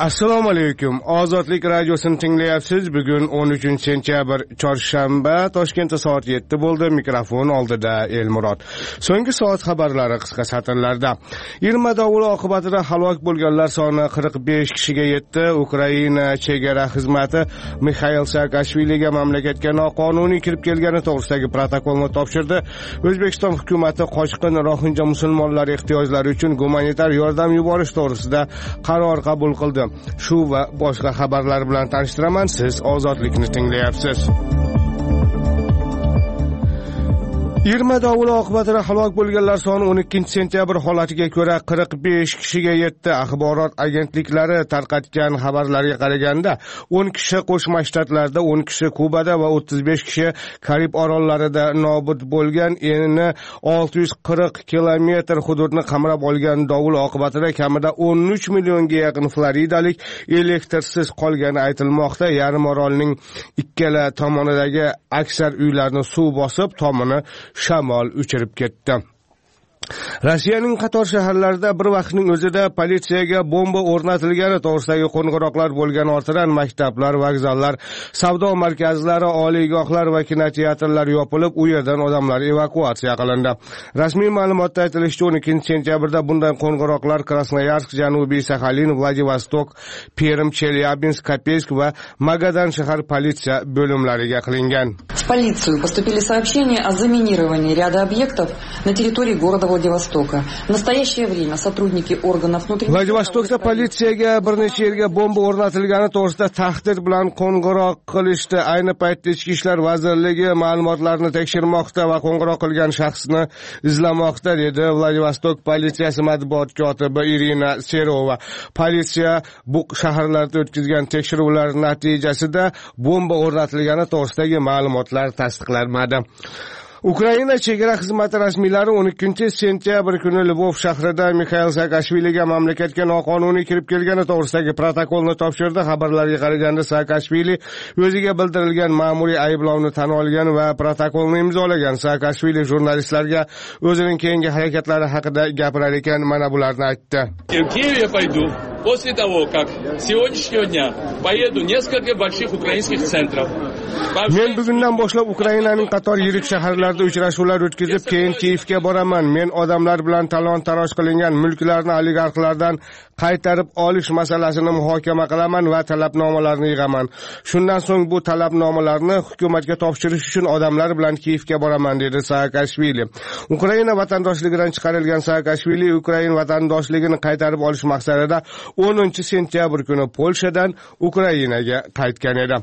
Assalomu alaykum. Ozodlik radiosini tinglayapsiz. Bugun 13-sentyabr chorshanba, Toshkentda soat 7 bo'ldi. Mikrofon oldida Elmurod. So'nggi soat xabarlari qisqa satrlarda. Irma dovuli oqibatida halok bo'lganlar soni 45 kishiga yetdi. Ukraina chegara xizmati Mixail Saakashviliga mamlakatga noqonuniy kirib kelgani to'g'risidagi protokolni topshirdi. O'zbekiston hukumatı qochqin rohinja musulmonlar ehtiyojlari uchun gumanitar yordam yuborish to'g'risida qaror qabul qildi. Shu va boshqa xabarlar bilan tanishtiraman. Siz ozodlikni tinglayapsiz. Irma dovuli oqibatida halok bo'lganlar soni 12-sentyabr holatiga ko'ra 45 kishiga yetdi. Axborot agentliklari tarqatgan xabarlarga qaraganda 10 kishi Qo'shma Shtatlarda, 10 kishi Kubada va 35 kishi Karib orollarida nobud bo'lgan. Eni 640 kilometr hududni qamrab olgan dovul oqibatida kamida 13 millionga yaqin floridalik elektrsiz qolgani aytilmoqda. Yarim orolning ikkala tomonidagi aksar uylarni suv bosib, tomini shamol uchirib ketdi. Rossiyaning qator shaharlarida bir vaqtning o'zida politsiyaga bomba o'rnatilgani to'g'risidagi qo'ng'iroqlar bo'lgan ortidan maktablar, vokzallar, savdo markazlari, oliygohlar va kinoteatrlar yopilib, u yerdan odamlar evakuatsiya qilindi. Rasmiy ma'lumotda aytilishicha, 12-sentyabrda bunday qo'ng'iroqlar Krasnoyarsk, Janubiy Saxalin, Vladivostok, Perm, Chelyabinsk, Kopeysk va Magadan shahar politsiya bo'limlariga qilingan. В полицию поступили сообщения о заминировании ряда объектов на территории города Владивостока. В настоящее время сотрудники органов внутренних... Vladivostokda politsiyaga bir necha yerga bomba o'rnatilgani to'g'risida tahdid bilan qo'ng'iroq qilishdi. Ayni paytda Ichki ishlar vazirligi ma'lumotlarni tekshirmoqda va qo'ng'iroq qilgan shaxsni izlamoqda, dedi Vladivostok politsiyasi matbuot kotibi Irina Serova. Politsiya bu shaharlarda o'tkazgan tekshiruvlar natijasida bomba o'rnatilgani to'g'risidagi ma'lumotlar tasdiqlanmadi. Ukraina chegara xizmati rasmiylari 12-sentyabr kuni Lvov shahrida Mixail Saakashviliga mamlakatga noqonuniy kirib kelgani to'g'risidagi protokolni topshirdi. Xabarlarga qaraganda Saakashvili o'ziga bildirilgan ma'muriy ayblovni tan olgan va protokolni imzolagan. Saakashvili jurnalistlarga o'zining keyingi harakatlari haqida gapirar ekan, mana bularni aytdi. После того, как сегодняшнего дня поеду несколько больших украинских центров. Men bugundan boshlab Ukrainaning qator yirik shaharlarida uchrashuvlar o'tkazib, keyin Kiyevga boraman. Men odamlar bilan talon-taroj qilingan mulklarni oligarxlardan qaytarib olish masalasini muhokama qilaman va talabnomalarni yig'aman. Shundan so'ng bu talabnomalarni hukumatga topshirish uchun odamlar bilan Kiyevga boraman, dedi Saakashvili. Ukraina vatandoshligidan chiqarilgan Saakashvili Ukraina vatandoshligini qaytarib olish maqsadida 10-sentyabr kuni Polshadan Ukrainaga qaytgan edi.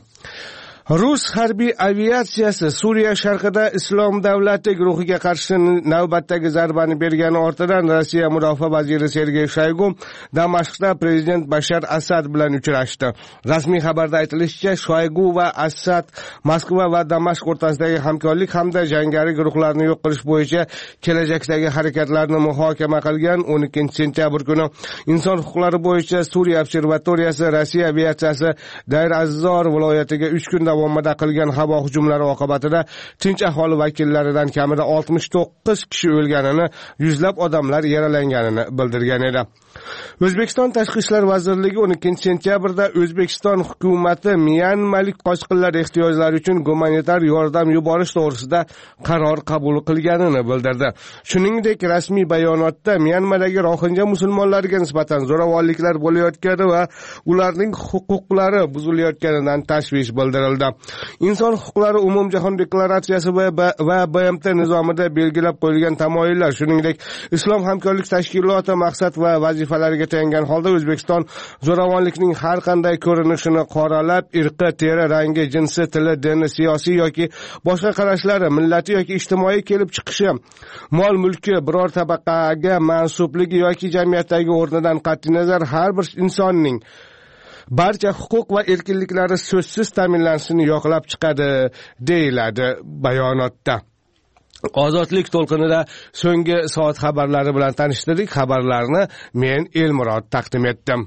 Rus harbiy aviatsiyasi Suriya sharqida Islom davlati guruhiga qarshi navbatdagi zarbani bergani ortidan Rossiya mudofaa vaziri Sergey Shoygu Damashqda prezident Bashar Asad bilan uchrashdi. Rasmiy xabarda aytilishicha, Shoygu va Asad Moskva va Damashq o'rtasidagi hamkorlik hamda jangari guruhlarni yo'q qilish bo'yicha kelajakdagi harakatlarni muhokama qilgan. 12-sentyabr kuni inson huquqlari bo'yicha Suriya observatoriyasi Rossiya aviatsiyasi Dayr az-Zor viloyatiga 3 kun davomida qilgan havo hujumlari oqibatida tinch aholi vakillaridan kamida 69 kishi o'lganini, yuzlab odamlar yaralanganini bildirgan edi. O'zbekiston Tashqi ishlar vazirligi 12-sentyabrda O'zbekiston hukumati Myanmalik qochqinlar ehtiyojlari uchun gumanitar yordam yuborish to'g'risida qaror qabul qilganini bildirdi. Shuningdek, rasmiy bayonotda Myanmadagi rohinja musulmonlarga nisbatan zo'ravonliklar bo'layotgani va ularning huquqlari buzilayotganidan tashvish bildirildi. Inson huquqlari umumjahon deklaratsiyasi va BMT nizomida belgilab qo'yilgan tamoyillar, shuningdek, Islom hamkorlik tashkiloti maqsad va vazifalariga tayangan holda O'zbekiston zo'ravonlikning har qanday ko'rinishini qoralab, irqi, teri rangi, jinsi, tili, dini, siyosiy yoki boshqa qarashlari, millati yoki ijtimoiy kelib chiqishi, mol mulki, biror tabaqaga mansubligi yoki jamiyatdagi o'rnidan qat'iy nazar har bir insonning barcha huquq va erkinliklari so'zsiz ta'minlanishini yoqlab chiqadi, deyiladi bayonotda. Ozodlik to'lqinida so'nggi soat xabarlari bilan tanishtirdik. Xabarlarni men Elmurod taqdim etdim.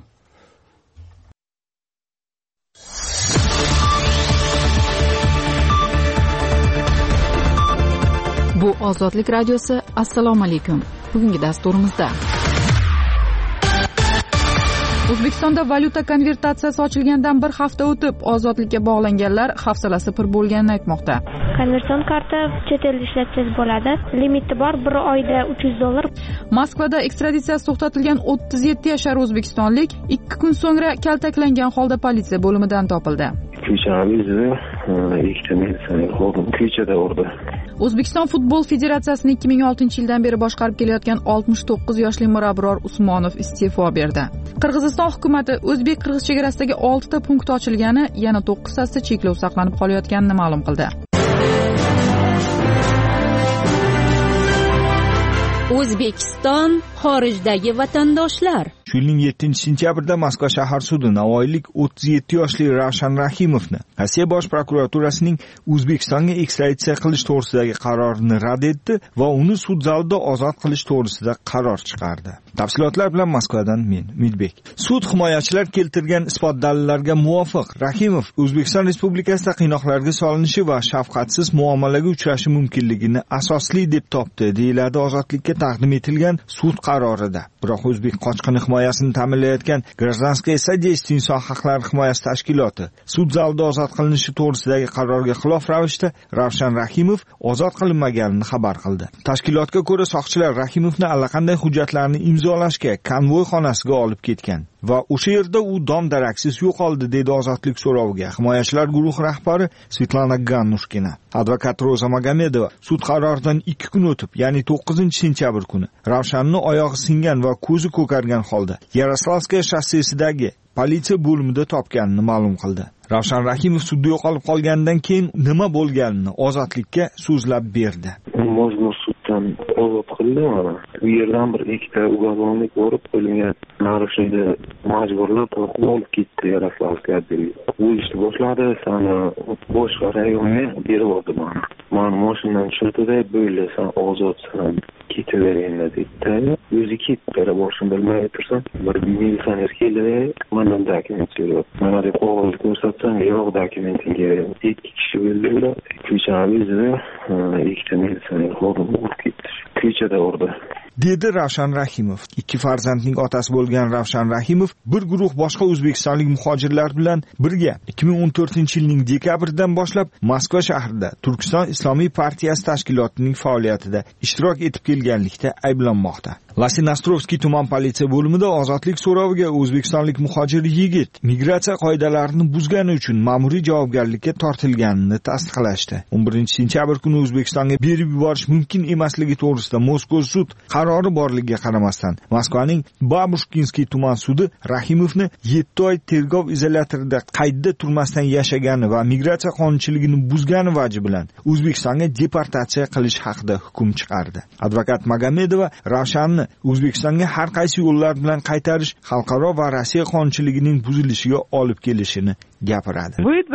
Bu Ozodlik radiosi. Assalomu alaykum. Bugungi dasturimizda O'zbekistonda valyuta konvertatsiyasi ochilgandan bir hafta o'tib, ozodlikka bog'langanlar hafsalasi pir bo'lganini aytmoqda. Konversion karta chet elda ishlatsangiz bo'ladi. Limiti bor, bir oyda $300. Moskvada ekstraditsiyasi to'xtatilgan 37 yashar o'zbekistonlik 2 kun so'ngra kaltaklangan holda politsiya bo'limidan topildi. O'zbekiston futbol federatsiyasini 2006-yildan beri boshqarib kelayotgan 69 yoshli Mirabror Usmonov iste'fo berdi. Qirg'iziston hukumati o'zbek-qirg'iz chegarasidagi 6 ta punkt ochilgani, yana 9 tasida cheklov saqlanib qolayotganini ma'lum qildi. O'zbekiston xorijdagi vatandoshlar. Shu yilning 7-sentyabrida Moskva shahar sudi navoiylik 37 yoshli Ravshan Rahimovni Rossiya bosh prokuraturasining O'zbekistonga ekstraditsiya qilish to'g'risidagi qarorini rad etdi va uni sud zalida ozod qilish to'g'risida qaror chiqardi. Tafsilotlar bilan Moskvadan men Umidbek. Sud himoyachilar keltirgan isbot dalillarga muvofiq Rahimov O'zbekiston Respublikasida qiynoqlarga solinishi va shafqatsiz muomalaga uchrashi mumkinligini asosli deb topdi, deyiladi ozodlikka taqdim etilgan sud qarorida. Biroq o'zbek qochqini himoyasini ta'minlayotgan Гражданское содействие inson haqlari himoyasi tashkiloti sud zalida ozod qilinishi to'g'risidagi qarorga xilof ravishda Ravshan Rahimov ozod qilinmaganini xabar qildi. Tashkilotga ko'ra soqchilar Rahimovni allaqanday hujjatlarni imzolashga konvoy xonasiga olib ketgan va o'sha yerda u dom-daraksiz yo'qoldi, dedi ozodlik so'roviga himoyachilar guruhi rahbari Svetlana Gannushkina. Advokat Roza Magomedova sud qaroridan 2 kun o'tib, ya'ni 9-sentyabr kuni Ravshanni oyog'i singan va ko'zi ko'kargan holda Yaroslavskaya shossesidagi politsiya bo'limida topganini ma'lum qildi. Ravshan Rahimov sudda yo'qolib qolganidan keyin nima bo'lganini ozodlikka so'zlab berdi. Suddan ozod qildi mana. Bu yerdan bir ikkita ugovorlik borib qo'yilgan narishida majburlab olib ketdi Yaroslavskaya. Bu ishni boshladi, sana boshqa rayonga berib oldi mana. Mani mashinadan tushirdi-da, "Bo'ldi, sen ozodsan, ketaveringlar" dedi. O'zi ketdi, boshini bilmay tursam, bir militsioner keldi, mendan dokument so'radi. Mana deb qog'oz ko'rsatsam, yo'q, dokumentinga 2 kishi bo'ldilar. Ko'chamizda ikkita militsioner olib ketdi. Ko'chada urdi. Dedi Ravshan Rahimov. 2 farzandning otasi bo'lgan Ravshan Rahimov bir guruh boshqa o'zbekistonlik muhojirlar bilan birga 2014-yilning dekabridan boshlab Moskva shahrida Turkiston Islomiy partiyasi tashkilotining faoliyatida ishtirok etib kelganlikda ayblanmoqda. Lasinastrovskiy tuman politsiya bo'limida ozodlik so'roviga o'zbekistonlik muhojir yigit migratsiya qoidalarini buzgani uchun ma'muriy javobgarlikka tortilganini tasdiqlashdi. 11-sentyabr kuni O'zbekistonga berib yuborish mumkin emasligi to'g'risida Moskva sud qarori borligiga qaramasdan Moskvaning Babushkinskiy tuman sudi Rahimovni 7 oy tergov izolyatorida qaydda turmasdan yashagani va migratsiya qonunchiligini buzgani vaji bilan O'zbekistonga deportatsiya qilish haqida hukm chiqardi. Advokat Magomedova Ravshanni O'zbekistonga har qaysi yo'llar bilan qaytarish xalqaro va Rossiya qonunchiligining buzilishiga olib kelishini gapiradi.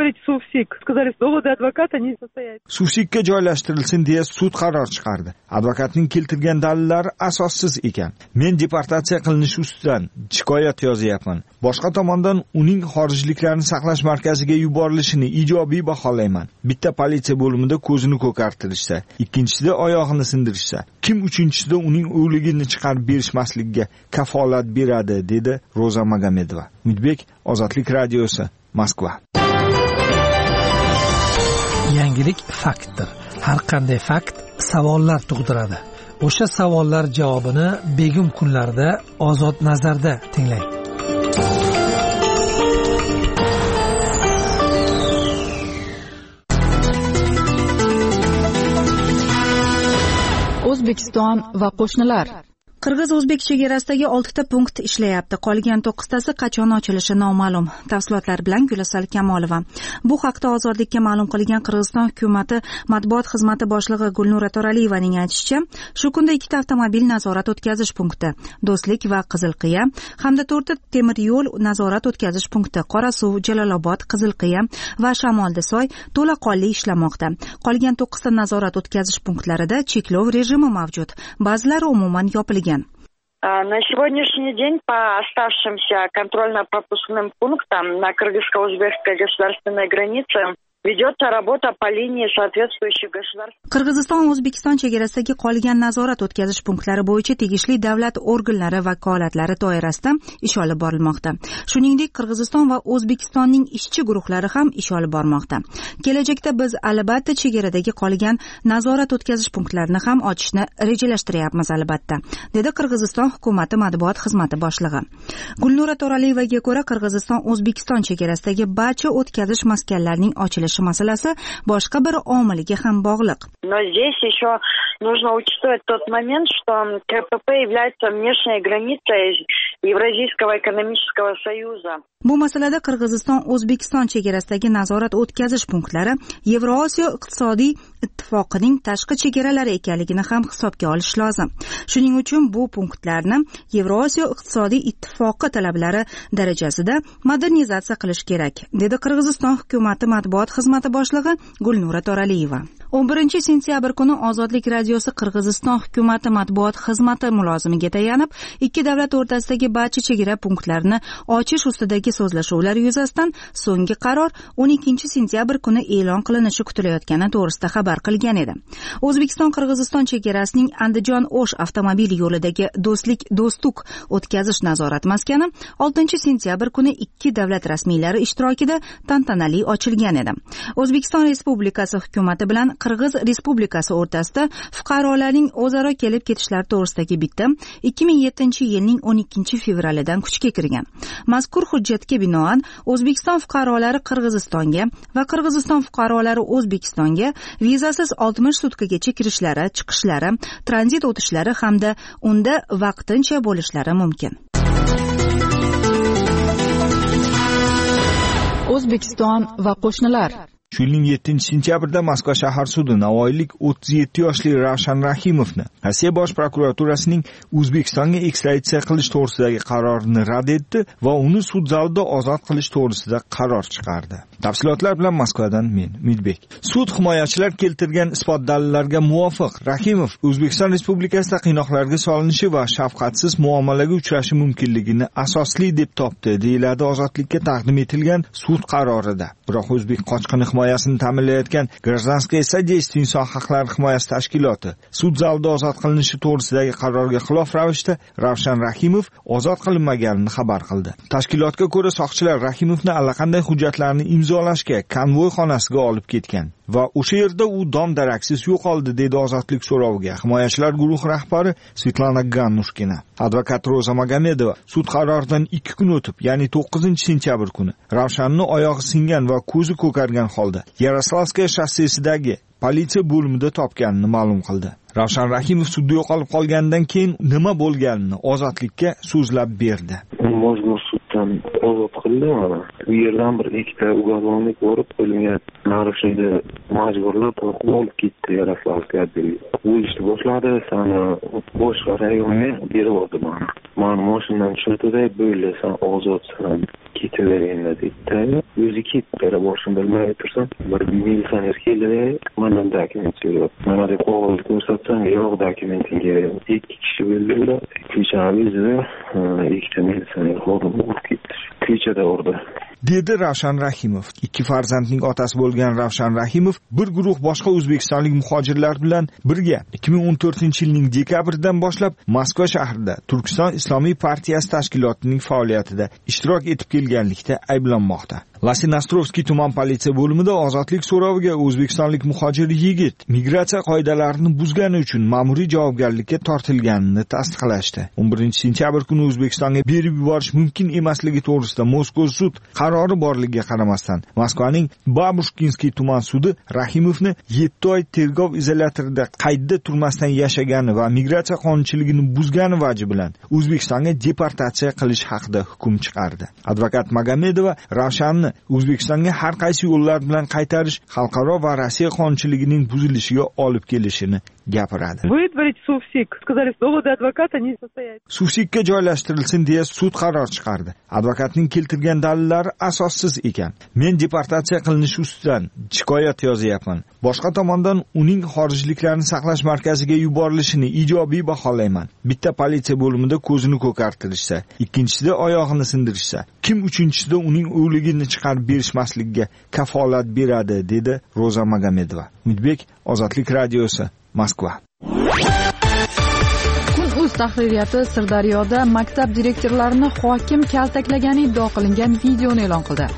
Suvsikka joylashtirilsin deya sud qaror chiqardi. Advokatning keltirgan dalillari asossiz ekan. Men deportatsiya qilinishi ustidan shikoyat yozyapman. Boshqa tomondan uning xorijliklarni saqlash markaziga yuborilishini ijobiy baholayman. Bitta politsiya bo'limida ko'zini ko'kartirishsa, ikkinchisida oyog'ini sindirishsa, kim uchinchisida uning o'ligini chiqarib berishmasligiga kafolat beradi, dedi Roza Magomedova. Umidbek, Ozodlik radiosi, Moskva. Yangilik faktdir. Har qanday fakt savollar tug'diradi. O'sha savollar javobini begim kunlarda Ozod nazarda tinglang. O'zbekiston va qo'shnilar. Qirg'iz-o'zbek chegarasidagi 6 ta punkt ishlayapti. Qolgan 9 tasi qachon ochilishi noma'lum. Tafsilotlar bilan Gulisol Kamolova. Bu haqda Ozodlikka ma'lum qilgan Qirg'iziston hukumati matbuot xizmati boshlig'i Gulnura To'raliyevaning aytishicha, shu kunda 2 ta avtomobil nazorat o'tkazish punkti, Do'stlik va Qizilqiya hamda 4 ta temir yo'l nazorat o'tkazish punkti, Qorasuv, Jalolobod, Qizilqiya va Shamoldisoy to'laqonli ishlamoqda. Qolgan 9 ta nazorat o'tkazish punktlarida cheklov rejimi mavjud. Ba'zilari umuman yopilgan. На сегодняшний день по оставшимся контрольно-пропускным пунктам на кыргызско-узбекской государственной границе ведется работа по линии соответствующих государств. Qirg'iziston-O'zbekiston chegarasidagi qolgan nazorat o'tkazish punktlari bo'yicha tegishli davlat organlari vakolatlari doirasida ish olib borilmoqda. Shuningdek, Qirg'iziston va O'zbekistonning ishchi guruhlari ham ish olib bormoqda. Kelajakda biz albatta chegaradagi qolgan nazorat o'tkazish punktlarini ham ochishni rejalashtiryapmiz albatta, dedi Qirg'iziston hukumati matbuot xizmati boshlig'i. Gulnura To'raliyevaga ko'ra, Qirg'iziston-O'zbekiston chegarasidagi barcha o'tkazish maskanlarining ochilishi masalasi boshqa bir omilga ham bog'liq. Но здесь еще нужно учитывать тот момент, что КПП является внешней границей Евразийского экономического союза. Bu masalada Qirg'iziston-O'zbekiston chegarasidagi nazorat o'tkazish punktlari Yevrosiyo iqtisodiy ittifoqining tashqi chegaralari ekanligini ham hisobga olish lozim. Shuning uchun bu punktlarni Yevrosiyo iqtisodiy ittifoqi talablari darajasida modernizatsiya qilish kerak, dedi Qirg'iziston hukumati matbuot xizmati boshlig'i Gulnura To'raliyeva. 11 sentyabr kuni Ozodlik radiosi Qirg'iziston hukumati matbuot xizmati mulozimiga tayanib, ikki davlat o'rtasidagi barcha chegara punktlarini ochish ustidagi so'zlashuvlar yuzasidan so'nggi qaror 12 sentyabr kuni e'lon qilinishi kutilayotgani to'g'risida xabar qilgan edi. O'zbekiston-Qirg'iziston chegarasining Andijon-O'sh avtomobil yo'lidagi Do'stlik-Do'stuk o'tkazish nazorat maskani 6 sentyabr kuni ikki davlat rasmiylari ishtirokida tantanali ochilgan edi. O'zbekiston Respublikasi hukumati bilan Qirg'iz Respublikasi o'rtasida fuqarolarning o'zaro kelib ketishlari to'g'risidagi bitim 2007-yilning 12 fevralidan kuchga kirgan. Mazkur hujjatga binoan O'zbekiston fuqarolari Qirg'izistonga va Qirg'iziston fuqarolari O'zbekistonga vizasiz 60 sutkagacha kirishlari, chiqishlari, tranzit o'tishlari hamda unda vaqtincha bo'lishlari mumkin. O'zbekiston va qo'shnilar. Shu yilning 7-sentyabrda Moskva shahar sudi navoiylik 37 yoshli Ravshan Rahimovni Rossiya bosh prokuraturasining O'zbekistonga ekstraditsiya qilish to'g'risidagi qarorini rad etdi va uni sud zalida ozod qilish to'g'risida qaror chiqardi. Tafsilotlar bilan Moskvadan men Midbek. Sud himoyachilar keltirgan isbot dalillarga muvofiq Rahimov O'zbekiston Respublikasida qiynoqlarga solinishi va shafqatsiz muomalaga uchrashi mumkinligini asosli deb topdi, deyiladi ozodlikka taqdim etilgan sud qarorida. Biroq o'zbek qochqini himoyasini ta'minlayotgan Гражданское содействие inson haqlari himoyasi tashkiloti sud zalida ozod qilinishi to'g'risidagi qarorga xilof ravishda Ravshan Rahimov ozod qilinmaganini xabar qildi. Tashkilotga ko'ra, soqchilar Rahimovni allaqanday hujjatlarni imzolashga konvoy xonasiga olib ketgan va o'sha yerda u dom-daraksiz yo'qoldi, dedi ozodlik so'roviga himoyachilar guruhi rahbari Svetlana Gannushkina. Advokat Roza Magomedova sud qaroridan 2 kun o'tib, ya'ni 9-sentyabr kuni Ravshanni oyog'i singan va ko'zi ko'kargan holda Yaroslavskaya shossesidagi politsiya bo'limida topganini ma'lum qildi. Ravshan Rahimov sudda yo'qolib qolgandan keyin nima bo'lganini ozodlikka so'zlab berdi. Mojbur suddan ozod qildi mana. U yerdan bir ikkita uголовник borib qo'yilgan narishida majburlab olib ketdi Yaroslavskaya. U ishni boshladi, sana boshqa rayonga berib oldi mana. Mani mashinadan tushirdi-da, "Bo'ldi, sen ozodsan, ketaveringlar" dedi. O'zi ketdi, boshini bilmay tursam, bir militsioner keldi, mendan dokument so'radi. Mana deb qog'oz ko'rsatsam, yo'q, dokumentinga 2 kishi bo'ldilar. Ko'chamizda ikkita militsioner xodim urib ketdi. Ko'chada urdi. Dedi Ravshan Rahimov. Ikki farzandning otasi bo'lgan Ravshan Rahimov bir guruh boshqa o'zbekistonlik muhojirlar bilan birga 2014-yilning dekabridan boshlab Moskva shahrida Turkiston Islomiy partiyasi tashkilotining faoliyatida ishtirok etib kelganlikda ayblanmoqda. Lasinastrovskiy tuman politsiya bo'limida ozodlik so'roviga o'zbekistonlik muhojir yigit migratsiya qoidalarini buzgani uchun ma'muriy javobgarlikka tortilganini tasdiqlashdi. 11-sentyabr kuni O'zbekistonga berib yuborish mumkin emasligi to'g'risida Moskva sud qarori borligiga qaramasdan Moskvaning Babushkinskiy tuman sudi Rahimovni 7 oy tergov izolyatorida qaydda turmasdan yashagani va migratsiya qonunchiligini buzgani vaji bilan O'zbekistonga deportatsiya qilish haqida hukm chiqardi. Advokat Magomedova Ravshanni O'zbekistonga har qaysi yo'llar bilan qaytarish xalqaro va Rossiya qonunchiligining buzilishiga olib kelishini gapiradi. Выдворить Сувсик. Сказали, что доводы адвоката не состоятельны. Suvsikka joylashtirilsin deya sud qaror chiqardi. Advokatning keltirgan dalillari asossiz ekan. Men deportatsiya qilinish ustidan shikoyat yozyapman. Boshqa tomondan uning xorijliklarni saqlash markaziga yuborilishini ijobiy baholayman. Bitta politsiya bo'limida ko'zini ko'kartirishsa, ikkinchisida oyog'ini sindirishsa, kim uchinchisida uning o'ligini chiqarib berishmasligiga kafolat beradi, dedi Roza Magomedova. Umidbek, Ozodlik radiosi, Moskva. Kun.uz tahririyati Sirdaryoda maktab direktorlarini hokim kaltaklagani iddio qilingan videoni e'lon qildi.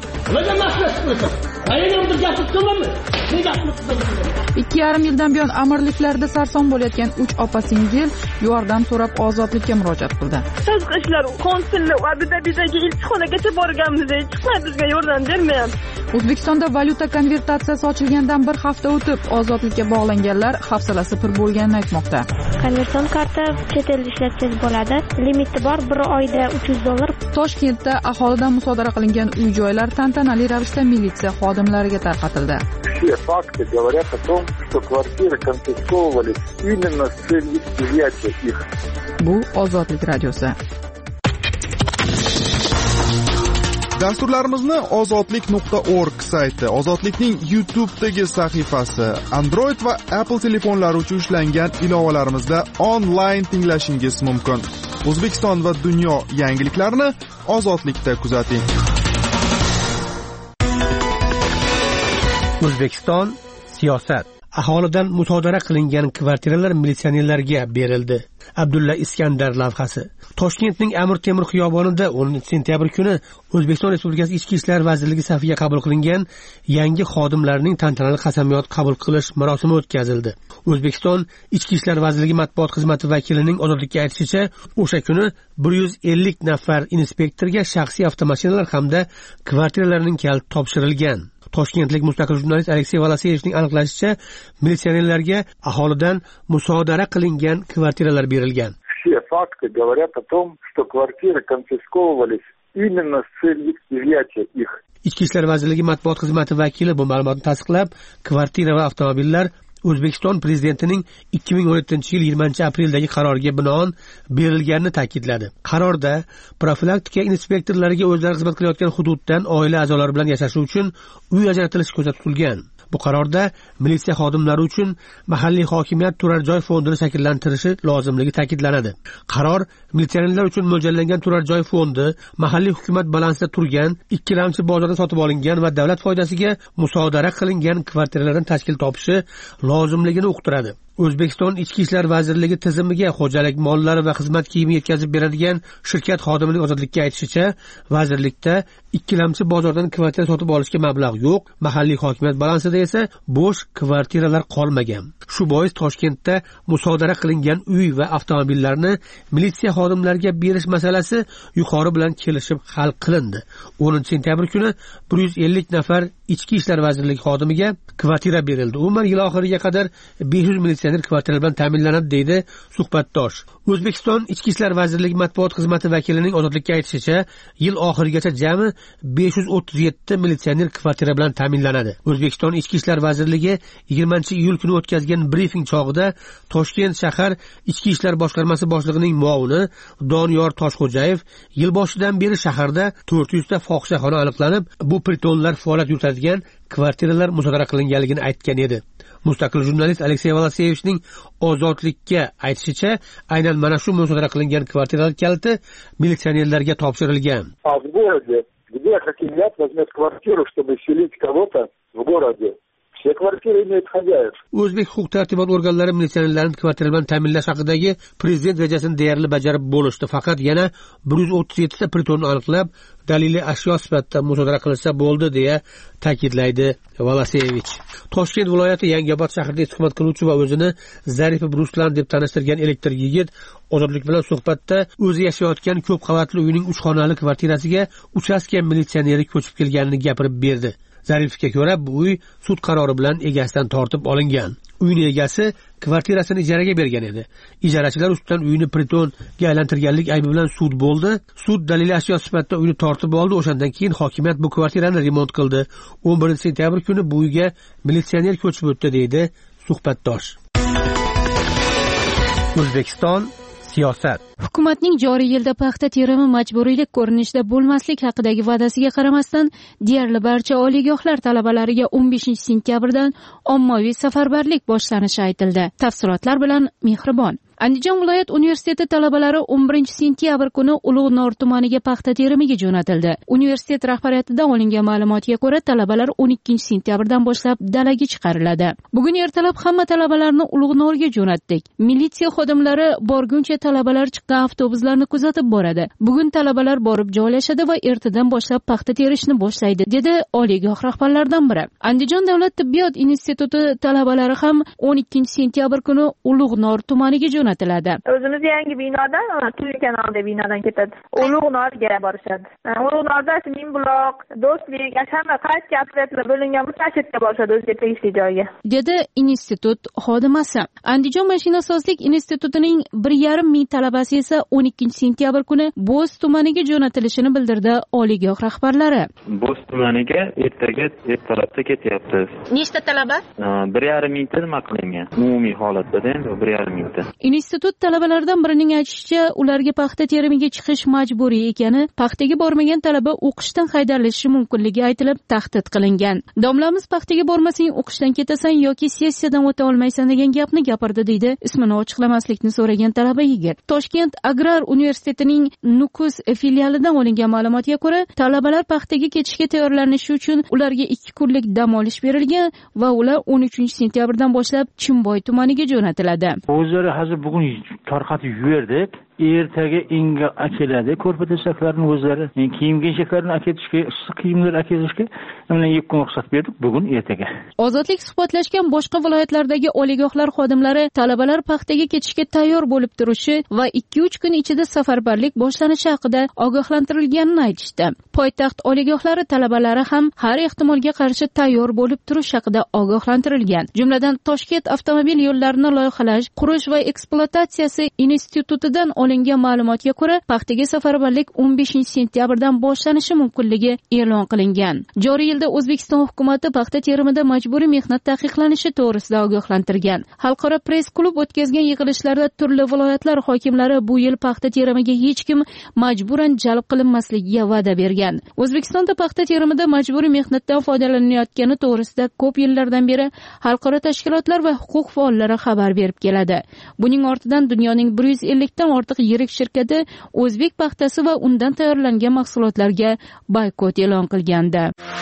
2,5 yildan buyon amirliklarda sarson bo'layotgan 3 opa-singil yordam so'rab ozodlikka murojaat qildi. Tashqi ishlar konsullik va Abudabidagi elchixonagacha borganmiz, hech qanday bizga yordam bermayapti. O'zbekistonda valyuta konvertatsiyasi ochilgandan bir hafta o'tib, ozodlikka bog'langanlar hafsalasi pir bo'lganini aytmoqda. Konversion karta chet elda ishlatsangiz bo'ladi. Limiti bor, bir oyda $300. Toshkentda aholidan musodara qilingan uy-joylar tantanali ravishda militsiya xodimlariga tarqatildi. Все факты говорят о том, что квартиры конфисковывались именно с целью изъятия их. Bu Ozodlik radiosi. Dasturlarimizni ozodlik.org sayti, Ozodlikning YouTube'dagi sahifasi, Android va Apple telefonlari uchun ishlangan ilovalarimizda onlayn tinglashingiz mumkin. O'zbekiston va dunyo yangiliklarini Ozodlikda kuzating. O'zbekiston siyosat. Aholidan musodara qilingan kvartiralar militsionerlarga berildi. Abdulla Iskandar lavhasi. Toshkentning Amir Temur xiyobonida 10 sentyabr kuni O'zbekiston Respublikasi Ichki ishlar vazirligi safiga qabul qilingan yangi xodimlarning tantanali qasamyod qabul qilish marosimi o'tkazildi. O'zbekiston Ichki ishlar vazirligi matbuot xizmati vakilining Ozodlikka aytishicha, o'sha kuni 150 nafar inspektorga shaxsiy avtomashinalar hamda kvartiralarning kaliti topshirilgan. Toshkentlik mustaqil jurnalist Aleksey Volaseyevning aniqlashicha, militsionerlarga aholidan musodara qilingan kvartiralar berilgan. Все факты говорят о том, что квартиры конфисковывались именно с целью изъятия их. Ichki ishlar vazirligi matbuot xizmati vakili bu ma'lumotni tasdiqlab, kvartira va avtomobillar O'zbekiston prezidentining 2017-yil 20-apreldagi qaroriga binoan berilganini ta'kidladi. Qarorda profilaktika inspektorlariga o'zlari xizmat qilayotgan hududdan oila a'zolari bilan yashashi uchun uy ajratilishi ko'zda tutilgan. Bu qarorda militsiya xodimlari uchun mahalliy hokimiyat turar joy fondini shakllantirishi lozimligi ta'kidlanadi. Qaror militsionerlar uchun mo'ljallangan turar joy fondi mahalliy hukumat balansida turgan, ikkilamchi bozorda sotib olingan va davlat foydasiga musodara qilingan kvartiralardan tashkil topishi lozimligini uqtiradi. O'zbekiston Ichki ishlar vazirligi tizimiga xo'jalik mollari va xizmat kiyimi yetkazib beradigan shirkat xodimining Ozodlikka aytishicha, vazirlikda ikkilamchi bozordan kvartira sotib olishga mablag' yo'q, mahalliy hokimiyat balansida esa bo'sh kvartiralar qolmagan. Shu bois Toshkentda musodara qilingan uy va avtomobillarni militsiya xodimlariga berish masalasi yuqori bilan kelishib hal qilindi. 10 sentyabr kuni 150 nafar Ichki ishlar vazirligi xodimiga kvartira berildi. Umuman yil oxiriga qadar 500 militsioner kvartira bilan ta'minlanadi, deydi suhbatdosh. O'zbekiston Ichki ishlar vazirligi matbuot xizmati vakilining Ozodlikka aytishicha, yil oxirigacha jami 537 militsioner kvartira bilan ta'minlanadi. O'zbekiston Ichki ishlar vazirligi 20-iyul kuni o'tkazgan brifing chog'ida Toshkent shahar Ichki ishlar boshqarmasi boshlig'ining muovini Doniyor Toshxo'jayev yil boshidan beri shaharda 400 ta fohishaxona aniqlanib, bu pritonlar faoliyat yuritadigan kvartiralar musodara qilinganligini aytgan edi. Mustaqil jurnalist Aleksey Volaseyevning Ozodlikka aytishicha, aynan mana shu musodara qilingan kvartiralar kaliti militsionerlarga topshirilgan. А в городе, где хакимият возьмет квартиру, чтобы селить кого-то в городе? Все квартиры имеют хозяев. O'zbek huquq-tartibot organlari militsionerlarni kvartira bilan ta'minlash haqidagi prezident rejasini deyarli bajarib bo'lishdi. Faqat yana 137 ta pritonni aniqlab, daliliy ashyo sifatida musodara qilinsa bo'ldi, deya ta'kidlaydi Volaseyevich. Toshkent viloyati Yangiobod shahrida istiqomat qiluvchi va o'zini Zaripov Ruslan deb tanishtirgan elektr yigit Ozodlik bilan suhbatda o'zi yashayotgan ko'p qavatli uyning 3 xonali kvartirasiga uchastka militsioneri ko'chib kelganini gapirib berdi. Zaripovga ko'ra, bu uy sud qarori bilan egasidan tortib olingan. Uyning egasi kvartirasini ijaraga bergan edi. Ijarachilar ustidan uyni pritonga aylantirganlik aybi bilan sud bo'ldi. Sud daliliy ashyo sifatida uyni tortib oldi. O'shandan keyin hokimiyat bu kvartirani remont qildi. 11 sentyabr kuni bu uyga militsioner ko'chib o'tdi, deydi suhbatdosh. O'zbekiston siyosat. Hukumatning joriy yilda paxta terimi majburiylik ko'rinishda bo'lmaslik haqidagi va'dasiga qaramasdan deyarli barcha oliygohlar talabalariga 15 sentyabrdan ommaviy safarbarlik boshlanishi aytildi. Tafsilotlar bilan Mehribon. Andijon viloyat universiteti talabalari 11 sentyabr kuni Ulug'nor tumaniga paxta terimiga jo'natildi. Universitet rahbariyatidan olingan ma'lumotga ko'ra, talabalar 12 sentyabrdan boshlab dalaga chiqariladi. Bugun ertalab hamma talabalarni Ulug'norga jo'natdik. Militsiya xodimlari borguncha talabalar chiqqan avtobuslarni kuzatib boradi. Bugun talabalar borib joylashadi va ertadan boshlab paxta terishni boshlaydi, dedi oliygoh rahbarlaridan biri. Andijon davlat tibbiyot instituti talabalari ham 12 sentyabr kuni Ulug'nor tumaniga jo'natiladi. O'zimiz yangi binodan, Turli kanalda binodan ketadi. Ulug'norga borishadi. Ulug'norda Minbuloq, Do'stlik, hamma qaysi operatorlar bo'lingan bu tashrifga borishadi o'ziga tegishli joyga, dedi institut xodimasi. Andijon mashinasozlik institutining 1,5 ming talabasi esa 12 sentyabr kuni Bo'z tumaniga jo'natilishini bildirdi oliygoh rahbarlari. Bo'z tumaniga ertalabda ketyapti. Nechta talaba? 1,5 mingta nima qilingan? Umumiy holatda endi 1,5 mingta. Institut talabalaridan birining aytishicha, ularga paxta terimiga chiqish majburiy ekani, paxtaga bormagan talaba o'qishdan haydalishi mumkinligi aytilib tahdid qilingan. Domlamiz paxtaga bormasang o'qishdan ketasan yoki sessiyadan o'ta olmaysan degan gapni gapirdi, deydi ismini ochiqlamaslikni so'ragan talaba yigit. Toshkent Agrar universitetining Nukus filialidan olingan ma'lumotga ko'ra, talabalar paxtaga ketishga tayyorlanishi uchun ularga 2 kunlik dam olish berilgan va ular 13 sentyabrdan boshlab Chimboy tumaniga jo'natiladi. O'zlari hozir bugun tarqatib yuberdik. Ertaga inga akiladi. Ko'rpa-to'shaklarni o'zlari, kiyim-kechaklarni aketishga, issiq kiyimlar aketishga mana 2 kun ruxsat berdik, bugun ertaga. Ozodlik suhbatlashgan boshqa viloyatlardagi oliygohlar xodimlari talabalar paxtaga ketishga tayyor bo'lib turishi va 2-3 kun ichida safarbarlik boshlanishi haqida ogohlantirilganini aytishdi. Poytaxt oliygohlari talabalari ham har ehtimolga qarshi tayyor bo'lib turish haqida ogohlantirilgan. Jumladan Toshkent avtomobil yo'llarini loyihalash, qurish va ekspluatatsiyasi institutidan olingan ma'lumotga ko'ra, paxtaga safarbarlik 15 sentyabrdan boshlanishi mumkinligi e'lon qilingan. Joriy yilda O'zbekiston hukumatı paxta terimida majburiy mehnat taqiqlanishi to'g'risida ogohlantirgan. Xalqaro press klub o'tkazgan yig'ilishlarda turli viloyatlar hokimlari bu yil paxta terimiga hech kim majburan jalb qilinmasligiga va'da bergan. O'zbekistonda paxta terimida majburiy mehnatdan foydalanilayotgani to'g'risida ko'p yillardan beri xalqaro tashkilotlar va huquq faollari xabar berib keladi. Buning ortidan dunyoning 150 dan ortiq yirik shirkati o'zbek paxtasi va undan tayyorlangan mahsulotlarga boykot e'lon qilgandi.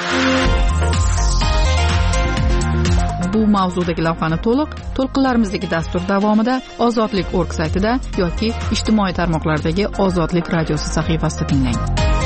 Bu mavzudagi lavhani to'lqinlarimizdagi dastur davomida ozodlik.org saytida yoki ijtimoiy tarmoqlardagi Ozodlik radiosi sahifasida tinglang.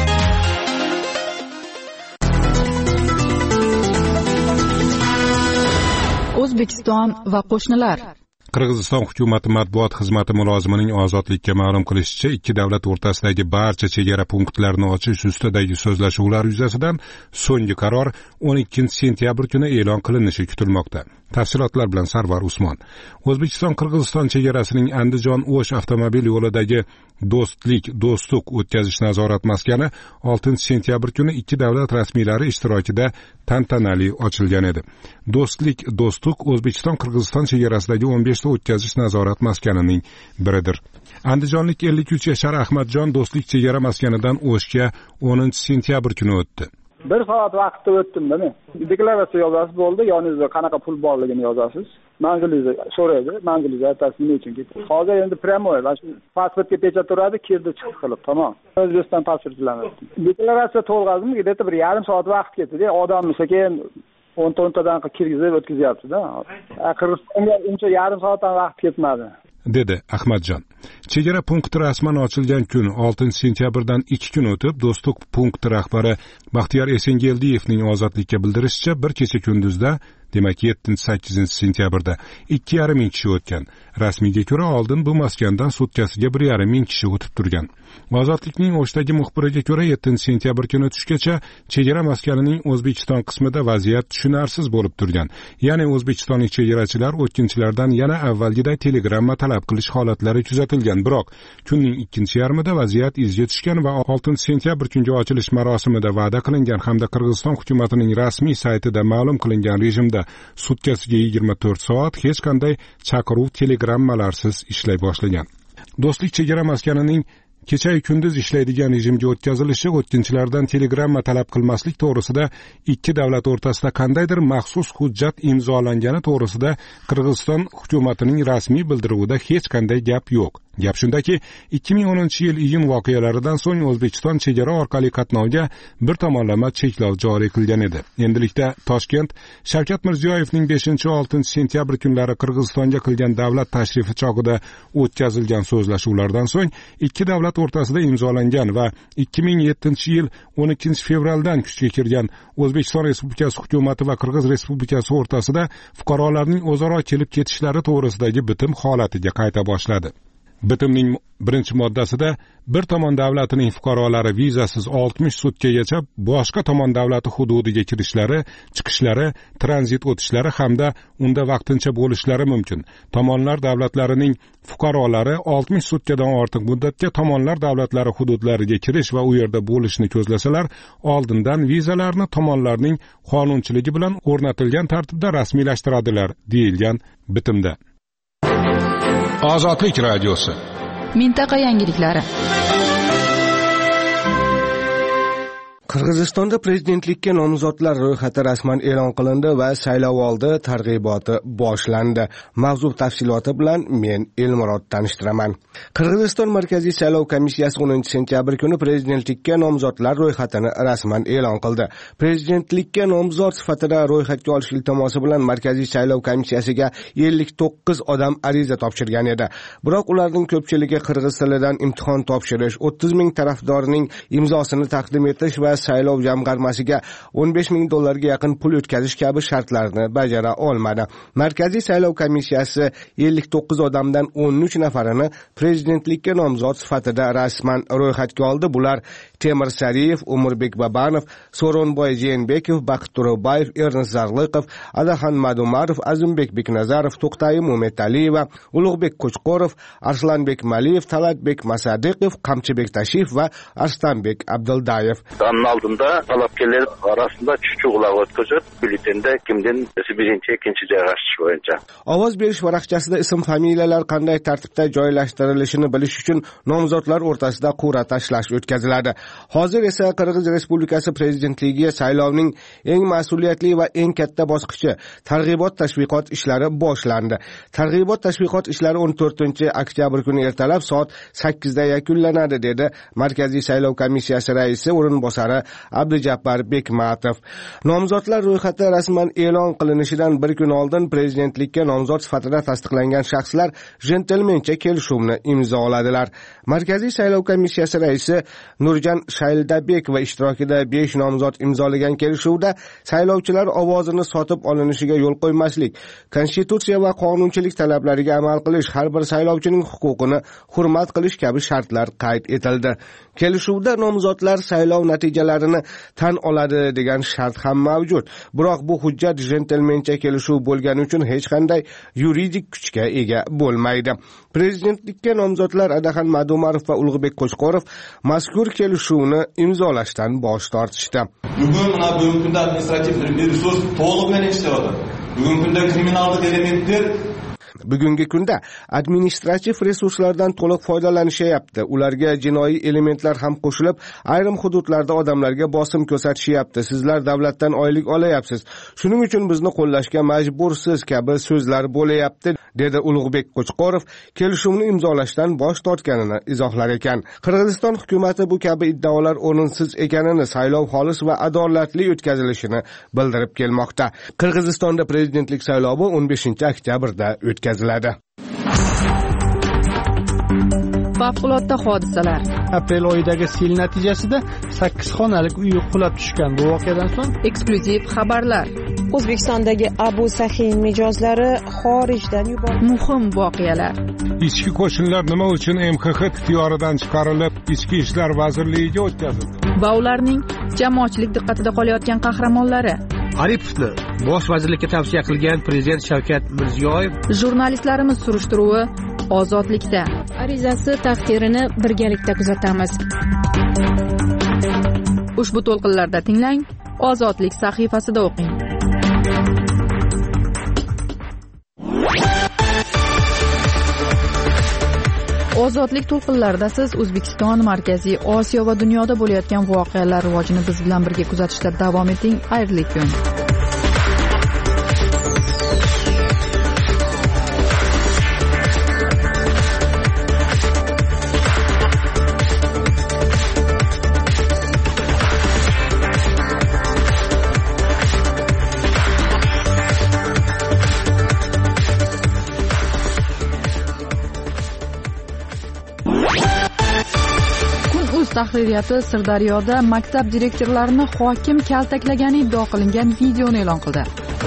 O'zbekiston va qo'shnilar. Qirg'iziston hukumati matbuot xizmati mulozimining Ozodlikka ma'lum qilishicha, ikki davlat o'rtasidagi barcha chegara punktlarini ochish ustidagi so'zlashuvlar yuzasidan so'nggi qaror 12 sentyabr kuni e'lon qilinishi kutilmoqda. Tafsilotlar bilan Sarvar Usmon. O'zbekiston Qirg'iziston chegarasining Andijon-O'sh avtomobil yo'lidagi Do'stlik-Do'stuq o'tkazish nazorat maskani 6 sentyabr kuni ikki davlat rasmiylari ishtirokida tantanali ochilgan edi. Do'stlik-Do'stuq O'zbekiston Qirg'iziston chegarasidagi 15 ta o'tkazish nazorat maskanining biridir. Andijonlik 53 yashar Ahmadjon Do'stlik chegara maskanidan O'shga 10 sentyabr kuni o'tdi. 1 soat vaqtda o'tdim men. Deklaratsiya yozasiz bo'ldi, yoningizda qanaqa pul borligini yozasiz. Manzilingizni so'raydi, manzilingizni aytasiz nima uchun ketdi. Hozir endi pryamoy, pasportga pechat turadi, kirdi chiqdi qilib, tamom. O'zbekiston pasport bilan o'tdim. Deklaratsiya to'lg'azdim, где-то 1,5 soat vaqt ketdi. Odamni sekin 10-tadan kirgizib o'tkazyapti-da. Qirg'izistonga uncha yarim soatdan vaqt ketmadi, dedi Ahmadjon. Chegara punkti rasman ochilgan kun 6 sentyabrdan 2 kun o'tib, Do'stlik punkti rahbari Baxtiyor Esengeldiyevning Ozodlikka bildirishicha, bir kecha kunduzda, demak 7-8 sentyabrda 2,5 ming kishi o'tgan. Rasmiyga ko'ra, oldin bu maskandan sutkasiga 1,5 ming kishi o'tib turgan. Ozodlikning O'shdagi muxbiriga ko'ra 7 sentyabr kuni tushgacha chegara maskanining O'zbekiston qismida vaziyat tushunarsiz bo'lib turgan. Ya'ni o'zbekistonlik chegarachilar o'tkinchilardan yana avvalgiday telegramma talab qilish holatlari kuzatilgan. Biroq kunning ikkinchi yarmida vaziyat izga tushgan va 6 sentyabr kungi ochilish marosimida va'da qilingan hamda Qirg'iziston hukumatining rasmiy saytida ma'lum qilingan rejimda sutkasiga 24 soat hech qanday chaqiruv telegrammalarsiz ishlay boshlagan. Do'stlik chegara maskanining kecha kunduz ishlaydigan rejimga o'tkazilishi o'tkinchilardan telegramma talab qilmaslik to'g'risida ikki davlat o'rtasida qandaydir maxsus hujjat imzolangani to'g'risida Qirg'iziston hukumatining rasmiy bildiruvida hech qanday gap yo'q. Gap shundaki, 2010-yil iyun voqealaridan so'ng O'zbekiston chegara orqali qatnovga bir tomonlama cheklov joriy qilgan edi. Endilikda Toshkent Shavkat Mirziyoyevning 5-6 sentyabr kunlari Qirg'izistonga qilgan davlat tashrifi chog'ida o'tkazilgan so'zlashuvlardan so'ng ikki davlat o'rtasida imzolangan va 2007-yil 12 fevraldan kuchga kirgan O'zbekiston Respublikasi hukumati va Qirg'iz Respublikasi o'rtasida fuqarolarning o'zaro kelib ketishlari to'g'risidagi bitim holatiga qayta boshladi. Bitimning birinchi moddasida bir tomon davlatining fuqarolari vizasiz 60 sutkagacha boshqa tomon davlati hududiga kirishlari, chiqishlari, tranzit o'tishlari hamda unda vaqtincha bo'lishlari mumkin. Tomonlar davlatlarining fuqarolari 60 sutkadan ortiq muddatga tomonlar davlatlari hududlariga kirish va u yerda bo'lishni ko'zlasalar, oldindan vizalarni tomonlarning qonunchiligi bilan o'rnatilgan tartibda rasmiylashtiradilar, deyilgan bitimda. Ozodlik radiosi. Mintaqa yangiliklari. Qirg'izistonda prezidentlikka nomzodlar ro'yxati rasman e'lon qilindi va saylovoldi targ'iboti boshlandi. Mavzu tafsiloti bilan men Elmurod tanishtiraman. Qirg'iziston Markaziy saylov komissiyasi 10-sentyabr kuni prezidentlikka nomzodlar ro'yxatini rasman e'lon qildi. Prezidentlikka nomzod sifatida ro'yxatga olish iltimosi bilan Markaziy saylov komissiyasiga 59 odam ariza topshirgan edi. Biroq ularning ko'pchiligi qirg'iz tilidan imtihon topshirish, 30 ming tarafdorning imzosini taqdim etish va saylov jamg'armasiga $15,000 ga yaqin pul o'tkazish kabi shartlarni bajara olmadi. Markaziy saylov komissiyasi 59 odamdan 13 nafarini prezidentlikka nomzod sifatida rasman ro'yxatga oldi. Bular Temir Sariyev, Umurbek Babanov, So'ronboy Jeenbekov, Baqit Turobayev, Ernest Zarliqov, Adaxon Madumarov, Azimbek Beknazarov, To'xtayev Mumetalieva, Ulug'bek Qo'chqorov, Arslanbek Maliyev, Talatbek Masadiqov, Qamchibek Tashiyev va Arstanbek Abduldayev. Aldığında talapkeler arasında çuçuqlar o'tkazib, bültende kimden birinchi, ikkinchi joyga chiqish bo'yicha. Ovoz berish varaqchasida ism familiyalar qanday tartibda joylashtirilishini bilish uchun nomzodlar o'rtasida qur'a tashlash o'tkaziladi. Hozir esa Qirg'iz Respublikasi prezidentligiga saylovning eng mas'uliyatli va eng katta bosqichi targ'ibot tashviqot ishlari boshlandi. Targ'ibot tashviqot ishlari 14-oktyabr kuni ertalab soat 8 da yakunlanadi, dedi Markaziy saylov komissiyasi raisi o'rinbosari Abdujabbor Bekmatov. Nomzodlar ro'yxati rasman e'lon qilinishidan bir kun oldin prezidentlikka nomzod sifatida tasdiqlangan shaxslar jentelmencha kelishuvni imzoladilar. Markaziy saylov komissiyasi raisi Nurjan Shayldabek va ishtirokida 5 nomzod imzolagan kelishuvda saylovchilar ovozini sotib olinishiga yo'l qo'ymaslik, konstitutsiya va qonunchilik talablariga amal qilish, har bir saylovchining huquqini hurmat qilish kabi shartlar qayd etildi. Kelishuvda nomzodlar saylov natijalarini tan oladi degan shart ham mavjud. Biroq bu hujjat jentelmencha kelishuv bo'lgani uchun hech qanday yuridik kuchga ega bo'lmaydi. Prezidentlikka nomzodlar Adaxon Madumarov va Ulug'bek Qo'chqorov mazkur kelishuvni imzolashdan bosh tortishdi. Bugungi kunda administrativ resurs to'liq ishlayapti. Bugungi kunda kriminallik elementlar Bugungi kunda administrativ resurslardan to'liq foydalanishyapti. Ularga jinoiy elementlar ham qo'shilib, ayrim hududlarda odamlarga bosim ko'rsatishyapti. Sizlar davlatdan oylik olayapsiz. Shuning uchun bizni qo'llashga majbursiz kabi so'zlar bo'layapti, dedi Ulug'bek Qo'chqorov kelishuvni imzolashdan bosh tortganini izohlar ekan. Qirg'iziston hukumati bu kabi iddaolar o'rinsiz ekanini, saylov xolis va adolatli o'tkazilishini bildirib kelmoqda. Qirg'izistonda prezidentlik saylovi 15-oktyabrda o'tkaziladi. Favqulodda hodisalar. Aprel oyidagi sel natijasida 8 xonalik uy qulab tushgan. Bu voqeadan so'ng eksklyuziv xabarlar. O'zbekistondagi Abu Sahin mijozlari xorijdan yuborildi. Muhim voqealar. Ichki qo'shinlar nima uchun MXX ixtiyoridan chiqarilib, Ichki ishlar vazirligiga o'tkazildi? Va ularning jamoatchilik diqqatida qolayotgan qahramonlari. Aripovni bosh vazirlikka tavsiya qilgan prezident Shavkat Mirziyoyev. Jurnalistlarimiz surishtiruvi ozodlikda. Arizasi taqdirini birgalikda kuzatamiz. Ushbu to'lqinlarda tinglang, Ozodlik sahifasida o'qing. Ozodlik to'lqinlarida siz O'zbekiston, Markaziy Osiyo va dunyoda bo'layotgan voqealar rivojini biz bilan birga kuzatishda davom eting. Xayrli kun. Tahririyati Sirdaryoda maktab direktorlarini hokim kaltaklagani iddio qilingan videoni e'lon qildi.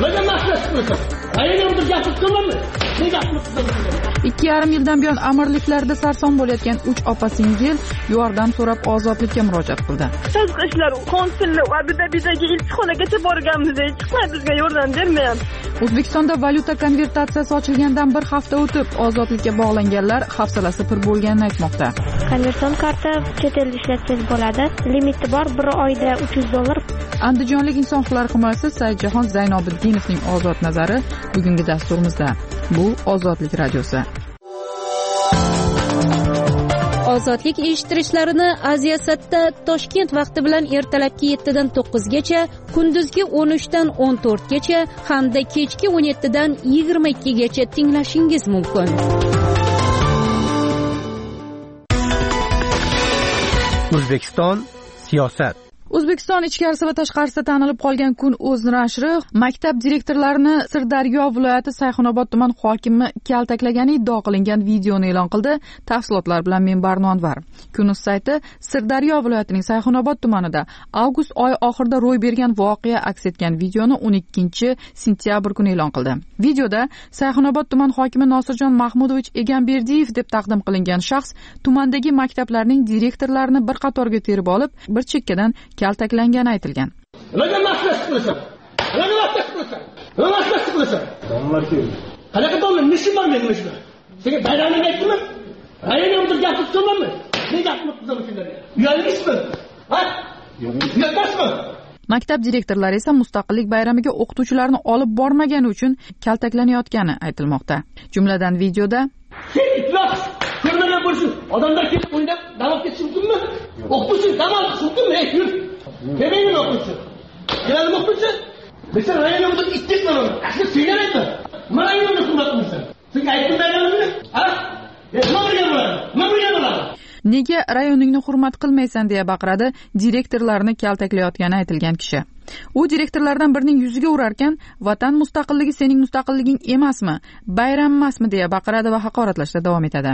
2,5 yildan buyon amirliklarda sarson bo'layotgan 3 opa-singil yordam so'rab ozodlikka murojaat qildi. Tashqi ishlar konsullik va Abu-Dabidagi elchixonagacha borganmiz, hech qanday bizga yordam bermayapti. O'zbekistonda valyuta konvertatsiyasi ochilgandan bir hafta o'tib, ozodlikka bog'langanlar hafsalasi pir bo'lganini aytmoqda. Konversion karta chet elda ishlatsangiz bo'ladi. Limiti bor, bir oyda $300. Andijonlik inson huquqlari himoyachisi Saidjahon Zaynobiddinovning ozod nazari bugungi dasturimizda. Bu Ozodlik radiosi. Ozodlik eshittirishlarini Aziyasatda Toshkent vaqti bilan ertalabki 7 dan 9 gacha, kunduzgi 13 dan 14 gacha hamda kechki 17 dan 22 gacha tinglashingiz mumkin. O'zbekiston siyosat. O'zbekiston ichkarisi va tashqarisida tanilib qolgan Kun.uz nashri maktab direktorlarini Sirdaryo viloyati Sayxunobod tuman hokimi kaltaklagani iddio qilingan videoni e'lon qildi. Tafsilotlar bilan men Barno Anvar. Kun.uz sayti Sirdaryo viloyatining Sayxunobod tumanida avgust oyi oxirida ro'y bergan voqea aks etgan videoni 12 sentyabr kuni e'lon qildi. Videoda Sayxunobod tuman hokimi Nosirjon Mahmudovich Egamberdiyev deb taqdim qilingan shaxs tumandagi maktablarning direktorlarini bir qatorga terib olib, bir chekkadan kaltaklangani aytilgan. Maktab direktorlari esa mustaqillik bayramiga o'qituvchilarni olib bormagani uchun kaltaklanayotgani aytilmoqda. Jumladan videoda odamlar kelib o'ynab davom etishi mumkinmi? O'qituvchi dam olishi mumkinmi? Yur. Kemaymi o'qituvchi? Keladimi o'qituvchi? Mesela rayonimizda ittik mana. Asli suyganaydi. Mana rayonimizda xizmat qilsan. Senga aytdim bayramimni? Ha? Nima bo'ladi? Nega rayoningni hurmat qilmaysan deya baqiradi direktorlarni kaltaklayotgani aytilgan kishi. U direktorlardan birining yuziga urarkan, vatan mustaqilligi sening mustaqilliging emasmi, bayram emasmi deya baqiradi va haqoratlashda davom etadi.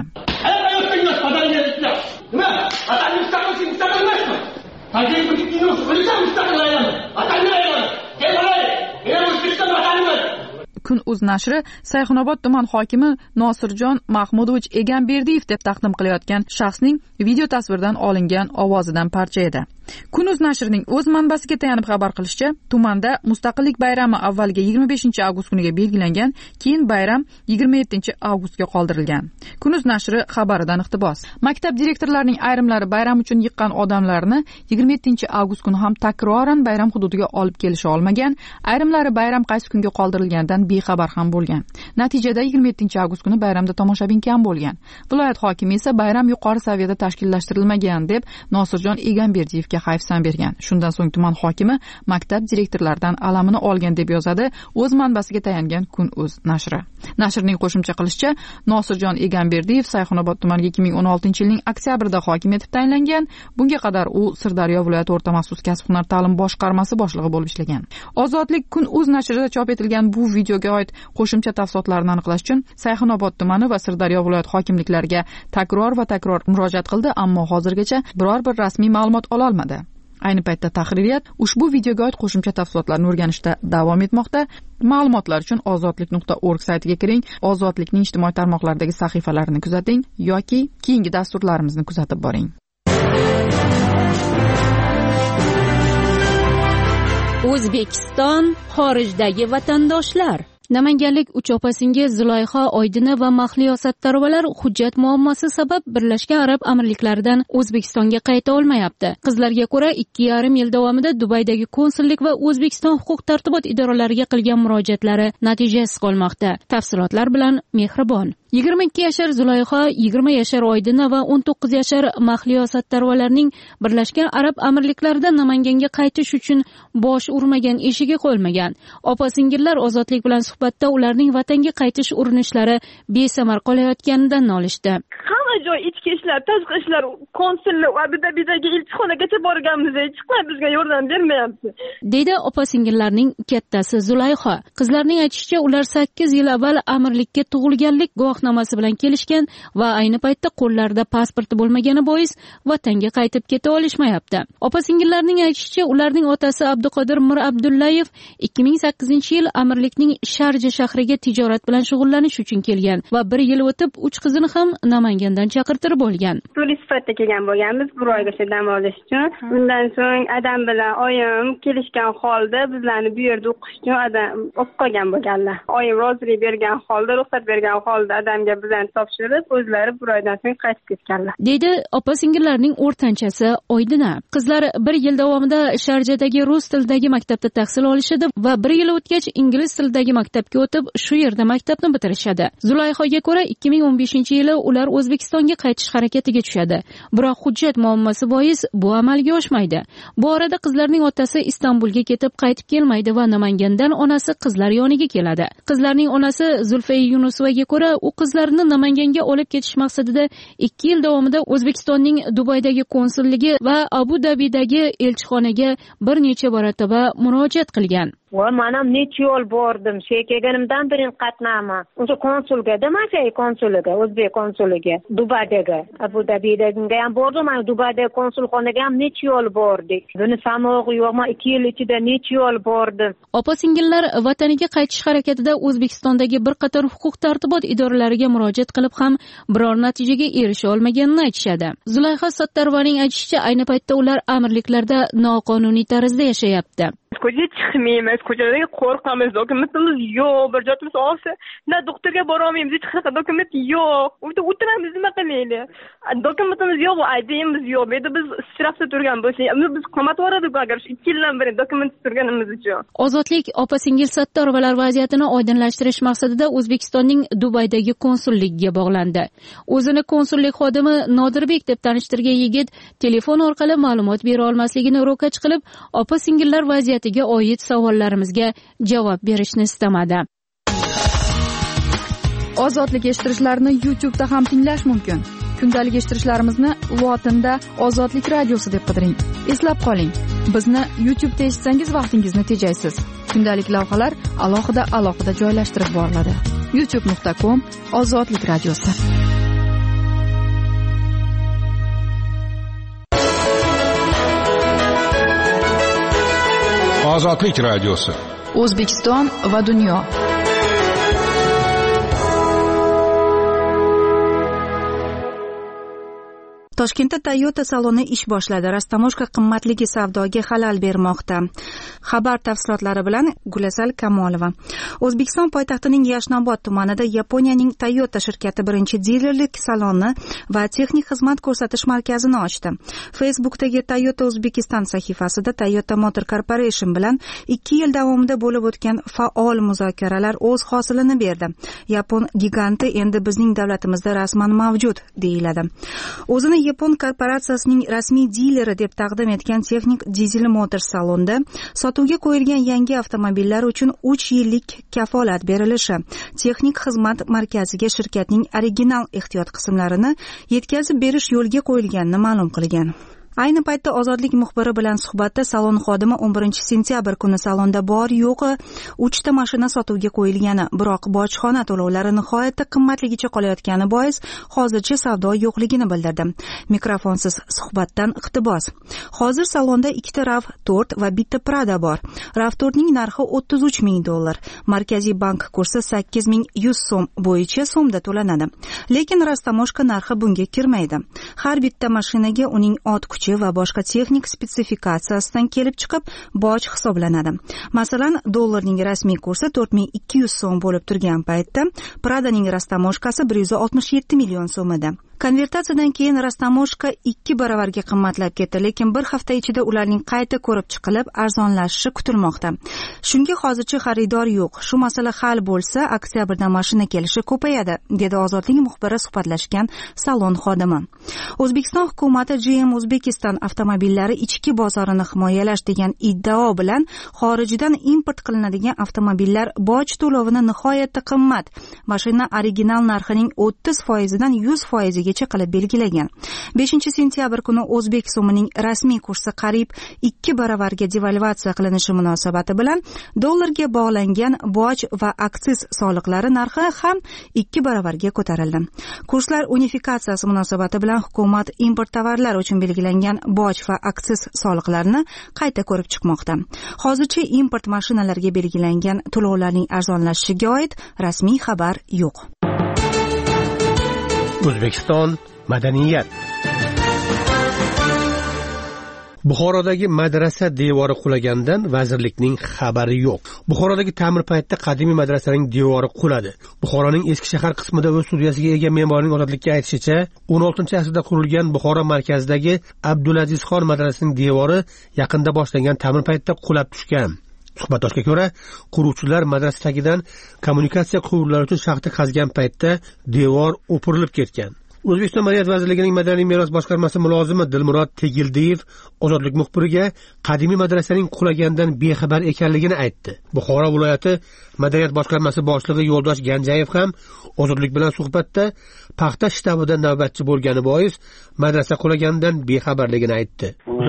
Kun.uz nashri Sayxunobod tuman hokimi Nosirjon Mahmudovich Egamberdiyev deb taqdim qilayotgan shaxsning video tasvirdan olingan ovozidan parcha edi. Kun.uz nashrining o'z manbasiga tayanib xabar qilishicha, tumanda mustaqillik bayrami avvaliga 25 avgust kuniga belgilangan, keyin bayram 27 avgustga qoldirilgan. Kun.uz nashri xabaridan iqtibos. Maktab direktorlarining ayrimlari bayram uchun yiqqan odamlarni 27 avgust kuni ham takroran bayram hududiga olib kelisha olmagan, ayrimlari bayram qaysi kunga qoldirilgandan bexabar ham bo'lgan. Natijada 27 avgust kuni bayramda tomoshabin kam bo'lgan. Viloyat hokimi esa bayram yuqori saviyada tashkillashtirilmagan deb Nosirjon Egamberdiyevga hayfsan bergan. Shundan so'ng tuman hokimi maktab direktorlaridan alamini olgan deb yozadi o'z manbasiga tayangan Kun.uz nashri. Nashrning qo'shimcha qilishicha, Nosirjon Egamberdiyev Sayxunobod tumaniga 2016-yilning oktyabrida hokim etib tayinlangan. Bunga qadar u Sirdaryo viloyati o'rta maxsus kasb-hunar ta'lim boshqarmasi boshlig'i bo'lib ishlagan. Ozodlik Kun.uz nashrida chop etilgan bu videoga oid qo'shimcha tafsilotlarni aniqlash uchun Sayxunobod tumani va Sirdaryo viloyat hokimliklariga takror murojaat qildi, ammo hozirgacha biror bir rasmiy ma'lumot ola olmadi. Ayni paytda tahririyat ushbu videoga oid qo'shimcha tafsilotlarni o'rganishda davom etmoqda. Ma'lumotlar uchun ozodlik.org saytiga kiring, Ozodlikning ijtimoiy tarmoqlardagi sahifalarini kuzating yoki keyingi dasturlarimizni kuzatib boring. O'zbekiston xorijdagi vatandoshlar. Namanganlik 3 opa-singil Zulayho Oydina va Mahliyo Sattarovanar hujjat muammosi sabab Birlashgan Arab Amirliklaridan O'zbekistonga qayta olmayapti. Qizlarga ko'ra 2,5 yil davomida Dubaydagi konsullik va O'zbekiston huquq-tartibot idoralariga qilgan murojaatlari natijasiz qolmoqda. Tafsilotlar bilan Mehribon. 22 yashar Zulayho, 20 yashar Oydina va 19 yashar Mahliyo Sattarvalarning Birlashgan Arab Amirliklarida Namanganga qaytish uchun bosh urmagan eshiga qo'yilmagan. Opa-singillar Ozodlik bilan suhbatda ularning vatanga qaytish urinishlari besamar qolayotganidan nolishdi. Hamma joy ichki ishlar, tashqi ishlar, konsullik va Abu-Dabidagi elchixonagacha borganmiz, hech qanday bizga yordam bermayapti. Deydi opa-singillarning kattasi Zulayho. Qizlarning aytishicha, ular 8 yil avval amirlikka tug'ilganlik guvohnomasi bilan kelishgan va ayni paytda qo'llarida pasporti bo'lmagani bois vatanga qaytib keta olishmayapti. Opa-singillarning aytishicha, ularning otasi Abduqodir Mir Abdullayev 2008-yil amirlikning Sharja shahriga tijorat bilan shug'ullanish uchun kelgan va 1 yil o'tib 3 qizini ham Namangandan chaqirtirib olgan. Turist sifatida kelgan bo'lganmiz, bir oyga dam olish uchun. Undan so'ng adam bilan oyim kelishgan holda bizlarni bu yerda o'qish uchun adam olib qolgan bo'lganlar. Oyim rozilik bergan holda, ruxsat bergan holda adamga bizlarni topshirib, o'zlari bir oydan so'ng qaytib ketganlar. Deydi opa-singillarning o'rtanchasi Oydina. Qizlar 1 yil davomida Sharjadagi rus tilidagi maktabda tahsil olishadi va 1 yil o'tgach ingliz tilidagi maktabga o'tib, shu yerda maktabni bitirishadi. Zulayhoga ko'ra 2015-yili ular O'zbekistonga qaytish harakatiga tushadi. Biroq hujjat muammosi bois bu amalga oshmaydi. Bu orada qizlarning otasi Istanbulga ketib qaytib kelmaydi va Namangandan onasi qizlar yoniga keladi. Qizlarning onasi Zulfay Yunusovaga ko'ra, u qizlarini Namanganga olib ketish maqsadida 2 yil davomida O'zbekistonning Dubaydagi konsulligi va Abu-Dabidagi elchixonaga bir necha marotaba murojaat qilgan. Manam necha yo'l bordim. Kelganimdan birin qatnaman. O'sha konsulga, demasay konsuliga, o'zbek konsuliga, Dubaydagi, Abu-Dabidagi ham bordim, mana Dubaydagi konsulxonaga ham necha yo'l bordik. Buni samog'i yo'qmi, 2 yil ichida necha yo'l bordim. Opa-singillar vataniga qaytish harakatida O'zbekistondagi bir qator huquq-tartibot idoralariga murojaat qilib ham biror natijaga erisha olmaganini aytishadi. Zulayho Sattarvaning aytishicha, ayni paytda ular amirliklarda noqonuniy tarzda yashayapti. Ko'chaga chiqmaymiz, ko'chalarga qo'rqamiz, dokumentimiz yo'q, bir joyimiz olsa, na doktorga bora olmaymiz, hech qanaqa dokument yo'q. Uyda o'tiramiz, nima qilaylik? Dokumentimiz yo'q, ID'imiz yo'q. Bu yerda biz shtrafda turgan bo'lsak, biz qamatib yubordik agar 2 yildan beri dokument turganimiz uchun. Ozodlik opa-singil Sattorvalar vaziyatini oydinlashtirish maqsadida O'zbekistonning Dubaydagi konsulligiga bog'landi. O'zini konsullik xodimi Nodirbek deb tanishtirgan yigit telefon orqali ma'lumot bera olmasligini ro'kach qilib, opa-singillar vaziyatiga oid savollarimizga javob berishni istamadi. Ozodlik eshittirishlarini YouTube'da ham tinglash mumkin. Kundalik eshittirishlarimizni lotinda Ozodlik radiosi deb qidiring. Eslab qoling, bizni YouTube'da eshitsangiz vaqtingizni tejaysiz. Kundalik lavhalar alohida joylashtirib boriladi. youtube.com/Ozodlik radiosi. Ozodlik radiosi. O'zbekiston va dunyo. Toshkentda Toyota saloni ish boshladi. Rastamoshka qimmatligi savdoga xalal bermoqda. Xabar tafsilotlari bilan Gulasal Kamolova. O'zbekiston poytaxtining Yashnobod tumanida Yaponiyaning Toyota shirkati birinchi dilerlik saloni va texnik xizmat ko'rsatish markazini ochdi. Facebookdagi Toyota O'zbekiston sahifasida Toyota Motor Corporation bilan 2 yil davomida bo'lib o'tgan faol muzokaralar o'z hosilini berdi. Yapon giganti endi bizning davlatimizda rasman mavjud, deyiladi. O'zini Yapon korporatsiyasining rasmiy dileri deb taqdim etgan Texnik Diesel Motors salonida sotuvga qo'yilgan yangi avtomobillar uchun 3 yillik kafolat berilishi, texnik xizmat markaziga shirkatning original ehtiyot qismlarini yetkazib berish yo'lga qo'yilganini ma'lum qilgan. Ayni paytda Ozodlik muxbiri bilan suhbatda salon xodimi 11 sentyabr kuni salonda bor yo'qi 3 ta mashina sotuvga qo'yilgani, biroq bojxona to'lovlari nihoyatda qimmatligicha qolayotgani bois hozircha savdo yo'qligini bildirdi. Mikrofonsiz suhbatdan iqtibos. Hozir salonda 2 ta RAV4 va bitta Prado bor. RAV4ning narxi $33,000. Markaziy bank kursi 8,100 so'm bo'yicha so'mda to'lanadi. Lekin Rastamoshka narxi bunga kirmaydi. Har bitta mashinaga uning ot kuchi va boshqa texnik spetsifikatsiyasidan kelib chiqib boj hisoblanadi. Masalan, dollarning rasmiy kursi 4,200 so'm bo'lib turgan paytda Pradoning Rastamoshkasi 167 million so'm edi. Konvertatsiyadan keyin rastamoshka 2 baravarga qimmatlab ketdi, lekin bir hafta ichida ularning qayta ko'rib chiqilib arzonlashishi kutilmoqda. Shunga hozircha xaridor yo'q. Shu masala hal bo'lsa, oktyabrda mashina kelishi ko'payadi, dedi Ozodlik muxbiri suhbatlashgan salon xodimi. O'zbekiston hukumati GM Uzbekistan avtomobillari ichki bozorini himoyalash degan iddao bilan xorijdan import qilinadigan avtomobillar boj to'lovini nihoyatda qimmat, mashina original narxining 30% dan 100% gacha qilib belgilagan. 5-sentyabr kuni o'zbek so'mining rasmiy kursi qariyb 2 baravarga devalvatsiya qilinishi munosabati bilan dollarga bog'langan boj va aksiz soliqlari narxi ham 2 baravarga ko'tarildi. Kurslar unifikatsiyasi munosabati bilan hukumat import tovarlar uchun belgilangan boj va aksiz soliqlarini qayta ko'rib chiqmoqda. Hozircha import mashinalarga belgilangan to'lovlarning arzonlashishiga oid rasmiy xabar yo'q. O'zbekiston madaniyat. Buxorodagi madrasa devori qulagandan vazirlikning xabari yo'q. Buxorodagi ta'mir paytida qadimiy madrasaning devori quladi. Buxoroning eski shahar qismida o'z studiyasiga ega me'morning ozodlikka aytishicha, 16-asrda qurilgan Buxoro markazidagi Abdulazizxon madrasasining devori yaqinda boshlangan ta'mir paytida qulab tushgan. Suhbatdoshga ko'ra, quruvchilar madrasa tagidan kommunikatsiya quvurlari uchun shaxta qazgan paytda devor o'pirilib ketgan. O'zbekiston Madaniyat vazirligining madaniy meros boshqarmasi mulozimi Dilmurod Tegildiyev Ozodlik muxbiriga qadimiy madrasaning qulaganidan bexabar ekanligini aytdi. Buxoro viloyati Madaniyat boshqarmasi boshlig'i Yo'ldosh Ganjayev ham Ozodlik bilan suhbatda paxta shtabida navbatchi bo'lgani bois madrasa qulaganidan bexabarligini aytdi.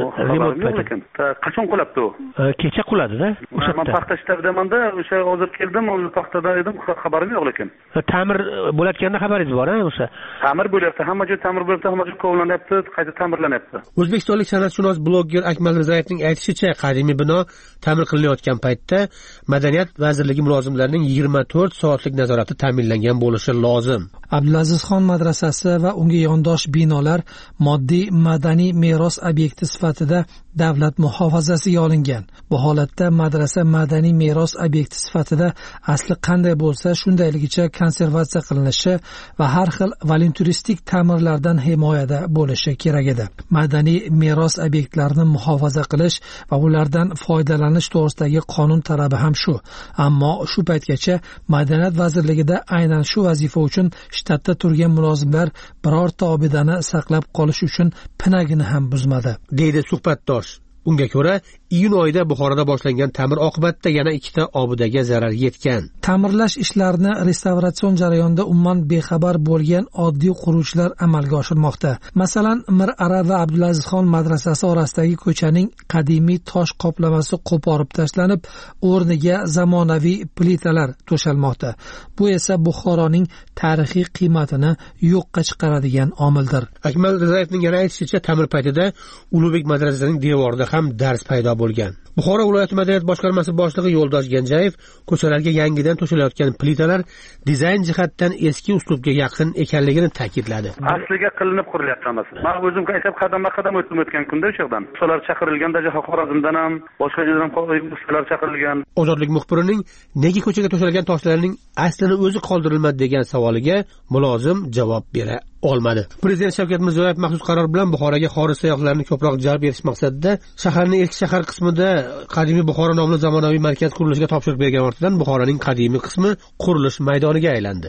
Qachon qulabdi u? Kecha quladi-da. O'sha men paxta shtabidamanda, o'sha hozir keldim, o'sha paxtada edim, xabarim yo'q lekin. Ta'mir bo'layotganda xabaringiz bor-a o'sha? Ta'mir bo'lyapti, hamma joy ta'mir bo'lyapti, hamma joy kovlanyapti, qayta ta'mirlanyapti. O'zbekistonlik san'atshunos blogger Akmal Rizayevning aytishicha, qadimiy bino ta'mir qilinayotgan paytda Madaniyat vazirligi mulozimlarining 24 soatlik nazorati ta'minlangan bo'lishi lozim. Abdulazizxon madrasasi va unga yondosh binolar moddiy madaniy meros obyekti sifatida davlat muhofazasiga olingan. Bu holatda madrasa madaniy meros obyekti sifatida asli qanday bo'lsa shundayligicha konservatsiya qilinishi va har xil volunturistik ta'mirlardan himoyada bo'lishi kerak edi. Madaniy meros obyektlarini muhofaza qilish va ulardan foydalanish to'g'risidagi qonun talabi ham shu. Ammo shu paytgacha Madaniyat vazirligida aynan shu vazifa uchun shtatda turgan mulozimlar birorta obidani saqlab qolish uchun pinagini ham buzmadi, deydi suhbatdosh. Unga ko'ra, iyun oyida Buxoroda boshlangan ta'mir oqibatida yana 2 obidaga zarar yetgan. Ta'mirlash ishlarini restavratsion jarayonida umuman bexabar bo'lgan oddiy quruvchilar amalga oshirmoqda. Masalan, Mirara va Abdulazizxon madrasasi orasidagi ko'chaning qadimiy tosh qoplamasi qo'porib tashlanib, o'rniga zamonaviy plitalar to'shalmoqda. Bu esa Buxoroning tarixiy qiymatini yo'qqa chiqaradigan omildir. Akmal Rizayevning yana aytishicha, ta'mir paytida Ulug'bek madrasasining devorida ham dars paydo bo'lgan. Buxoro viloyati madaniyat boshqarmasi boshlig'i Yo'ldosh Ganjayev ko'chalarga yangidan to'shalayotgan plitalar dizayn jihatdan eski uslubga yaqin ekanligini ta'kidladi. Asliga qilinib qurilyapti hammasi. Men o'zim aytib qadam-qadam o'tgan kunda o'sha yerdan. Ustolar chaqirilgan, dajaha Xorazmdan ham, boshqa joydan ham ustalar chaqirilgan. Ozodlik muxbirining nega ko'chaga to'shalgan toshlarning aslini o'zi qoldirilmadi degan savoliga mulozim javob bera olmadi. Prezident Shavkat Mirziyoyev maxsus qaror bilan Buxoroga xorij sayyohlarni ko'proq jalb etish maqsadida shaharning eski shahar qismida qadimiy Buxoro nomli zamonaviy markaz qurilishiga topshiriq bergan ortidan Buxoroning qadimiy qismi qurilish maydoniga aylandi.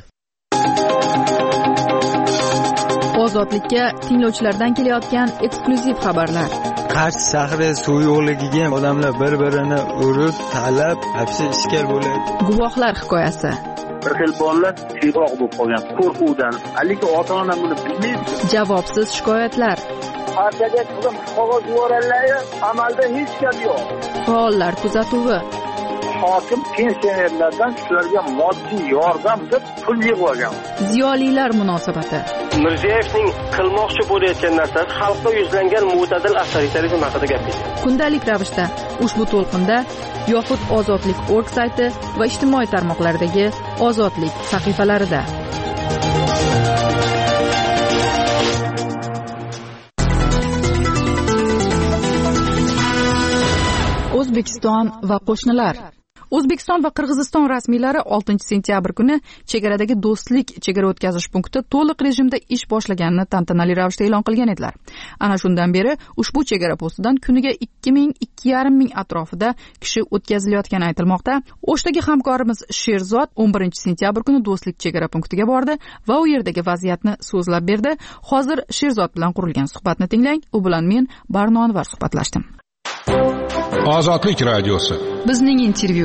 Ozodlikka tinglovchilardan kelayotgan eksklyuziv xabarlar. Qarsh shahri suv yo'qligiga odamlar bir-birini urib, talab, hapsi ishkal bo'ladi. Guvohlar hikoyasi. Bir xil bolalar siyroq bo'lib qolgan qo'rquvdan. Lekin ota-ona buni bilmaydi. Javobsiz shikoyatlar. Partiyaga qizim qog'oz yuborganlar, amalda hech gap yo'q. Faollar kuzatuvi. Hokim pensionerlardan shularga moddiy yordam deb pul yig'ib olgan. Ziyolilar munosabati. Mirziyoyevning qilmoqchi bo'layotgan narsasi xalqqa yuzlangan mo'tadil avtoritarizm haqida gapirdi. Kundalik ravishda ushbu to'lqinda yoxud ozodlik.org sayti va ijtimoiy tarmoqlardagi Ozodlik sahifalarida. O'zbekiston va qo'shnilar. O'zbekiston va Qirg'iziston rasmiylari 6-sentyabr kuni chegaradagi Do'stlik chegara o'tkazish punkti to'liq rejimda ish boshlaganini tantanali ravishda e'lon qilgan edilar. Ana shundan beri ushbu chegara postidan kuniga 2000-2500 atrofida kishi o'tkazilayotgani aytilmoqda. O'shdagi hamkorimiz Sherzod 11-sentyabr kuni Do'stlik chegara punktiga bordi va u yerdagi vaziyatni so'zlab berdi. Hozir Sherzod bilan qurilgan suhbatni tinglang. U bilan men Barno Anvar suhbatlashdim. Ozodlik radiosi. Bizning intervyu.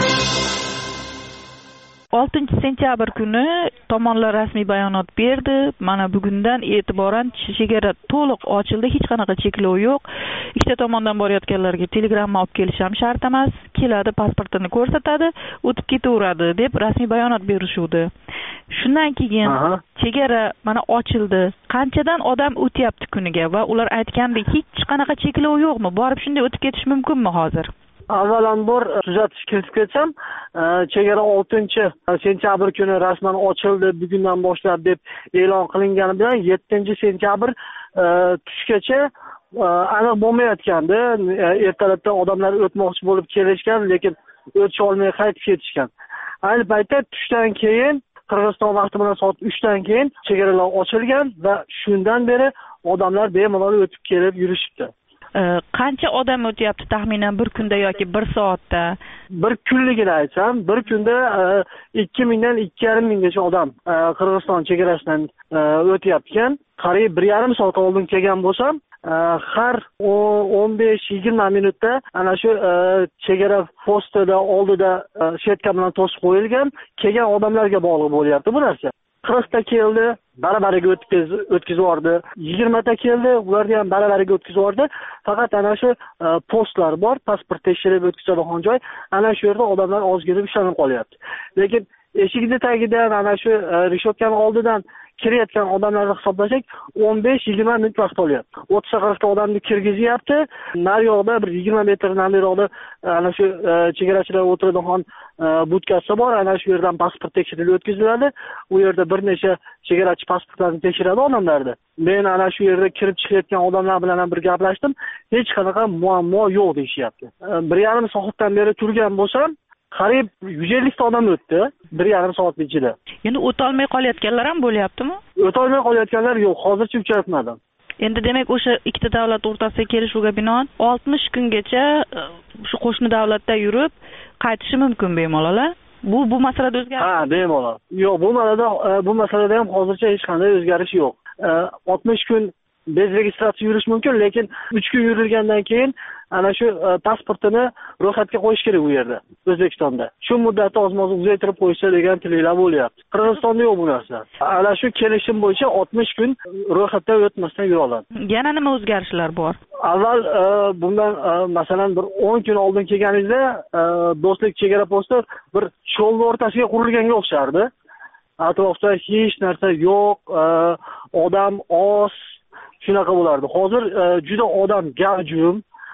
6-sentyabr kuni tomonlar rasmiy bayonot berdi. Mana bugundan e'tiboran chegara to'liq ochildi, hech qanaqa cheklov yo'q. Ikkita tomondan borayotganlarga telegramma olib kelish ham shart emas. Keladi, pasportini ko'rsatadi, o'tib ketaveradi deb rasmiy bayonot berishuvdi. Shundan keyin chegara mana ochildi. Qanchadan odam o'tyapti kuniga va ular aytgandek hech qanaqa cheklov yo'qmi? Borib shunday o'tib ketish mumkinmi hozir? Avvalambor tuzatish kiritib ketsam, chegara 6-sentyabr kuni rasman ochildi, bugundan boshlab deb e'lon qilingani bilan 7-sentyabr tushgacha aniq bo'lmayotgandi. Ertalabda odamlar o'tmoqchi bo'lib kelishgan, lekin o'tisha olmay qaytib ketishgan. Ayni paytda tushdan keyin Qirg'iziston vaqti bilan soat 3 dan keyin chegaralar ochilgan va shundan beri odamlar bemalol o'tib kelib yurishibdi. Qancha odam o'tyapti taxminan bir kunda yoki bir soatda? Bir kunligini aytsam, bir kunda 2000 dan 2500gacha odam Qirg'iziston chegarasidan o'tyapti. Qariyb 1,5 soat oldin kelgan bo'lsam, har 15-20 minutda ana shu chegara postida oldida shetka bilan to'sib qo'yilgan, kelgan odamlarga bog'liq bo'lyapti bu narsa. 40 ta keldi, barabariga o'tkazib yubordi. 20 ta keldi, ularni ham barabariga o'tkazib yubordi. Faqat ana shu postlar bor, pasport tekshirib o'tkazadigan joy. Ana shu yerda odamlar ozgina ushlanib qolyapti. Lekin eshikning tagidan ana shu rishotkaning oldidan kirayotgan odamlarni hisoblasak 15-20 minut vaqt olyapti. 30-40 ta odamni kirgizyapti. Naryoqda bir 20 metr nariroqda ana shu chegarachilar o'tiradigan budkasi bor. Ana shu yerdan pasport tekshirilib o'tkaziladi. U yerda bir necha chegarachi pasportlarni tekshiradi odamlarni. Men ana shu yerda kirib chiqayotgan odamlar bilan ham bir gaplashdim. Hech qanaqa muammo yo'q deyishyapti. 1,5 soatdan beri turgan bo'lsam, qariyb 150 ta odam o'tdi 1,5 soat ichida. Endi o'tolmay qolayotganlar ham bo'lyaptimi? O'tolmay qolayotganlar yo'q, hozircha uchratmadim. Endi demak o'sha ikkita davlat o'rtasidagi kelishuvga binoan 60 kungacha shu qo'shni davlatda yurib qaytishi mumkin bemalol. Bu masalada o'zgarish? Ha, bemalol. Yo'q, bu masalada ham hozircha hech qanday o'zgarish yo'q. 60 kun bez registratsiya yurish mumkin, lekin 3 kun yurilgandan keyin ana shu pasportini ro'yxatga qo'yish kerak u yerda, O'zbekistonda. Shu muddatni ozmoz uzaytirib qo'yishsa degan tilaklar bo'lyapti. Qirg'izistonda yo'q bu narsa. Ana shu kelishim bo'yicha 60 kun ro'yxatdan o'tmasdan yura oladi. Yana nima o'zgarishlar bor? Avval bundan masalan bir 10 kun oldin kelganingizda Do'stlik chegara posti bir cho'lni o'rtasiga qurilganga o'xshardi. Atrofda hech narsa yo'q, odam oz, shunaqa bo'lardi. Hozir juda odam gavjum.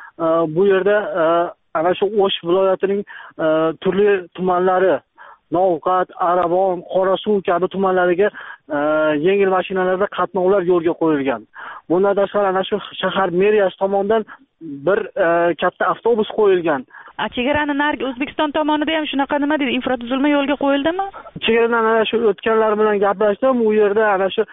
Bu yerda ana shu O'sh viloyatining turli tumanlari, Novqat, Arabon, Qorasuv kabi tumanlariga yengil mashinalarda qatnovlar yo'lga qo'yilgan. Bundan tashqari ana shu shahar meriyasi tomonidan bir katta avtobus qo'yilgan. Chegarani narigi O'zbekiston tomonida ham shunaqa nima deydi, infratuzilma yo'lga qo'yildimi? Chegaradan ana shu o'tganlar bilan gaplashdim. U yerda ana shu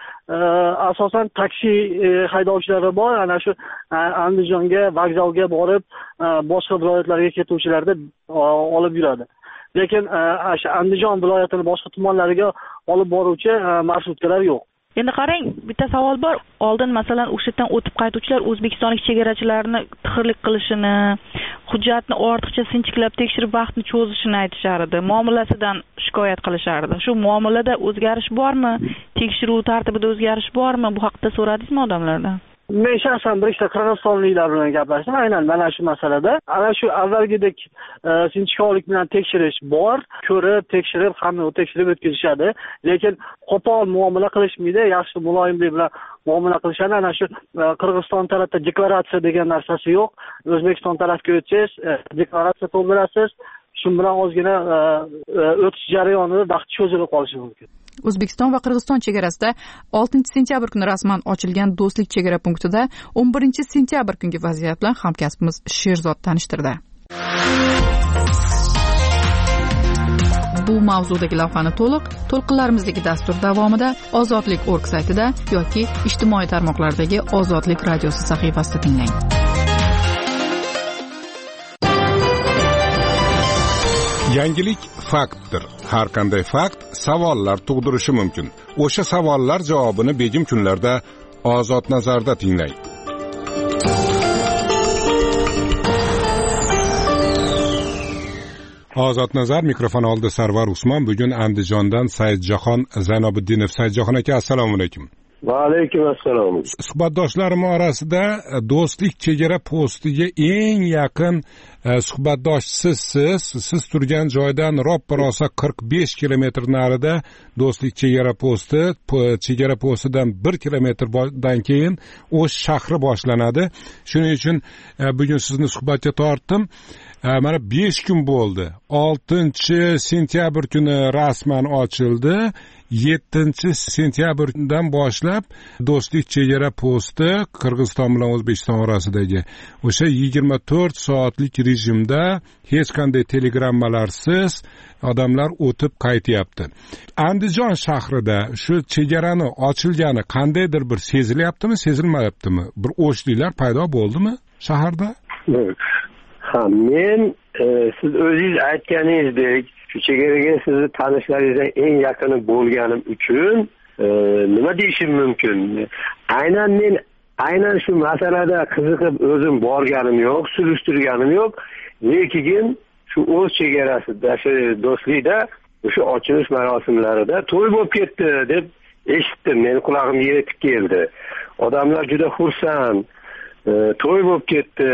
asosan taksi haydovchilari bor. Ana shu Andijonga, vokzalga borib, boshqa viloyatlarga ketuvchilarni olib yuradi. Lekin o'sha Andijon viloyatining boshqa tumanlariga olib boruvchi marshrutkalar yo'q. Endi qarang, bitta savol bor. Oldin masalan o'sha yerdan o'tib qaytuvchilar o'zbekistonlik chegarachilarni tixirlik qilishini, hujjatni ortiqcha sinchiklab tekshirib vaqtni cho'zishini aytishar edi. Muomalasidan shikoyat qilishardi. Shu muomalada o'zgarish bormi? Tekshiruv tartibida o'zgarish bormi? Bu haqda so'radingizmi odamlardan? Men shaxsan bir ikkita qirg'izistonliklar bilan gaplashdim, aynan mana shu masalada. Ana shu avvalgidek sinchkovlik bilan tekshirish bor, ko'rib, tekshirib, hamma tekshirib o'tkazishadi, lekin qo'pol muomala qilishmaydi, yaxshi muloyimlik bilan muomala qilishadi. Ana shu Qirg'iziston tarafda deklaratsiya degan narsasi yo'q. O'zbekiston tarafga o'tsangiz, deklaratsiya to'ldirasiz. Shu bilan ozgina o'tish jarayonida vaqt cho'zilib qolishi mumkin. O'zbekiston va Qirg'iziston chegarasida 6-sentyabr kuni rasman ochilgan Do'stlik chegara punktida 11-sentyabr kungi vaziyat bilan hamkasbimiz Sherzod tanishtirdi. mavzudagi lavhani to'lqinlarimizdagi dastur davomida ozodlik.org saytida yoki ijtimoiy tarmoqlardagi Ozodlik radiosi sahifasida tinglang. Yangilik faktdir. Har qanday fakt savollar tug'dirishi mumkin. O'sha savollar javobini begim kunlarda Ozod nazarda tinglang. Ozod nazar mikrofon oldi Sarvar Usmon. Bugun Andijondan Saidjahon Zaynobiddinov. Saidjahon aka, assalomu alaykum. Va alaykum assalom. Suhbatdoshlarim orasida do'stlik chegara postiga eng yaqin suhbatdosh siz turgan joydan roppa-rosa 45 kilometr narida do'stlik chegara postidan 1 kilometrdan keyin O'sh shahri boshlanadi. Shuning uchun bugun sizni suhbatga tortdim. Mana 5 kun bo'ldi. 6-sentyabr kuni rasman ochildi. 7-sentyabrdan boshlab do'stlik chegara posti Qirg'iziston bilan O'zbekiston orasidagi o'sha 24 soatlik rejimda hech qanday telegrammalarsiz odamlar o'tib qaytyapti. Andijon shahrida shu chegarani ochilgani qandaydir bir sezilyaptimi, sezilmayaptimi? Bir o'shliklar paydo bo'ldimi shaharda? Ha, men siz o'zingiz aytganingizdek, shu chegaraga sizni tanishlaringizdan eng yaqini bo'lganim uchun nima deyishim mumkin? Aynan shu masalada qiziqib o'zim borganim yo'q, surishtirganim yo'q. Lekin shu o'z chegarasida, shu do'stlikda o'sha ochilish marosimlarida to'y bo'lib ketdi deb eshitdim. Men qulog'imga yetib keldi. Odamlar juda xursand. To'y bo'lib ketdi,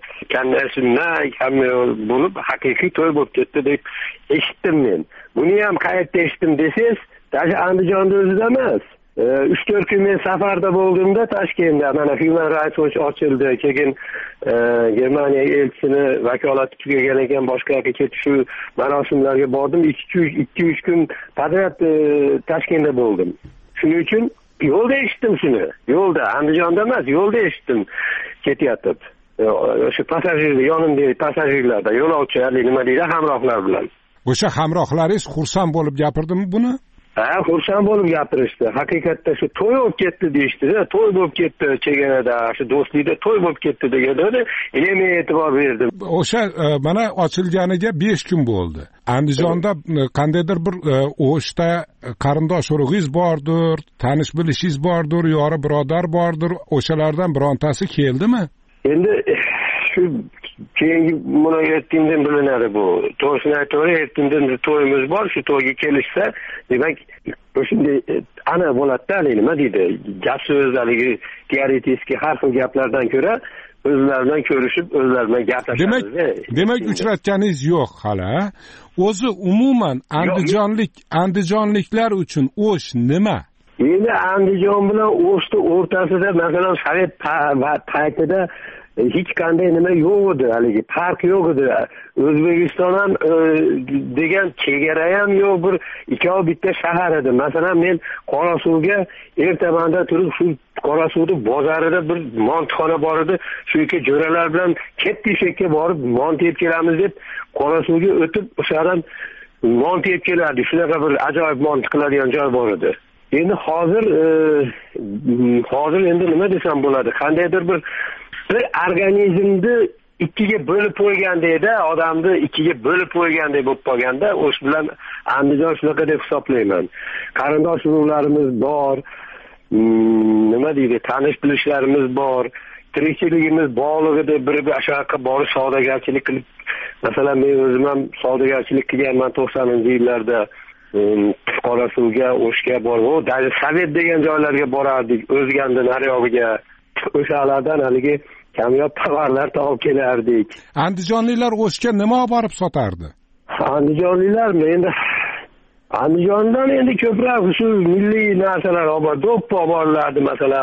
bo'lib haqiqiy to'y bo'lib ketdi deb eshitdim men. Buni ham qayerda eshitdim desangiz, даже Andijonda o'zida emas. 3-4 kun men safarda bo'ldimda Toshkentda, mana Human Rights Watch ochildi, keyin Germaniya elchisini vakolati tugagan ekan, boshqa yoqqa ketib shu marosimlarga bordim. 2-3 kun podrad Toshkentda bo'ldim. Shuning uchun yo'lda eshitdim shuni. Yo'lda, Andijonda emas, yo'lda eshitdim ketyapti. O'sha passajirlar, yonimdagi passajirlarda, yo'lovchilar, nima deydi, hamrohlar bilan. O'sha hamrohlaringiz xursand bo'lib gapirdimi buni? Ha, xursand bo'lib gapirishdi. Haqiqatda shu to'y bo'lib ketdi deyishdi-da, to'y bo'lib ketdi chegarada, shu do'stlikda to'y bo'lib ketdi deganda, men e'tibor berdim. O'sha mana ochilganiga 5 kun bo'ldi. Andijonda qandaydir bir O'shda qarindosh urug'ingiz bordir, tanish bilishingiz bordir, yori birodar bordir. O'shalardan birontasi keldimi? Endi shu keyingi muloqotdan bilinadi bu. To'g'risini aytaver, ertandan to'yimiz bor, shu to'yga kelishsa, demak, o'shunday ana bo'ladi-da, nima deydi? Gap so'zlariga teoretik har xil gaplardan ko'ra o'zlari bilan ko'rishib, o'zlari bilan gaplashadi. Demak, uchratganingiz yo'q hali. O'zi umuman andijonliklar uchun O'sh nima? Endi Andijon bilan O'shni o'rtasida, masalan, Sovet paytida hech qanday nima yo'q edi, haligi farq yo'q edi. O'zbekiston ham degan chegara ham yo'q, bir ikkov bitta shahar edi. Masalan, men Qorasuvga ertamanda turib, shu Qorasuvda bozorida bir montxona bor edi. Shu yerga jo'ralar bilan Ketishekka borib mont yeb kelamiz deb Qorasuvga o'tib, o'shadan mont yeb kelardi. Shunaqa bir ajoyib mont qiladigan joy bor edi. Endi hozir endi nima desam bo'ladi? Qandaydir bir organizmni ikkiga bo'lib qo'ygandek-da, odamni ikkiga bo'lib qo'ygandek bo'lib qolganda, o'sh bilan Andijon shunaqa deb hisoblayman. Qarindosh urug'larimiz bor, nima deydi, tanish bilishlarimiz bor, tirikchiligimiz bog'liq deb bir yoqqa borib savdogarchilik qilib, masalan, men o'zim ham savdogarchilik qilganman 90-yillarda. Qorasuvga, O'shga borib, даже Sovet degan joylarga borardik, O'zgandan nariyog'iga. O'shalardan haligi kamyob tovarlar topib kelardik. Andijonliklar O'shga nima olib borib sotardi? Andijondan endi ko'proq shu milliy narsalar olib bordi, do'ppi olib boriladi, masalan,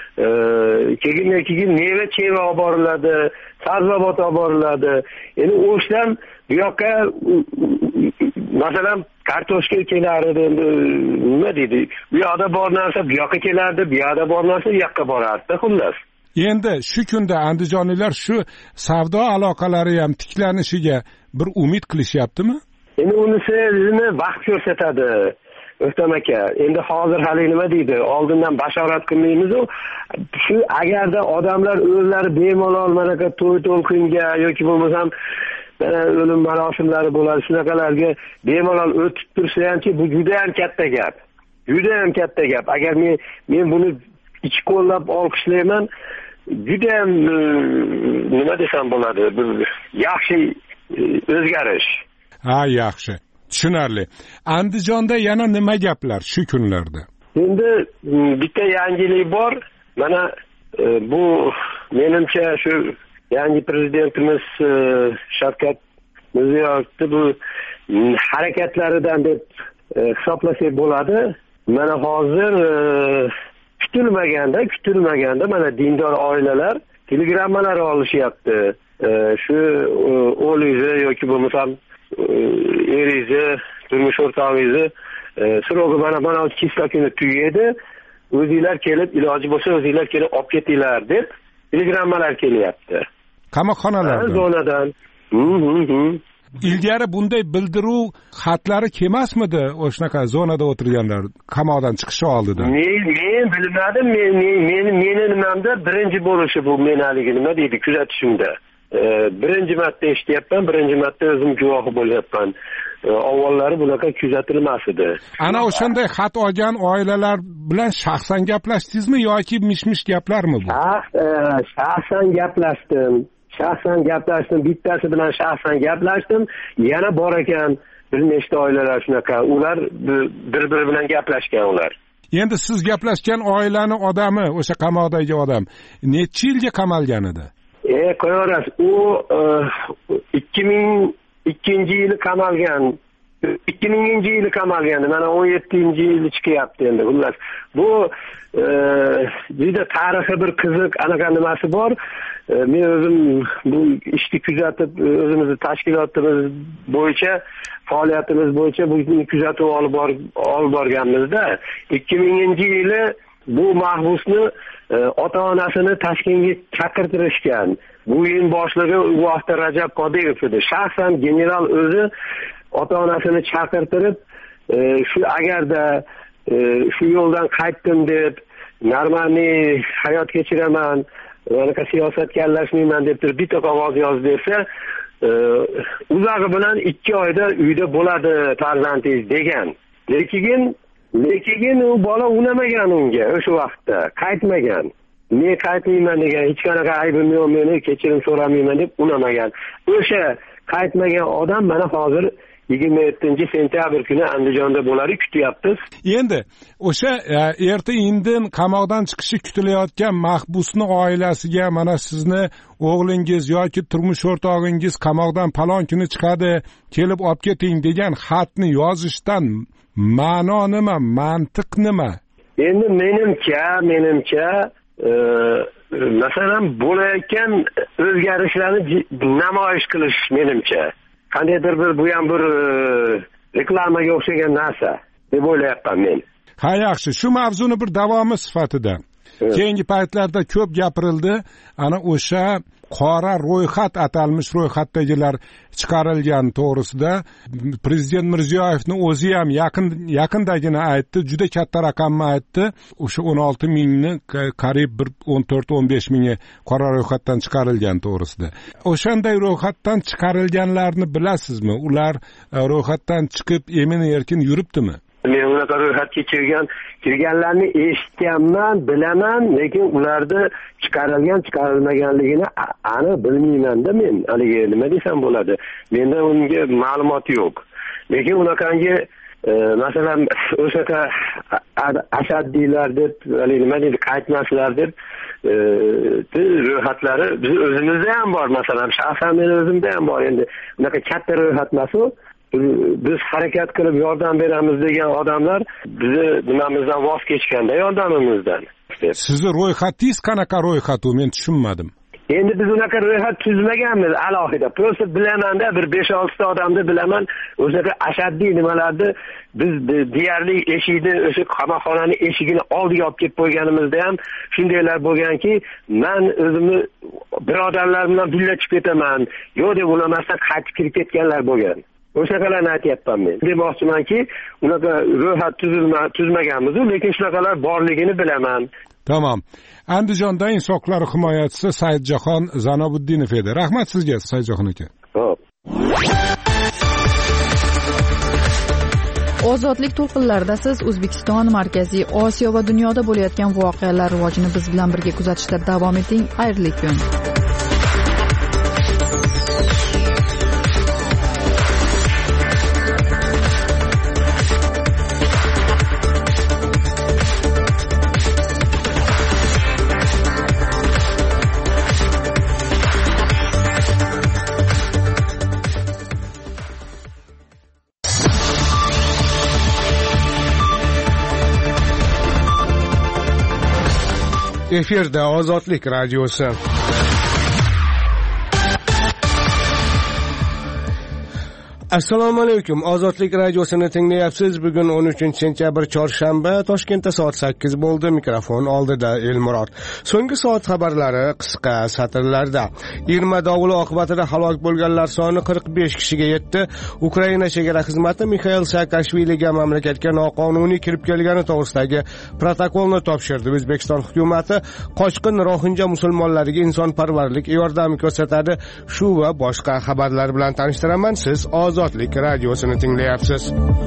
keyin meva-cheva olib boriladi, sabzavot olib boriladi. Endi O'shdan bu yoqqa masalan kartoshka kelardi, nima deydi? Bu yoqda bor narsa bu yoqqa kelardi, bu yoqda bor narsa bu yoqqa borardi, xullas. Endi shu kunda andijonliklar shu savdo aloqalari ham tiklanishiga bir umid qilishyaptimi? endi unisini vaqt ko'rsatadi o'ktam aka. Endi hozir hali nima deydi, oldindan bashorat qilmaymiz-ku. Shu agarda odamlar o'zlari bemalol mana bu to'y to'lqinga yoki bo'lmasam o'lim marosimlari bo'ladi, shunaqalarga bemalol o'tib tursa hamki, bu juda ham katta gap. Juda ham katta gap. Agar men buni ichi qo'llab olqishlayman, juda ham nima desam bo'ladi, yaxshi o'zgarish. Ha, yaxshi. Tushunarli. Andijonda yana nima gaplar shu kunlarda? Endi bitta yangilik bor. Mana bu menimcha shu yangi prezidentimiz Shavkat Mirziyoyevning bu harakatlaridan deb hisoblasak bo'ladi. Mana hozir kutilmaganda mana dindor oilalar telegrammalar olishyapti. Shu o'g'lingizni yoki bo'lmasam eringizni, turmush o'rtog'ingizni srogi mana kisla kuni tugaydi. O'zinglar kelib, iloji bo'lsa o'zinglar kelib olib ketinglar deb telegrammalar kelyapti. Qamoqxonalardan. Zonadan. Ilgari bunday bildiruv xatlari kelmasmidi o'shanaqa zonada o'tirganlar qamoqdan chiqishi oldidan? Men bilmadim. Meni nimamda birinchi bo'lishi bu menaligi nima deydi, kuzatishimda. Birinchi marta eshityapman, birinchi marta o'zim guvohi bo'lyapman. Avvallari bunaqa kuzatilmas edi. Ana o'shanday xat olgan oilalar bilan shaxsan gaplashdingizmi yoki mish-mish gaplarmi bu? Shaxsan gaplashdim. Bittasi bilan shaxsan gaplashdim. Yana bor ekan bir nechta oilalar shunaqa. Ular bir-biri bilan gaplashgan ular. Endi siz gaplashgan oilani odami, o'sha qamoqdagi odam necha yilga qamalgan edi? Qo'yaverasiz. U 2002-yili qamalgan. 2000-yili qamalgandi. Mana 17-yili chiqyapti endi. Xullas, bu juda tarixiy bir qiziq anaqa nimasi bor. Men o'zim bu ishni kuzatib, o'zimizni tashkilotimiz bo'yicha, faoliyatimiz bo'yicha bu kuzatuv olib borganmizda 2000-yili bu mahbusni ota-onasini Toshkentga chaqirtirishgan. Bu yil boshlig'i u vaqtda Rajab Qodirov edi. Shaxsan general o'zi ota-onasini chaqirtirib, shu agarda shu yo'ldan qaytdim deb, normalniy hayot kechiraman, anaqa siyosatga aralashmayman deb turib bitta qog'oz yozib bersa, uzog'i bilan 2 oyda uyda bo'ladi farzandingiz degan. Lekin u bola unamagan unga o'sha vaqtda, qaytmagan. Men qaytmayman degan, hech qanaqa aybim yo'q, meni kechirim so'ramayman deb unamagan. O'sha qaytmagan odam mana hozir 27-sentyabr kuni Andijonda bo'ladi, kutyapmiz. Endi o'sha erta-indin qamoqdan chiqishi kutilayotgan mahbusni oilasiga mana sizni o'g'lingiz yoki turmush o'rtog'ingiz qamoqdan palon kuni chiqadi, kelib olib keting degan xatni yozishdan ma'no nima, mantiq nima? Endi menimcha masalan bo'layotgan o'zgarishlarni namoyish qilish menimcha. Qandaydir bu ham bir reklamaga o'xshagan narsa deb o'ylayapman men. Ha, yaxshi. Shu mavzuni bir davomi sifatida keyingi paytlarda ko'p gapirildi. Ana o'sha qora ro'yxat, atalmish ro'yxatdagilar chiqarilgan to'g'risida prezident Mirziyoyevning o'zi ham yaqindagina aytdi, juda katta raqamni aytdi. O'sha 16 mingni qariyb bir 14-15 mingi qora ro'yxatdan chiqarilgan to'g'risida. O'shanday ro'yxatdan chiqarilganlarni bilasizmi? Ular ro'yxatdan chiqib emin-erkin yuribdimi? Men unaqa ro'yxatga kirganlarni eshitganman, bilaman, lekin ularni chiqarilmaganligini aniq bilmayman-da men. Haligi nima desam bo'ladi? Menda unga ma'lumot yo'q. Lekin unaqangi masalan o'sha ashaddiylar deb, nima deydi, qaytmaslar deb ro'yxatlari biz o'zimizda ham bor. Masalan, shaxsan men o'zimda ham bor. Endi unaqa katta ro'yxat emas-ku. Biz harakat qilib yordam beramiz degan odamlar bizni nimamizdan voz kechganda yordamimizdan. Sizni ro'yxatingiz qanaqa ro'yxat u? Men tushunmadim. Endi biz unaqa ro'yxat tuzmaganmiz alohida. Prosta bilamanda bir 5-6 ta odamni bilaman. O'sha ashaddiy nimalarni biz deyarli eshikni, o'sha qamoqxonani eshigini oldiga olib kelib qo'yganimizda ham shundaylar bo'lganki, men o'zimni birodarlar bilan birga chiqib ketaman, yo'q deb ulamasdan qaytib kirib ketganlar bo'lgan. o'shaqalarni aytyapman men. Demoqchimanki, unaqa ro'yxat tuzmaganmiz, lekin shunaqalar borligini bilaman. Tamam. Andijonda inson huquqlari himoyachisi Saidjahon Zanobuddinov edi. Rahmat sizga, Saidjahon aka. Xo'p. Ozodlik to'lqinlarida siz O'zbekiston, Markaziy Osiyo va dunyoda bo'layotgan voqealar rivojini biz bilan birga kuzatishda davom eting. Xayrli kun. Efirda Ozodlik radiosi. Assalomu alaykum. Ozodlik radiosini tinglayapsiz. Bugun 13-sentyabr chorshanba, Toshkentda soat 8 bo'ldi. Mikrofon oldida Elmurod. So'nggi soat xabarlari qisqa satrlarda. Irma dovuli oqibatida halok bo'lganlar soni 45 kishiga yetdi. Ukraina chegara xizmati Mixail Saakashviliga mamlakatga noqonuniy kirib kelgani to'g'risidagi protokolni topshirdi. O'zbekiston hukumatı qochqin rohinja musulmonlariga insonparvarlik yordami ko'rsatadi. Shu va boshqa xabarlar bilan tanishtiraman. Siz Ozodlik radiosini tinglayapsiz.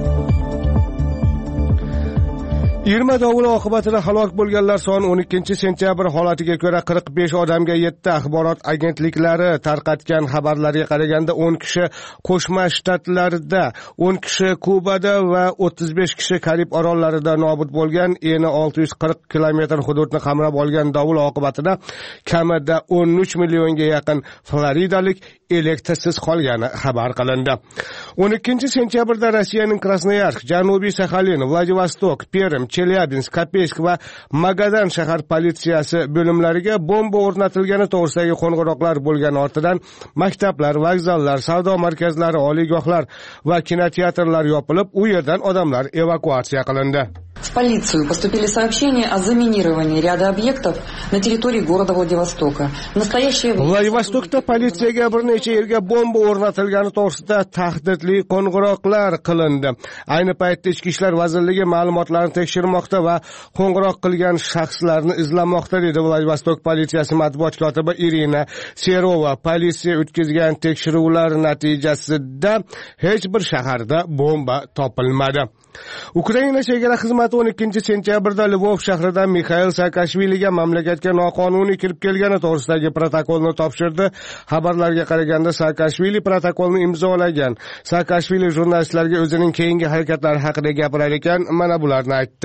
Irma dovuli oqibatida halok bo'lganlar soni 12-sentyabr holatiga ko'ra 45 odamga yetdi. Axborot agentliklari tarqatgan xabarlarga qaraganda 10 kishi Qo'shma Shtatlarda, 10 kishi Kubada va 35 kishi Karib orollarida nobud bo'lgan. Eni 640 kilometr hududni qamrab olgan dovul oqibatida kamida 13 millionga yaqin floridalik elektrsiz qolgani xabar qilindi. 12-sentyabrda Rossiyaning Krasnoyarsk, Janubiy Saxalin, Vladivostok, Perm, Chelyabinsk, Kopeysk va Magadan shahar politsiyasi bo'limlariga bomba o'rnatilgani to'g'risidagi qo'ng'iroqlar bo'lgan ortidan maktablar, vokzallar, savdo markazlari, oliygohlar va kinoteatrlar yopilib, u yerdan odamlar evakuatsiya qilindi. В полицию поступили сообщения о заминировании ряда объектов на территории города Владивостока. В настоящее время Vladivostokda politsiyaga bir necha yerga bomba o'rnatilgani to'g'risida tahdidli qo'ng'iroqlar qilindi. Ayni paytda Ichki ishlar vazirligi ma'lumotlarni tekshirmoqda va qo'ng'iroq qilgan shaxslarni izlamoqda, dedi Vladivostok politsiyasi matbuot kotibi Irina Serova. Politsiya o'tkazgan tekshiruvlar natijasida hech bir shaharda bomba topilmadi. Ukraina chegara xizmati 12-sentyabrda Lvov shahridan Mixail Saakashviliga mamlakatga noqonuniy kirib kelgani to'g'risidagi protokolni topshirdi. Xabarlarga qaraganda Saakashvili protokolni imzolagan. Saakashvili jurnalistlarga o'zining keyingi harakatlari haqida gapirar ekan, mana bularni aytdi.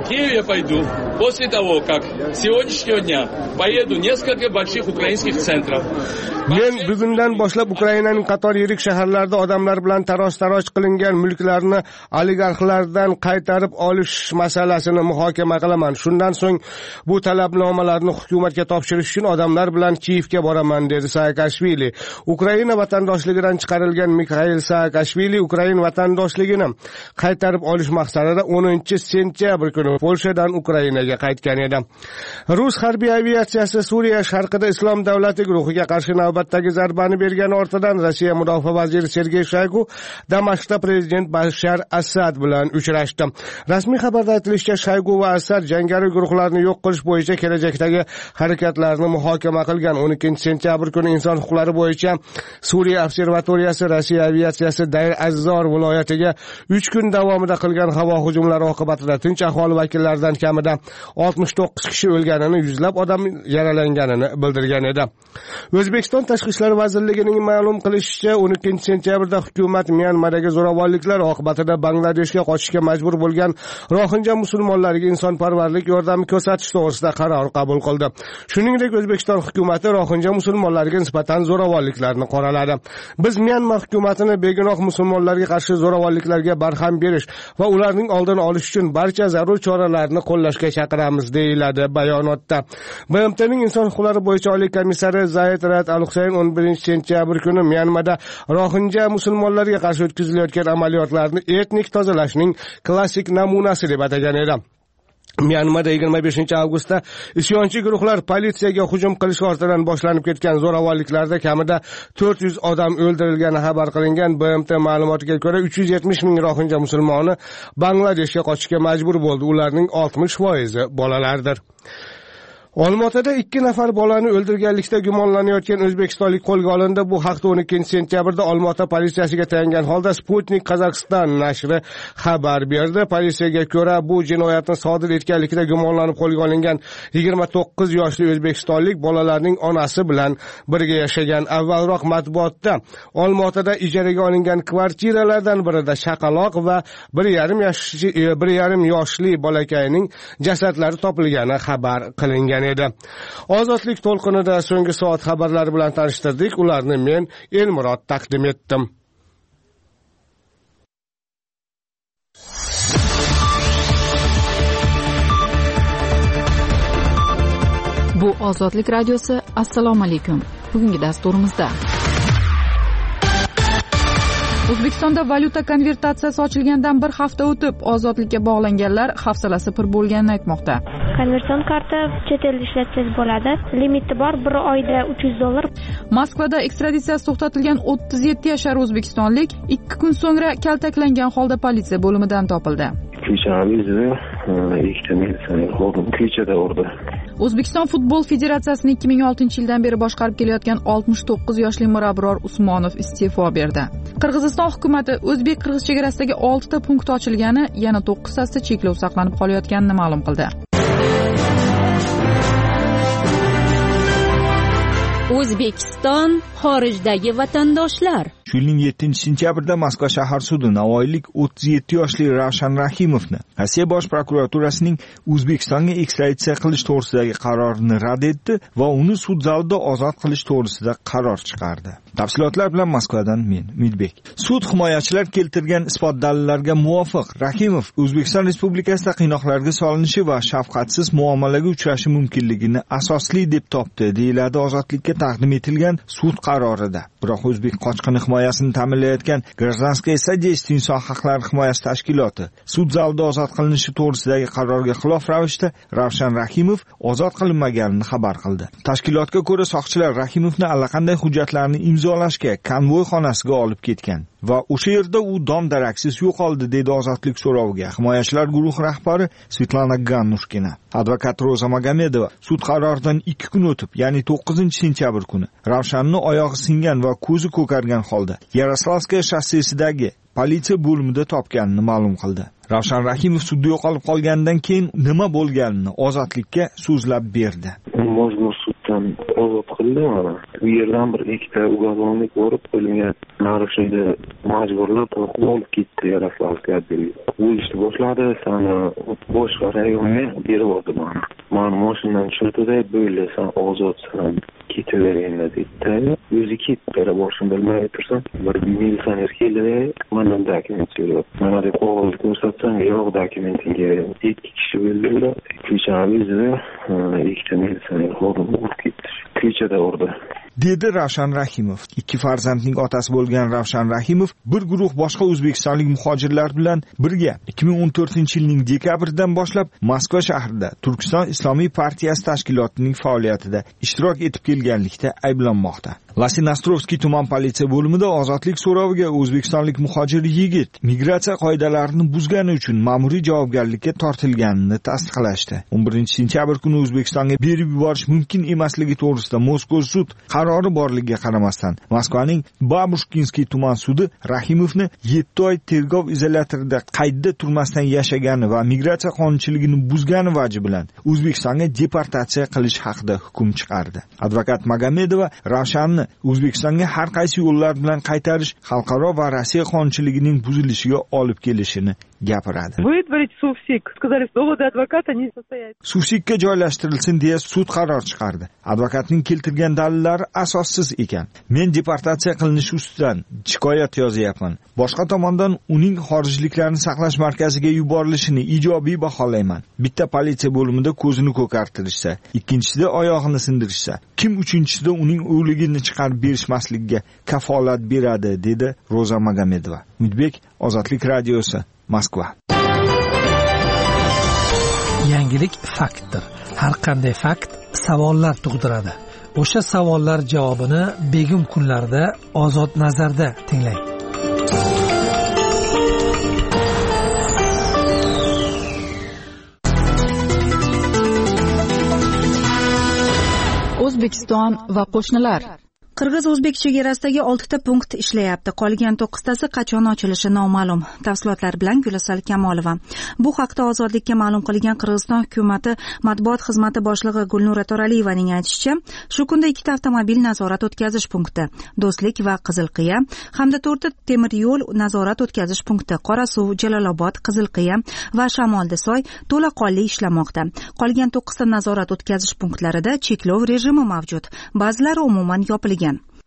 Я пойду после того, как сегодняшнего дня поеду несколько больших украинских центров. Men bugundan boshlab Ukrainaning qator yirik shaharlarida odamlar bilan taroz-taroj qilingan mulklarni oligarxlardan qaytarib olish masalasini muhokama qilaman. Shundan so'ng bu talabnomalarni hukumatga topshirish uchun odamlar bilan Kiyevga boraman, dedi Saakashvili. Ukraina vatandoshligidan chiqarilgan Mixail Saakashvili Ukraina vatandoshligini qaytarib olish maqsadida 10-sentyabr kuni Polshadan Ukrainaga qaytgan edi. Rus harbiy aviatsiyasi Suriya sharqida Islom davlati guruhiga qarshi navbatdagi zarbani bergani ortidan Rossiya mudofaa vaziri Sergey Shoygu Damashqda prezident Bashar Asad bilan uchrashdi. Rasmiy xabarda aytilishicha, Shoygu va Asad jangari guruhlarni yo'q qilish bo'yicha kelajakdagi harakatlarni muhokama qilgan. 12-sentyabr kuni inson huquqlari bo'yicha Suriya observatoriyasi Rossiya aviatsiyasi Dayr Azzor viloyatiga 3 kun davomida qilgan havo hujumlari oqibatida tinch aholi vakillaridan kamida 69 kishi o'lganini, yuzlab odam yaralanganini bildirgan edi. O'zbekiston Tashqi ishlar vazirligining ma'lum qilishicha, 12-sentyabrda hukumat Myanmadagi zo'ravonliklar oqibatida Bangladeshga qochishga majbur bo'lgan rohinja musulmonlariga insonparvarlik yordami ko'rsatish to'g'risida qaror qabul qildi. Shuningdek, O'zbekiston hukumatı rohinja musulmonlariga nisbatan zo'ravonliklarni qoraladi. Biz Myanma hukumatini begunoh musulmonlarga qarshi zo'ravonliklarga barham berish va ularning oldini olish uchun barcha zarur choralarni qo'llashga chaqiramiz, deyiladi bayonotda. BMTning inson huquqlari bo'yicha oliy komissari Zaid Ra'ad Al-Husayn 11-sentyabr kuni Myanmada rohinja musulmonlarga qarshi o'tkazilayotgan amaliyotlarni etnik tozalashning klassik namunasi deb atagan edi. Myanmada 25-avgustda isyonchi guruhlar politsiyaga hujum qilish ortidan boshlanib ketgan zo'ravonliklarda kamida 400 odam o'ldirilgani xabar qilingan. BMT ma'lumotiga ko'ra 370 ming rohinja musulmoni Bangladeshga qochishga majbur bo'ldi. Ularning 60% bolalardir. Olmaotada 2 nafar bolani o'ldirganlikda gumonlanayotgan o'zbekistonlik qo'lga olindi. Bu haqda 12-sentyabrda Olmaota politsiyasiga tayangan holda Sputnik Qozog'iston nashri xabar berdi. Politsiyaga ko'ra, bu jinoyatni sodir etganlikda gumonlanib qo'lga olingan 29 yoshli o'zbekistonlik bolalarning onasi bilan birga yashagan. Avvalroq matbuotda Olmaotada ijaraga olingan kvartiralardan birida chaqaloq va 1,5 yoshli bolakayning jasadlari topilgani xabar qilingan edi. Ozodlik to'lqinida so'nggi soat xabarlari bilan tanishtirdik. Ularni men Elmurod taqdim etdim. Bu Ozodlik radiosi. Assalomu alaykum. Bugungi dasturimizda O'zbekistonda valyuta konvertatsiyasi ochilgandan bir hafta o'tib, ozodlikka bog'langanlar hafsalasi pir bo'lganini aytmoqda. Konversion karta chet elda ishlatsangiz bo'ladi. Limiti bor, bir oyda $300. Moskvada ekstraditsiyasi to'xtatilgan 37 yashar o'zbekistonlik 2 kun so'ngra kaltaklangan holda politsiya bo'limidan topildi. O'zbekiston futbol federatsiyasini 2006-yildan beri boshqarib kelayotgan 69 yoshli Mirabror Usmonov iste'fo berdi. Qirg'iziston hukumati o'zbek-qirg'iz chegarasidagi 6 ta punkt ochilgani, yana 9 tasida cheklov saqlanib qolayotganini ma'lum qildi. O'zbekiston xorijdagi vatandoshlar. Shu yilning 7-sentyabrda Moskva shahar sudi Navoiylik 37 yoshli Ravshan Rahimovni Rossiya bosh prokuraturasining O'zbekistonga ekstraditsiya qilish to'g'risidagi qarorini rad etdi va uni sud zalida ozod qilish to'g'risida qaror chiqardi. Tafsilotlar bilan Moskvadan men Umidbek. Sud himoyachilar keltirgan isbot dalillarga muvofiq Rahimov O'zbekiston Respublikasida qiynoqlarga solinishi va shafqatsiz muomalaga uchrashi mumkinligini asosli deb topdi, deyiladi ozodlikka taqdim etilgan sud qarorida. Biroq o'zbek qochqini himoyasini ta'minlayotgan Gражданское содействие inson haqlari himoyasi tashkiloti sud zalida ozod qilinishi to'g'risidagi qarorga xilof ravishda Ravshan Rahimov ozod qilinmaganini xabar qildi. Tashkilotga ko'ra, soqchilar Rahimovni allaqanday hujjatlarni imzolashga konvoy xonasiga olib ketgan va o'sha yerda u dom-daraksiz yo'qoldi, dedi ozodlik so'roviga himoyachilar guruhi rahbari Svetlana Gannushkina. Advokat Roza Magomedova sud qaroridan 2 kun o'tib, ya'ni 9-sentyabr kuni Ravshanni oyog'i singan va ko'zi ko'kargan holda Yaroslavskaya shossesidagi politsiya bo'limida topganini ma'lum qildi. Ravshan Rahimov sudda yo'qolib qolgandan keyin nima bo'lganini ozodlikka so'zlab berdi. Majbur suddan ozod qildi mana. Bu yerdan bir ikkita ugovornik borib qo'yilgan narishida majburlab olib ketdi Yaroslavskaya. Bu ishni boshladi, sana boshqa rayonga berib oldi mana. Mani mashinadan tushirdi-da, "Bo'ldi, sen ozodsan, ketaveringlar" dedi. O'zi ketdi, boshini bilmay tursam, bir militsioner keldi, mendan dokument so'radi. Mana deb qog'oz ko'rsatsam, yo'q, dokumentingga 2 kishi bo'ldilar. Ko'chamizda ikkita militsioner xodim urib ketdi. Ko'chada urdi. Dedi Ravshan Rahimov. 2 farzandning otasi bo'lgan Ravshan Rahimov bir guruh boshqa o'zbekistonlik muhojirlar bilan birga 2014-yilning dekabridan boshlab Moskva shahrida Turkiston Islomiy partiyasi tashkilotining faoliyatida ishtirok etib kelganlikda ayblanmoqda. Lasinastrovskiy tuman politsiya bo'limida ozodlik so'roviga o'zbekistonlik muhojir yigit migratsiya qoidalarini buzgani uchun ma'muriy javobgarlikka tortilganini tasdiqlashdi. 11-sentyabr kuni O'zbekistonga berib yuborish mumkin emasligi to'g'risida Moskva sud qarori borligiga qaramasdan Moskvaning Babushkinskiy tuman sudi Rahimovni 7 oy tergov izolyatorida qaydda turmasdan yashagani va migratsiya qonunchiligini buzgani vaji bilan O'zbekistonga deportatsiya qilish haqida hukm chiqardi. Advokat Magomedova Ravshanni O'zbekistonga har qaysi yo'llar bilan qaytarish xalqaro va Rossiya qonunchiligining buzilishiga olib kelishini gapiradi. Выдворить сувсик. Сказали, что доводы адвоката не состоятельны. Suvsikka joylashtirilsin deya sud qaror chiqardi. Advokatning keltirgan dalillari asossiz ekan. Men deportatsiya qilinishi ustidan shikoyat yozyapman. Boshqa tomondan uning xorijliklarni saqlash markaziga yuborilishini ijobiy baholayman. Bitta politsiya bo'limida ko'zini ko'kartirishsa, ikkinchisida oyog'ini sindirishsa, kim uchinchisida uning o'ligini chiqarib berishmasligiga kafolat beradi, dedi Roza Magomedova. Umidbek, Ozodlik radiosi, Moskva. Yangi yangilik faktdir. Har qanday fakt savollar tug'diradi. O'sha savollar javobini begim kunlarda Ozod nazarda tinglang. O'zbekiston va qo'shnilar. Qirg'iz-o'zbek chegarasidagi 6 punkt ishlayapti. Qolgan 9tasi qachon ochilishi noma'lum. Tafsilotlar bilan Gulasal Kamolova. Bu haqda Ozodlikka ma'lum qilgan Qirg'iziston hukumati matbuot xizmati boshlig'i Gulnura To'raliyevaning aytishicha, shu kunda 2 avtomobil nazorat o'tkazish punkti, Do'stlik va Qizilqiya hamda 4 temir yo'l nazorat o'tkazish punkti Qorasuv, Jalolobod, Qizilqiya va Shamoldisoy to'laqonli ishlamoqda. Qolgan 9 nazorat o'tkazish punktlarida cheklov rejimi mavjud. Ba'zilari umuman yopilgan.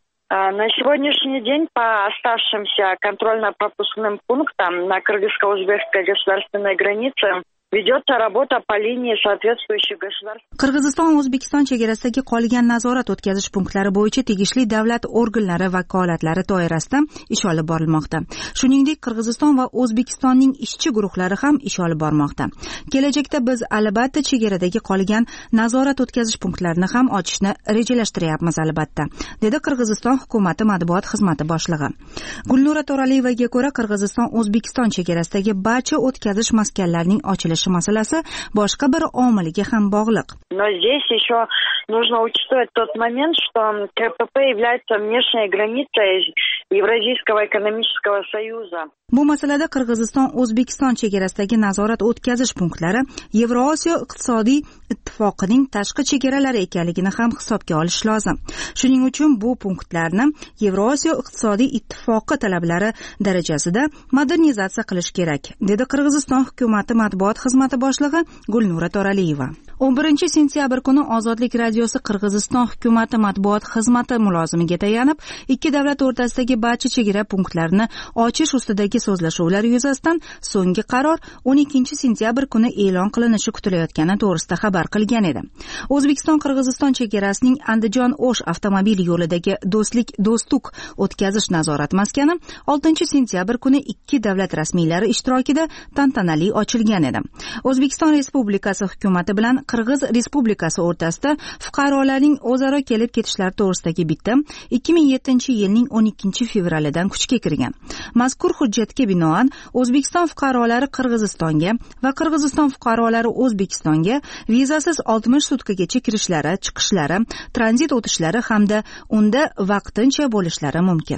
На сегодняшний день по оставшимся контрольно-пропускным пунктам на кыргызско-узбекской государственной границе ведется работа по линии соответствующих государств. Qirg'iziston-O'zbekiston chegarasidagi qolgan nazorat o'tkazish punktlari bo'yicha tegishli davlat organlari vakolatlari doirasida ish olib borilmoqda. Shuningdek, Qirg'iziston va O'zbekistonning ishchi guruhlari ham ish olib bormoqda. Kelajakda biz albatta chegaradagi qolgan nazorat o'tkazish punktlarini ham ochishni rejalashtiryapmiz albatta, dedi Qirg'iziston hukumati matbuot xizmati boshlig'i. Gulnura To'raliyevaga ko'ra, Qirg'iziston-O'zbekiston chegarasidagi barcha o'tkazish maskanlarining ochilishi masalasi boshqa bir omilga ham bog'liq. Но здесь еще нужно учитывать тот момент, что КПП является внешней границей Евразийского экономического союза. Bu masalada Qirg'iziston-O'zbekiston chegarasidagi nazorat o'tkazish punktlari Yevrosiyo iqtisodiy ittifoqining tashqi chegaralari ekanligini ham hisobga olish lozim. Shuning uchun bu punktlarni Yevrosiyo iqtisodiy ittifoqi talablari darajasida modernizatsiya qilish kerak, dedi Qirg'iziston hukumati matbuot xizmati boshlig'i Gulnura To'raliyeva. 11 sentyabr kuni Ozodlik radiosi Qirg'iziston hukumati matbuot xizmati mulozimiga tayanib, ikki davlat o'rtasidagi barcha chegara punktlarini ochish ustidagi so'zlashuvlar yuzasidan so'nggi qaror 12 sentyabr kuni e'lon qilinishi kutilayotgani to'g'risida xabar qilgan edi. O'zbekiston-Qirg'iziston chegarasining Andijon-O'sh avtomobil yo'lidagi Do'stlik o'tkazish nazorat maskani 6 sentyabr kuni ikki davlat rasmiylari ishtirokida tantanali ochilgan edi. O'zbekiston Respublikasi hukumati bilan Qirg'iz Respublikasi o'rtasida fuqarolarning o'zaro kelib ketishlari to'g'risidagi bitim 2007-yilning 12 fevralidan kuchga kirgan. Mazkur hujjatga binoan O'zbekiston fuqarolari Qirg'izistonga va Qirg'iziston fuqarolari O'zbekistonga vizasiz 60 sutkagacha kirishlari, chiqishlari, tranzit o'tishlari hamda unda vaqtincha bo'lishlari mumkin.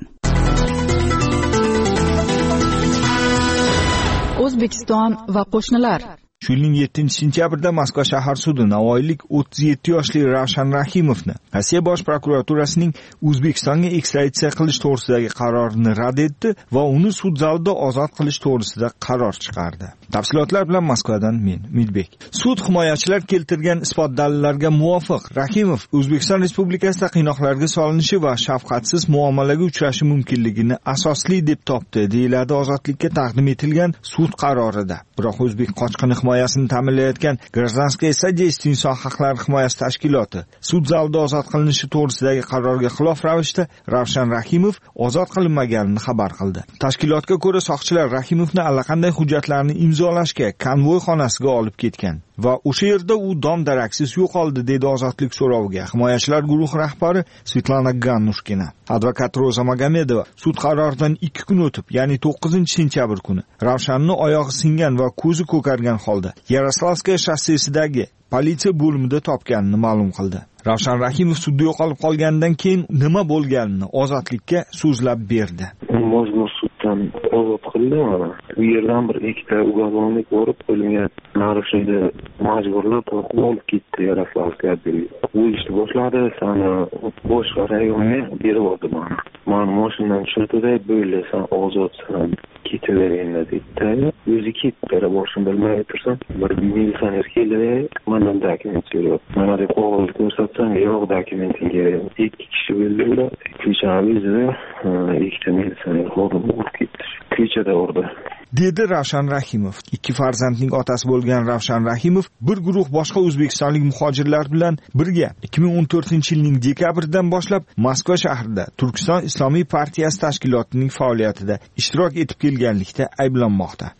O'zbekiston va qo'shnilar. Shu yilning 7-sentyabrda Moskva shahar sudi navoiylik 37 yoshli Ravshan Rahimovni Rossiya bosh prokuraturasining O'zbekistonga ekstraditsiya qilish to'g'risidagi qarorini rad etdi va uni sud zalida ozod qilish to'g'risida qaror chiqardi. Tafsilotlar bilan Moskvadan men Midbek. Sud himoyachilar keltirgan isbot dalillarga muvofiq Rahimov O'zbekiston Respublikasida qiynoqlarga solinishi va shafqatsiz muomalaga uchrashi mumkinligini asosli deb topdi, deyiladi Ozodlikka taqdim etilgan sud qarorida. Biroq o'zbek qochqini himoyasini ta'minlayotgan Гражданское содействие inson haqlari himoyasi tashkiloti sud zalida ozod qilinishi to'g'risidagi qarorga xilof ravishda Ravshan Rahimov ozod qilinmaganini xabar qildi. Tashkilotga ko'ra, soqchilar Rahimovni allaqanday hujjatlarni imzolashga konvoy xonasiga olib ketgan va o'sha yerda u dom-daraksiz yo'qoldi, dedi ozodlik so'roviga himoyachilar guruhi rahbari Svetlana Gannushkina. Advokat Roza Magomedova sud qaroridan 2 kun o'tib, ya'ni 9-sentyabr kuni Ravshanni oyog'i singan va ko'zi ko'kargan holda Yaroslavskaya shossesidagi politsiya bo'limida topganini ma'lum qildi. Ravshan Rahimov sudda yo'qolib qolganidan keyin nima bo'lganini ozodlikka so'zlab berdi. Mojbur suddan ozod qildi mana. U yerdan bir ikkita ugovorlik borib, qo'limga narishida majburlab olib ketdi Yaroslavskaya. Bu ishni boshladi, sana boshqa rayonga berib oldi mana. Mani mashinadan tushirdi-da, "Bo'ldi, sen ozodsan, ketaveringlar" dedi. O'zi ketdi, boshini bilmay tursam, bir militsioner keldi, mendan dokument so'radi. Mana deb qog'oz ko'rsatsam, yo'q, dokumentinga 2 kishi bo'ldilar. Ko'chamizda ikkita militsioner xodim urib ketdi. Ko'chada urdi. Dedi Ravshan Rahimov. Ikki farzandning otasi bo'lgan Ravshan Rahimov bir guruh boshqa o'zbekistonlik muhojirlar bilan birga 2014-yilning dekabridan boshlab Moskva shahrida Turkiston Islomiy partiyasi tashkilotining faoliyatida ishtirok etib kelganlikda ayblanmoqda.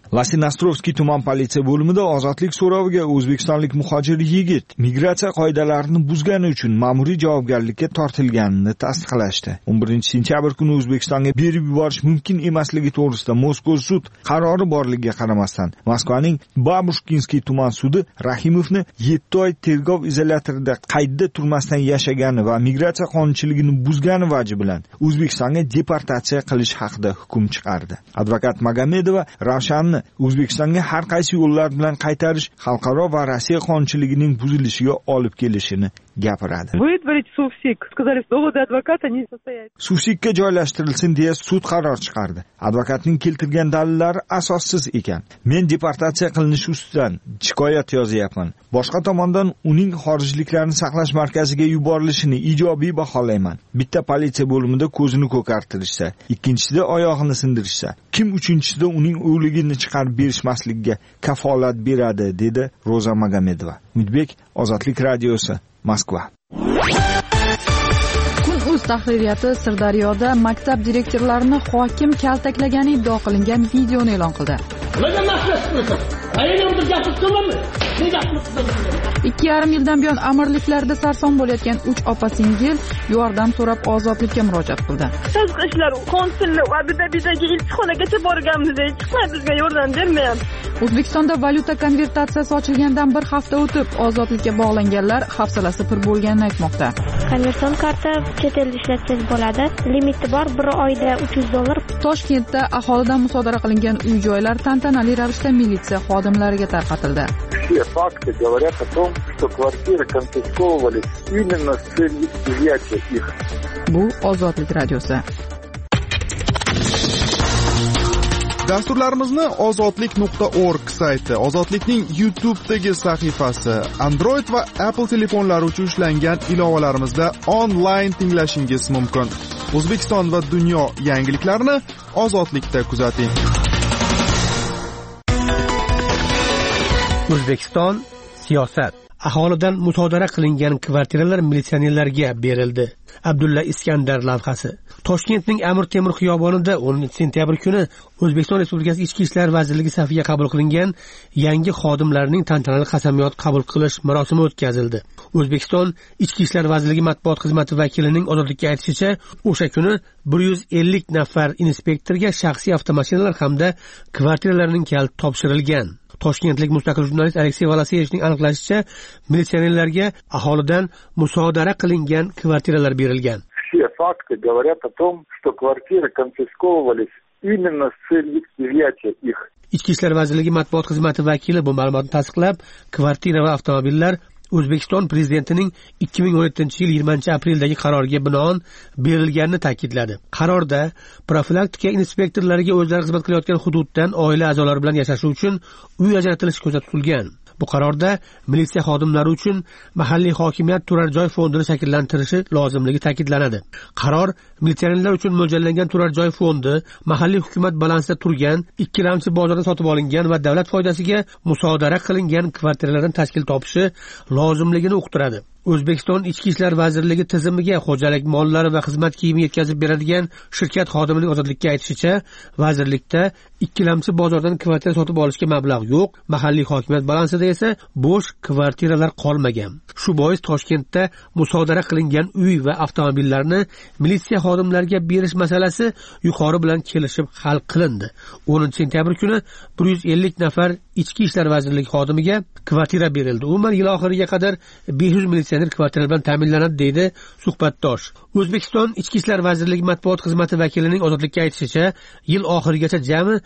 Lasinastrovskiy tuman politsiya bo'limida ozodlik so'roviga o'zbekistonlik muhojir yigit migratsiya qoidalarini buzgani uchun ma'muriy javobgarlikka tortilganini tasdiqlashdi. 11-sentyabr kuni O'zbekistonga berib yuborish mumkin emasligi to'g'risida Moskva sud qarori borligiga qaramasdan Moskvaning Babushkinskiy tuman sudi Rahimovni 7 oy tergov izolyatorida qaydda turmasdan yashagani va migratsiya qonunchiligini buzgani vaji bilan O'zbekistonga deportatsiya qilish haqida hukm chiqardi. Advokat Magomedova Ravshanni O'zbekistonga har qaysi yo'llar bilan qaytarish xalqaro va Rossiya qonunchiligining buzilishiga olib kelishini gapiradi. Выдворить Сувсик. Сказали, что доводы адвоката не состоятельны. Suvsikka joylashtirilsin deya sud qaror chiqardi. Advokatning keltirgan dalillari asossiz ekan. Men deportatsiya qilinishi ustidan shikoyat yozyapman. Boshqa tomondan uning xorijliklarni saqlash markaziga yuborilishini ijobiy baholayman. Bitta politsiya bo'limida ko'zini ko'kartirishsa, ikkinchisida oyog'ini sindirishsa, kim uchinchisida uning o'ligini chiqarib berishmasligiga kafolat beradi, dedi Roza Magomedova. Umidbek, Ozodlik radiosi, Moskva. Kun.uz tahririyati Sirdaryoda maktab direktorlarini hokim kaltaklagani iddio qilingan videoni e'lon qildi. 2,5 yildan buyon amirliklarda sarson bo'layotgan 3 opa-singil yordam so'rab ozodlikka murojaat qildi. Tashqi ishlar konsullik va Abu-Dabidagi elchixonagacha borganmiz, hech qanday bizga yordam bermayapti. O'zbekistonda valyuta konvertatsiyasi ochilgandan bir hafta o'tib ozodlikka bog'langanlar hafsalasi pir bo'lganini aytmoqda. Konversion karta chet elda ishlatsangiz bo'ladi. Limiti bor, bir oyda $300. Toshkentda aholidan musodara qilingan uy-joylar tantanali ravishda militsiya xodimlariga tarqatildi. Все факты говорят о том, что квартиры конфисковывались именно с целью изъятия их. Bu Ozodlik radiosi. Dasturlarimizni ozodlik.org sayti, Ozodlikning YouTube'dagi sahifasi, Android va Apple telefonlari uchun ishlangan ilovalarimizda onlayn tinglashingiz mumkin. O'zbekiston va dunyo yangiliklarini Ozodlikda kuzating. O'zbekiston siyosat. Aholidan musodara qilingan kvartiralar militsionerlarga berildi. Abdulla Iskandar lavhasi. Toshkentning Amir Temur xiyobonida 10-sentyabr kuni O'zbekiston Respublikasi Ichki ishlar vazirligi safiga qabul qilingan yangi xodimlarning tantanali qasamyod qabul qilish marosimi o'tkazildi. O'zbekiston Ichki ishlar vazirligi matbuot xizmati vakilining Ozodlikka aytishicha, o'sha kuni 150 nafar inspektorga shaxsiy avtomashinalar hamda kvartiralarning kaliti topshirilgan. Toshkentlik mustaqil jurnalist Aleksey Volaseyevning aniqlashicha, militsionerlarga aholidan musodara qilingan kvartiralar berilgan. Все факты говорят о том, что квартиры конфисковывались именно с целью изъятия их. Ichki ishlar vazirligi matbuot xizmati vakili bu ma'lumotni tasdiqlab, kvartira va avtomobillar O'zbekiston prezidentining 2017-yil 20-apreldagi qaroriga binoan berilganini ta'kidladi. Qarorda profilaktika inspektorlariga o'zlari xizmat qilayotgan hududdan oila a'zolari bilan yashashi uchun uy ajratilishi ko'zda tutilgan. Bu qarorda militsiya xodimlari uchun mahalliy hokimiyat turar joy fondini shakllantirishi lozimligi ta'kidlanadi. Qaror militsionerlar uchun mo'ljallangan turar joy fondi mahalliy hukumat balansida turgan, ikkilamchi bozorda sotib olingan va davlat foydasiga musodara qilingan kvartiralardan tashkil topishi lozimligini uqtiradi. O'zbekiston Ichki ishlar vazirligi tizimiga xo'jalik mollari va xizmat kiyimi yetkazib beradigan shirkat xodimining Ozodlikka aytishicha, vazirlikda ikkilamchi bozordan kvartira sotib olishga mablag' yo'q, mahalliy hokimiyat balansida esa bo'sh kvartiralar qolmagan. Shu bois Toshkentda musodara qilingan uy va avtomobillarni militsiya xodimlariga berish masalasi yuqori bilan kelishib hal qilindi. 10-sentyabr kuni 150 nafar Ichki ishlar vazirligi xodimiga kvartira berildi. Umuman yil oxiriga qadar 500 militsioner kvartira bilan ta'minlanadi, deydi suhbatdosh. O'zbekiston Ichki ishlar vazirligi matbuot xizmati vakilining Ozodlikka aytishicha, yil oxirigacha jami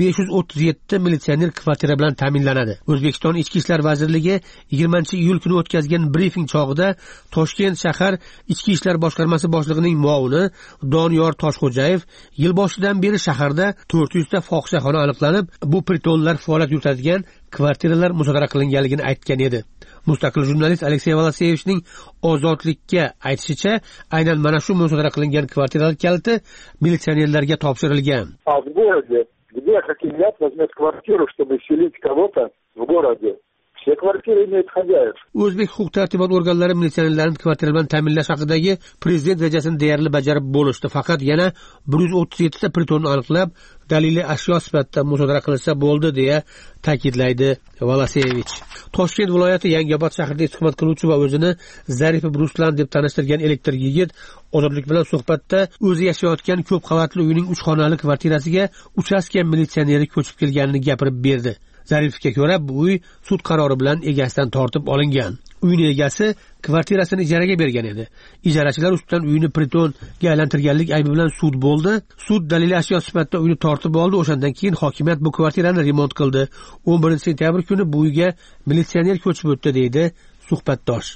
537 militsioner kvartira bilan ta'minlanadi. O'zbekiston Ichki ishlar vazirligi 20-iyul kuni o'tkazgan brifing chog'ida Toshkent shahar Ichki ishlar boshqarmasi boshlig'ining muovini Doniyor Toshxo'jayev yil boshidan beri shaharda 400 ta fohishaxona aniqlanib, bu pritonlar faoliyat yuritadigan kvartiralar musodara qilinganligini aytgan edi. Mustaqil jurnalist Aleksey Volaseyevning Ozodlikka aytishicha, aynan mana shu musodara qilingan kvartiralar kaliti militsionerlarga topshirilgan. А в городе, где хакимият возьмет квартиру, чтобы селить кого-то в городе, в Все квартиры имеют хозяев. O'zbek huquq tartibot organlari militsionerlarni kvartira bilan ta'minlash haqidagi prezident rejasini deyarli bajarib bo'lishdi. Faqat yana 137 ta pritonni aniqlab, daliliy ashyo sifatida musodara qilinsa bo'ldi deya ta'kidlaydi Valasevich. Toshkent viloyati Yangiobod shahrida istiqomat qiluvchi va o'zini Zaripov Ruslan deb tanishtirgan elektr yigit Ozodlik bilan suhbatda o'zi yashayotgan ko'p qavatli uyning 3 xonali kvartirasiga uchastka militsioneri ko'chib kelganini gapirib berdi. Zaripovga ko'ra, bu uy sud qarori bilan egasidan tortib olingan. Uyning egasi kvartirasini ijaraga bergan edi. Ijarachilar ustidan uyni pritonga aylantirganlik aybi bilan sud bo'ldi. Sud daliliy ashyo sifatida uyni tortib oldi. O'shandan keyin hokimiyat bu kvartirani remont qildi. 11-sentyabr kuni bu uyga militsioner ko'chib o'tdi deydi suhbatdosh.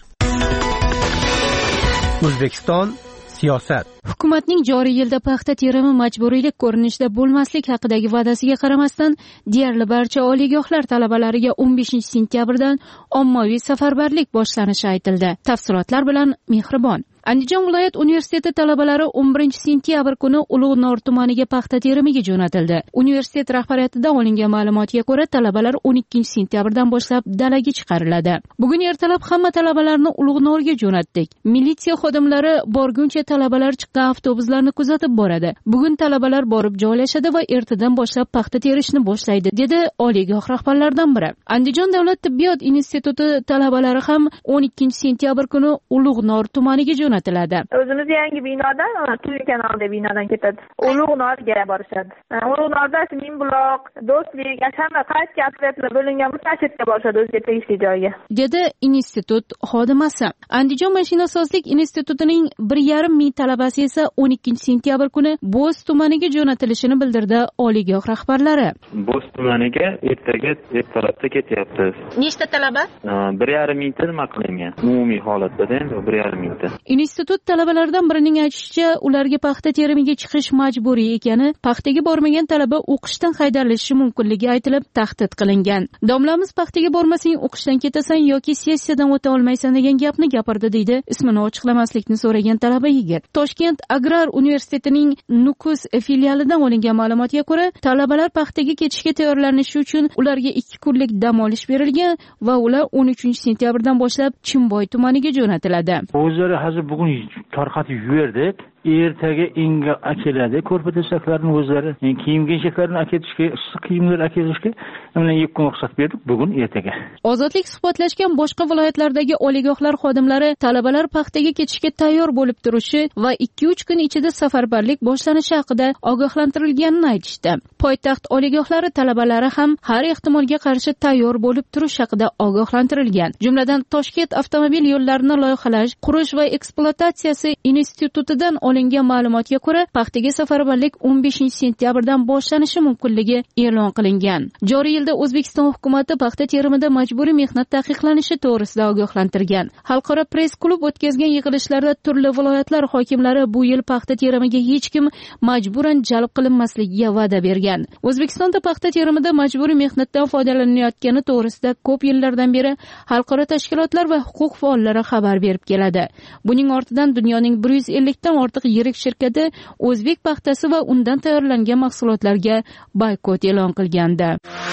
O'zbekiston siyosat. Hukumatning joriy yilda paxta terimi majburiylik ko'rinishida bo'lmaslik haqidagi va'dasiga qaramasdan, deyarli barcha oliygohlar talabalariga 15-sentyabrdan ommaviy safarbarlik boshlanishi aytildi. Tafsilotlar bilan Mehribon. Andijon viloyat universiteti talabalari 11-sentyabr kuni Ulug'nor tumaniga paxta terimiga jo'natildi. Universitet rahbariyatidan olingan ma'lumotga ko'ra, talabalar 12-sentyabrdan boshlab dalaga chiqariladi. Bugun ertalab hamma talabalarni Ulug'norga jo'natdik. Militsiya xodimlari borguncha talabalar chiqqan avtobuslarni kuzatib boradi. Bugun talabalar borib joylashadi va ertadan boshlab paxta terishni boshlaydi, dedi oliygoh rahbarlaridan biri. Andijon davlat tibbiyot instituti talabalari ham 12-sentyabr kuni Ulug'nor tumaniga jo'natiladi. O'zimiz yangi binodan, Turin kanalida binodan ketadi. Ulug'norga borishadi. Ulug'norda Minbuloq, Do'stlik, hamma qaysi otryadlar bo'lingan mutaxassisga borishadi o'ziga tegishli joyga, dedi institut xodimasi. Andijon mashinasozlik institutining 1,5 ming talabasi esa 12-sentyabr kuni Bo'z tumaniga jo'natilishini bildirdi oliygoh rahbarlari. Bo'z tumaniga ertalabda ketyapmiz. Nechta talaba? 1,5 mingta nima qilingan? Umumiy holatda endi 1,5 mingta. Institut talabalaridan birining aytishicha, ularga paxta terimiga chiqish majburiy ekani, paxtaga bormagan talaba o'qishdan haydalishi mumkinligi aytilib tahdid qilingan. Domlamiz paxtaga bormasang o'qishdan ketasan yoki sessiyadan o'ta olmaysan degan gapni gapirdi, deydi ismini ochiqlamaslikni so'ragan talaba yigit. Toshkent Agrar universitetining Nukus filialidan olingan ma'lumotga ko'ra, talabalar paxtaga ketishga tayyorlanishi uchun ularga 2 kunlik dam olish berilgan va ular 13-sentyabrdan boshlab Chimboy tumaniga jo'natiladi. O'zlari hozir bugun tarqatib yubordik. Ertaga inga keladi. Ko'rpa-to'shaklarni o'zlari kiyim-kechaklarni aketishga, issiq kiyimlar aketishga mana 2 kun ruxsat berdik, bugun ertaga. Ozodlik suhbatlashgan boshqa viloyatlardagi oliygohlar xodimlari talabalar paxtaga ketishga tayyor bo'lib turishi va 2-3 kun ichida safarbarlik boshlanishi haqida ogohlantirilganini aytishdi. Poytaxt oliygohlari talabalari ham har ehtimolga qarshi tayyor bo'lib turish haqida ogohlantirilgan. Jumladan Toshkent avtomobil yo'llarini loyihalash, qurish va ekspluatatsiyasi institutidan olingan ma'lumotga ko'ra, paxtaga safarbarlik 15-sentyabrdan boshlanishi mumkinligi e'lon qilingan. Joriy yilda O'zbekiston hukumatı paxta terimida majburiy mehnat taqiqlanishi to'g'risida ogohlantirgan. Xalqaro press klub o'tkazgan yig'ilishlarda turli viloyatlar hokimlari bu yil paxta terimiga hech kim majburan jalb qilinmasligiga va'da bergan. O'zbekistonda paxta terimida majburiy mehnatdan foydalanilayotgani to'g'risida ko'p yillardan beri xalqaro tashkilotlar va huquq faollari xabar berib keladi. Buning ortidan dunyoning 150 dan ortiq yirik shirkati o'zbek paxtasi va undan tayyorlangan mahsulotlarga boykot e'lon qilgandi.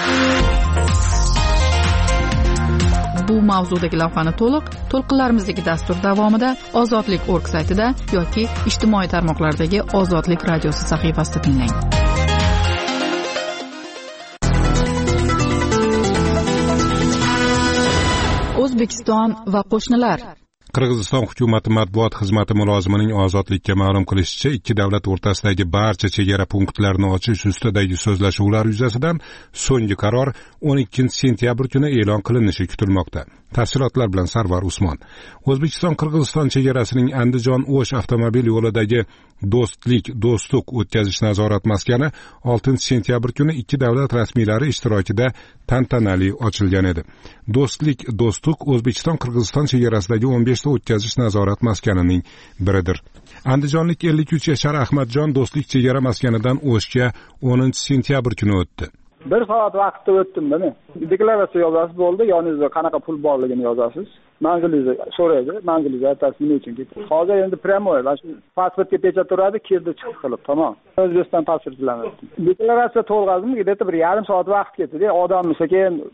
Bu mavzudagi lavhani to'lqinlarimizdagi dastur davomida ozodlik.org saytida yoki ijtimoiy tarmoqlardagi Ozodlik radiosi sahifasida tinglang. O'zbekiston va qo'shnilar. Qirg'iziston hukumati matbuot xizmati mulozimining Ozodlikka ma'lum qilishicha, ikki davlat o'rtasidagi barcha chegara punktlarini ochish ustidagi so'zlashuvlar yuzasidan so'nggi qaror 12-sentyabr kuni e'lon qilinishi kutilmoqda. Tafsilotlar bilan Sarvar Usmon. O'zbekiston-Qirg'iziston chegarasining Andijon-O'sh avtomobil yo'lidagi Do'stlik-Do'stuq o'tkazish nazorat maskani 6-sentyabr kuni ikki davlat rasmiylari ishtirokida tantanali ochilgan edi. Do'stlik-Do'stuq O'zbekiston-Qirg'iziston chegarasidagi 15 ta o'tkazish nazorat maskanining biridir. Andijonlik 53 yashar Ahmadjon Do'stlik chegara maskanidan O'shga 10-sentyabr kuni o'tdi. 1 soat vaqtda o'tdim buni. Deklaratsiya yozasiz bo'ldi, yoningizda qanaqa pul borligini yozasiz. Manzilingizni so'raydi, manzilingizni aytasiz, nima uchun ketdi. Hozir endi pryamoy, pasportga pechat turadi, kirdi chiqdi qilib, tamom. O'zbekiston pasport bilan o'tdim. Deklaratsiya to'lg'azdim, где-то 1,5 soat vaqt ketdi. Odammiz keyin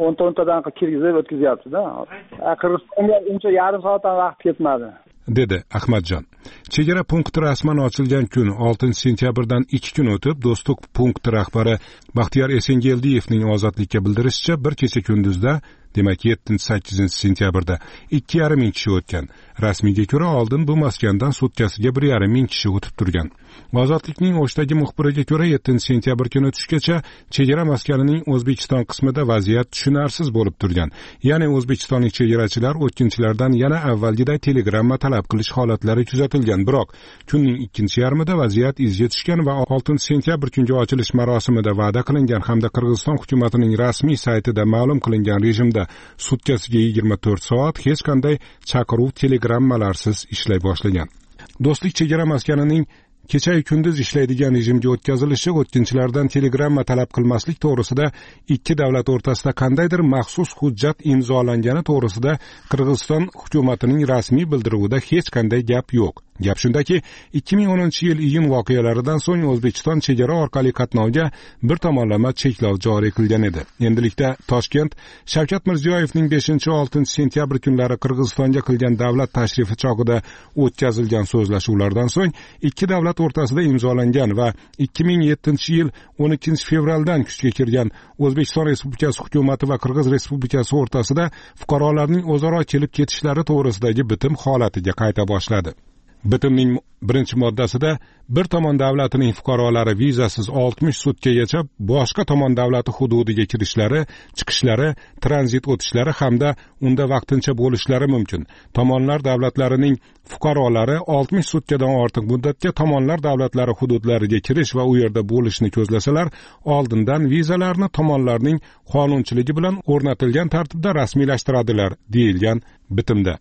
o'ntadan kirgizib o'tkazyapti-da. Qirg'izistonga uncha yarim soatdan vaqt ketmadi. dedi Ahmadjon. Chegara punkti rasman ochilgan kun 6 sentyabrdan 2 kun o'tib, Do'stlik punkti rahbari Baxtiyor Esengildiyevning ozodlikka bildirishicha bir kecha kunduzda, demak 7-8 sentyabrda 2,5 ming kishi o'tgan. Rasmiyga ko'ra oldin bu maskandan sutkasiga 1,5 ming kishi o'tib turgan. Ozodlikning O'shdagi muxbiriga ko'ra 7 sentyabr kuni tushgacha chegara maskanining O'zbekiston qismida vaziyat tushunarsiz bo'lib turgan. Ya'ni o'zbekistonlik chegarachilar o'tkinchilardan yana avvalgiday telegramma talab qilish holatlari kuzatilgan. Biroq kunning ikkinchi yarmida vaziyat izga tushgan va 6 sentyabr kungi ochilish marosimida va'da qilingan hamda Qirg'iziston hukumatining rasmiy saytida ma'lum qilingan rejimda sutkasiga 24 soat hech qanday chaqiruv telegrammalarsiz ishlay boshlagan. Do'stlik chegara maskanining kecha-yu kunduz ishlaydigan rejimga o'tkazilishi o'tkinchilardan telegramma talab qilmaslik to'g'risida ikki davlat o'rtasida qandaydir maxsus hujjat imzolangani to'g'risida Qirg'iziston hukumatining rasmiy bildiruvida hech qanday gap yo'q. Gap shundaki, 2010-yil iyun voqealaridan so'ng O'zbekiston chegara orqali qatnovga bir tomonlama cheklov joriy qilgan edi. Endilikda Toshkent Shavkat Mirziyoyevning 5-6 sentyabr kunlari Qirg'izistonga qilgan davlat tashrifi chog'ida o'tkazilgan so'zlashuvlardan so'ng ikki davlat o'rtasida imzolangan va 2007-yil 12 fevraldan kuchga kirgan O'zbekiston Respublikasi hukumati va Qirg'iz Respublikasi o'rtasida fuqarolarning o'zaro kelib ketishlari to'g'risidagi bitim holatiga qayta boshladi. Bitimning birinchi moddasida bir tomon davlatining fuqarolari vizasiz 60 sutkagacha boshqa tomon davlati hududiga kirishlari, chiqishlari, tranzit o'tishlari hamda unda vaqtincha bo'lishlari mumkin. Tomonlar davlatlarining fuqarolari 60 sutkadan ortiq muddatga tomonlar davlatlari hududlariga kirish va u yerda bo'lishni ko'zlasalar, oldindan vizalarni tomonlarning qonunchiligi bilan o'rnatilgan tartibda rasmiylashtiradilar, deyilgan bitimda.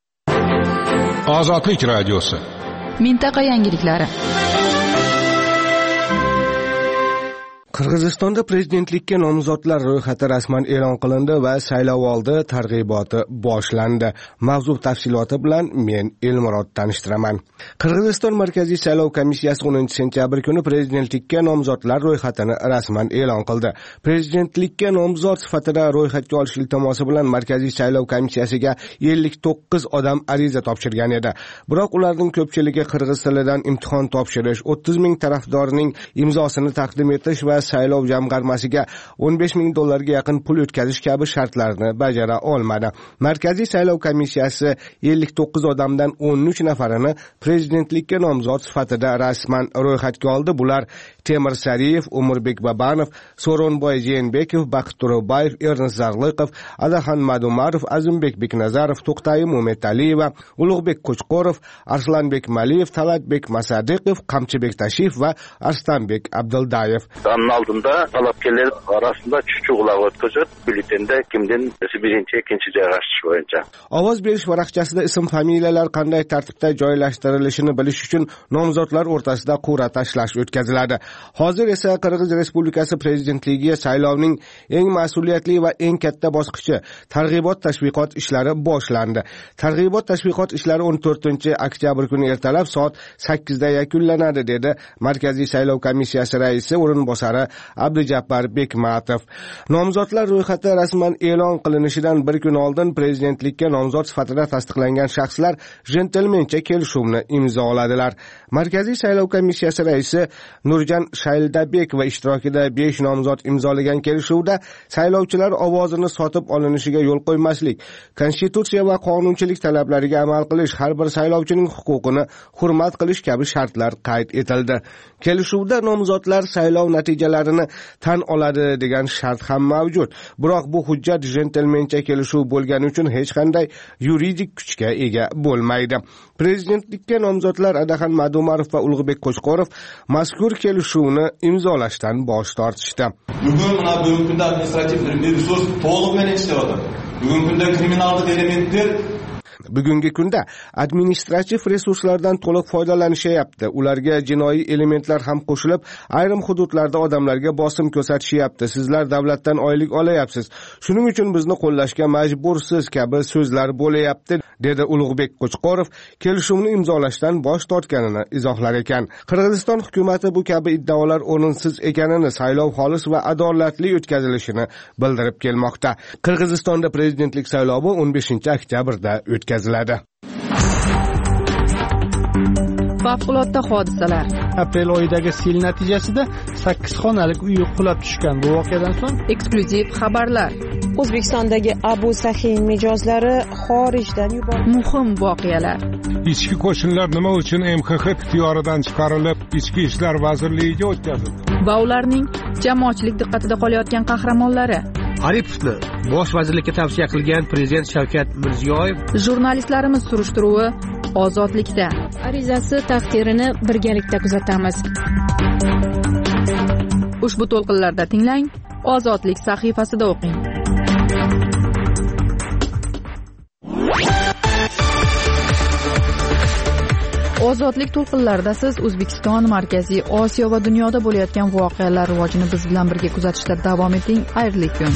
Ozodlik radiosi. Mintaqa yangiliklari. Qirg'izistonda prezidentlikka nomzodlar ro'yxati rasman e'lon qilindi va saylovoldi targ'iboti boshlandi. Mavzu tafsiloti bilan men Elmurod tanishtiraman. Qirg'iziston Markaziy saylov komissiyasi 10 sentyabr kuni prezidentlikka nomzodlar ro'yxatini rasman e'lon qildi. Prezidentlikka nomzod sifatida ro'yxatga olish iltimosi bilan Markaziy saylov komissiyasiga 59 odam ariza topshirgan edi. Biroq ularning ko'pchiligi qirg'iz tilidan imtihon topshirish, 30 ming tarafdorning imzosini taqdim etish va saylov jamg'armasiga $15,000 ga yaqin pul o'tkazish kabi shartlarni bajara olmadi. Markaziy saylov komissiyasi 59 odamdan 13 nafarini prezidentlikka nomzod sifatida rasman ro'yxatga oldi. Bular Temir Sariyev, Umurbek Babanov, So'ronboy Jeenbekov, Baqit To'ro'bayev, Ernest Zarliqov, Adaxon Madumarov, Azimbek Beknazarov, To'xtayev Muhammedaliyeva, Ulug'bek Qo'chqorov, Arslanbek Maliyev, Talatbek Masadiqov, Qamchibek Tashif va Arstanbek Abduldayev. Aldığında talapkeler arasında çuçuqlar o'tkazib, bültende kimden birinchi, ikkinchi joyga chiqish bo'yicha. Ovoz berish varaqchasida ism familiyalar qanday tartibda joylashtirilishini bilish uchun nomzodlar o'rtasida qur'a tashlash o'tkaziladi. Hozir esa Qirg'iz Respublikasi prezidentligiga saylovning eng mas'uliyatli va eng katta bosqichi targ'ibot tashviqot ishlari boshlandi. Targ'ibot tashviqot ishlari 14 oktyabr kuni ertalab soat 8 da yakunlanadi, dedi Markaziy saylov komissiyasi raisi o'rinbosari Abdujabbor Bekmatov. Nomzodlar ro'yxati rasman e'lon qilinishidan bir kun oldin prezidentlikka nomzod sifatida tasdiqlangan shaxslar jentelmencha kelishuvni imzoladilar. Markaziy saylov komissiyasi raisi Nurjan Shayldabek va ishtirokida 5 nomzod imzolagan kelishuvda saylovchilar ovozini sotib olinishiga yo'l qo'ymaslik, konstitutsiya va qonunchilik talablariga amal qilish, har bir saylovchining huquqini hurmat qilish kabi shartlar qayd etildi. Kelishuvda nomzodlar saylov natijalarini tan oladi degan shart ham mavjud. Biroq bu hujjat jentelmencha kelishuv bo'lgani uchun hech qanday yuridik kuchga ega bo'lmaydi. Prezidentlikka nomzodlar Adaxon Madumarov va Ulug'bek Qo'chqorov mazkur kelishuvni imzolashdan bosh tortishdi. Bugun kunda administrativ resurs to'liq men ishlayapti. Bugun kunda kriminallik elementlar Bugungi kunda administrativ resurslardan to'liq foydalanishyapti. Ularga jinoiy elementlar ham qo'shilib, ayrim hududlarda odamlarga bosim ko'rsatishyapti. Sizlar davlatdan oylik olayapsiz. Shuning uchun bizni qo'llashga majbursiz kabi so'zlar bo'layapti, dedi Ulug'bek Qo'chqorov kelishuvni imzolashdan bosh tortganini izohlar ekan. Qirg'iziston hukumati bu kabi iddaolar o'rinsiz ekanini, saylov xolis va adolatli o'tkazilishini bildirib kelmoqda. Qirg'izistonda prezidentlik saylovi 15-oktyabrda o'tkaziladi. Favqulodda hodisalar. Aprel oyidagi sel natijasida 8 xonalik uy qulab tushgan. Bu voqeadan so'ng eksklyuziv xabarlar. O'zbekistondagi Abu Sahin mijozlari xorijdan yuborildi. Muhim voqealar. Ichki qo'shinlar nima uchun MXX ixtiyoridan chiqarilib, Ichki ishlar vazirligiga o'tkazildi? Va ularning jamoatchilik diqqatida qolayotgan qahramonlari. Aripovni bosh vazirlikka tavsiya qilgan prezident Shavkat Mirziyoyev. Jurnalistlarimiz surishtiruvi ozodlikda. Arizasi taqdirini birgalikda kuzatamiz. Ushbu to'lqinlarda tinglang, Ozodlik sahifasida o'qing. Ozodlik to'lqinlarida siz O'zbekiston, Markaziy Osiyo va dunyoda bo'layotgan voqealar rivojini biz bilan birga kuzatishda davom eting. Xayrli kun.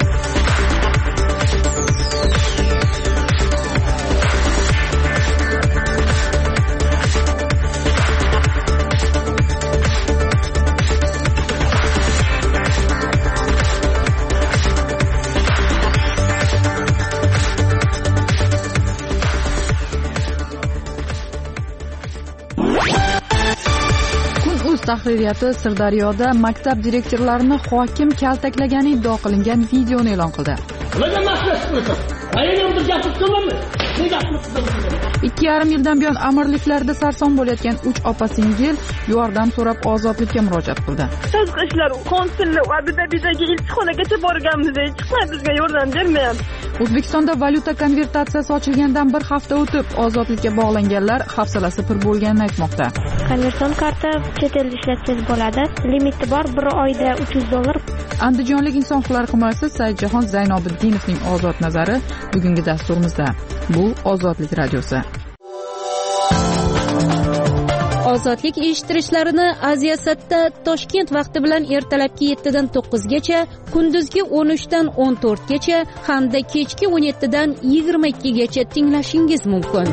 Tahririyati Sirdaryoda maktab direktorlarini hokim kaltaklagani iddio qilingan videoni e'lon qildi. 2,5 yildan buyon amirliklarda sarson bo'layotgan 3 opa-singil yordam so'rab ozodlikka murojaat qildi. Tashqi ishlar konsullik Abu-Dabidagi elchixonagacha borganmiz, hech qanday bizga yordam bermayapti. O'zbekistonda valyuta konvertatsiyasi ochilgandan bir hafta o'tib, ozodlikka bog'langanlar hafsalasi pir bo'lganini aytmoqda. Konversion karta chet elda ishlatsangiz bo'ladi. Limiti bor, bir oyda $300. Andijonlik inson huquqlari himoyachisi Saidjahon Zaynobiddinovning ozod nazari bugungi dasturimizda. Bu Ozodlik radiosi. Ozodlik eshittirishlarini Aziyasatda Toshkent vaqti bilan ertalabki 7 dan 9 gacha, kunduzgi 13 dan 14 gacha hamda kechki 17 dan 22 gacha tinglashingiz mumkin.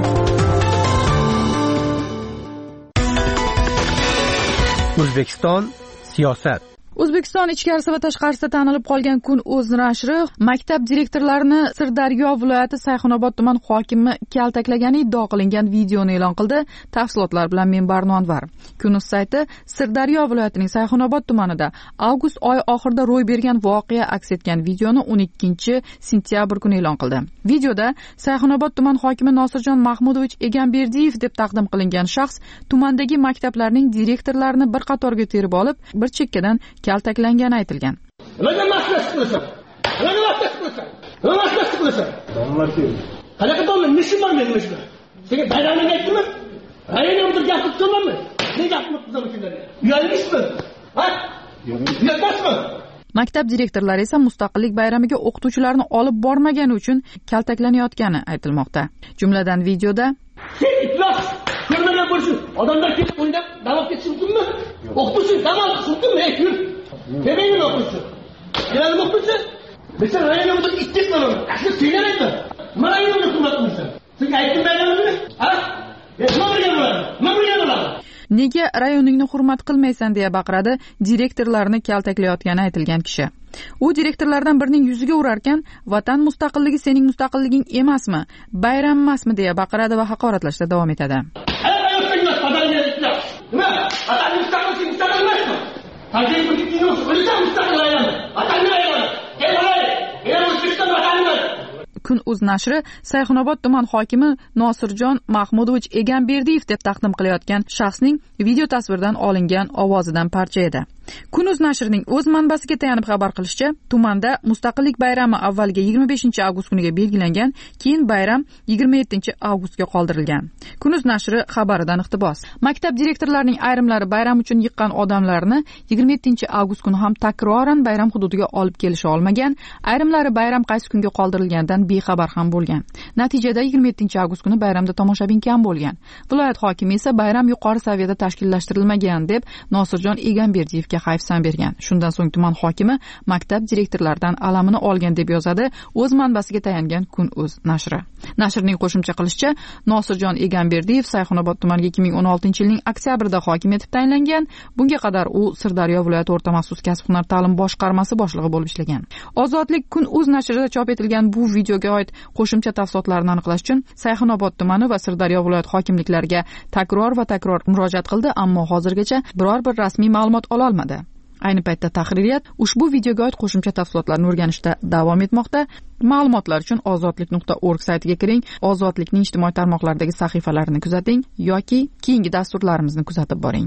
O'zbekiston siyosat. O'zbekiston ichkarisi va tashqarisida tanilib qolgan Kun.uz nashri maktab direktorlarini Sirdaryo viloyati Sayxunobod tuman hokimi kaltaklagani iddio qilingan videoni e'lon qildi. Tafsilotlar bilan men Barno Anvar. Kun.uz sayti Sirdaryo viloyatining Sayxunobod tumanida avgust oyi oxirida ro'y bergan voqea aks etgan videoni 12-sentyabr kuni e'lon qildi. Videoda Sayxunobod tuman hokimi Nosirjon Mahmudovich Egamberdiyev deb taqdim qilingan shaxs tumandagi maktablarning direktorlarini bir qatorga terib olib, bir chekkadan kaltaklangani aytilgan. Maktab direktorlari esa mustaqillik bayramiga o'qituvchilarni olib bormagani uchun kaltaklanayotgani aytilmoqda. Jumladan videoda ko'rmagan bo'lsin, odamlar kelib o'ynab davom ketishi mumkinmi? O'qituvchi dam olish mumkinmi? Yur. Demaymi o'qituvchi? Yana o'qituvchi? Mesela rayonimizda ikki qilib, asli seylaraydi. Nima rayonimizda hurmat qilsan? Senga aytdim bayramimni? Ha? Nima bo'ladi? Nega rayoningni hurmat qilmaysan deya baqiradi direktorlarni kaltaklayotgani aytilgan kishi. U direktorlardan birining yuziga urarkan, vatan mustaqilligi sening mustaqilliging emasmi, bayram emasmi deya baqiradi va haqoratlashda davom etadi. Kun.uz nashri Sayxunobod tuman hokimi Nosirjon Mahmudovich Egamberdiyev deb taqdim qilayotgan shaxsning video tasvirdan olingan ovozidan parcha edi. Kun.uz nashrining o'z manbasiga tayanib xabar qilishicha, tumanda mustaqillik bayrami avvaliga 25-avgust kuniga belgilangan, keyin bayram 27-avgustga qoldirilgan. Kun.uz nashri xabaridan iqtibos. Maktab direktorlarining ayrimlari bayram uchun yiqqan odamlarni 27-avgust kuni ham takroran bayram hududiga olib kelisha olmagan, ayrimlari bayram qaysi kunga qoldirilganidan bexabar ham bo'lgan. Natijada 27-avgust kuni bayramda tomoshabin kam bo'lgan. Viloyat hokimi esa bayram yuqori saviyada tashkillashtirilmagan deb Nosirjon Egamberdiyevga hayfsan bergan. Shundan so'ng tuman hokimi maktab direktorlaridan alamini olgan deb yozadi o'z manbasiga tayangan Kun.uz nashri. Nashrning qo'shimcha qilishicha, Nosirjon Egamberdiyev Sayxunobod tumaniga 2016-yilning oktyabrida hokim etib tayinlangan. Bunga qadar u Sirdaryo viloyati o'rta maxsus kasb-hunar ta'lim boshqarmasi boshlig'i bo'lib ishlagan. Ozodlik Kun.uz nashrida chop etilgan bu videoga oid qo'shimcha tafsilotlarni aniqlash uchun Sayxunobod tumani va Sirdaryo viloyat hokimliklariga takror murojaat qildi, ammo hozirgacha biror bir rasmiy ma'lumot ola olmadi. Ayni paytda tahririyat ushbu videoga oid qo'shimcha tafsilotlarni o'rganishda davom etmoqda. Ma'lumotlar uchun ozodlik.org saytiga kiring, Ozodlikning ijtimoiy tarmoqlardagi sahifalarini kuzating yoki keyingi dasturlarimizni kuzatib boring.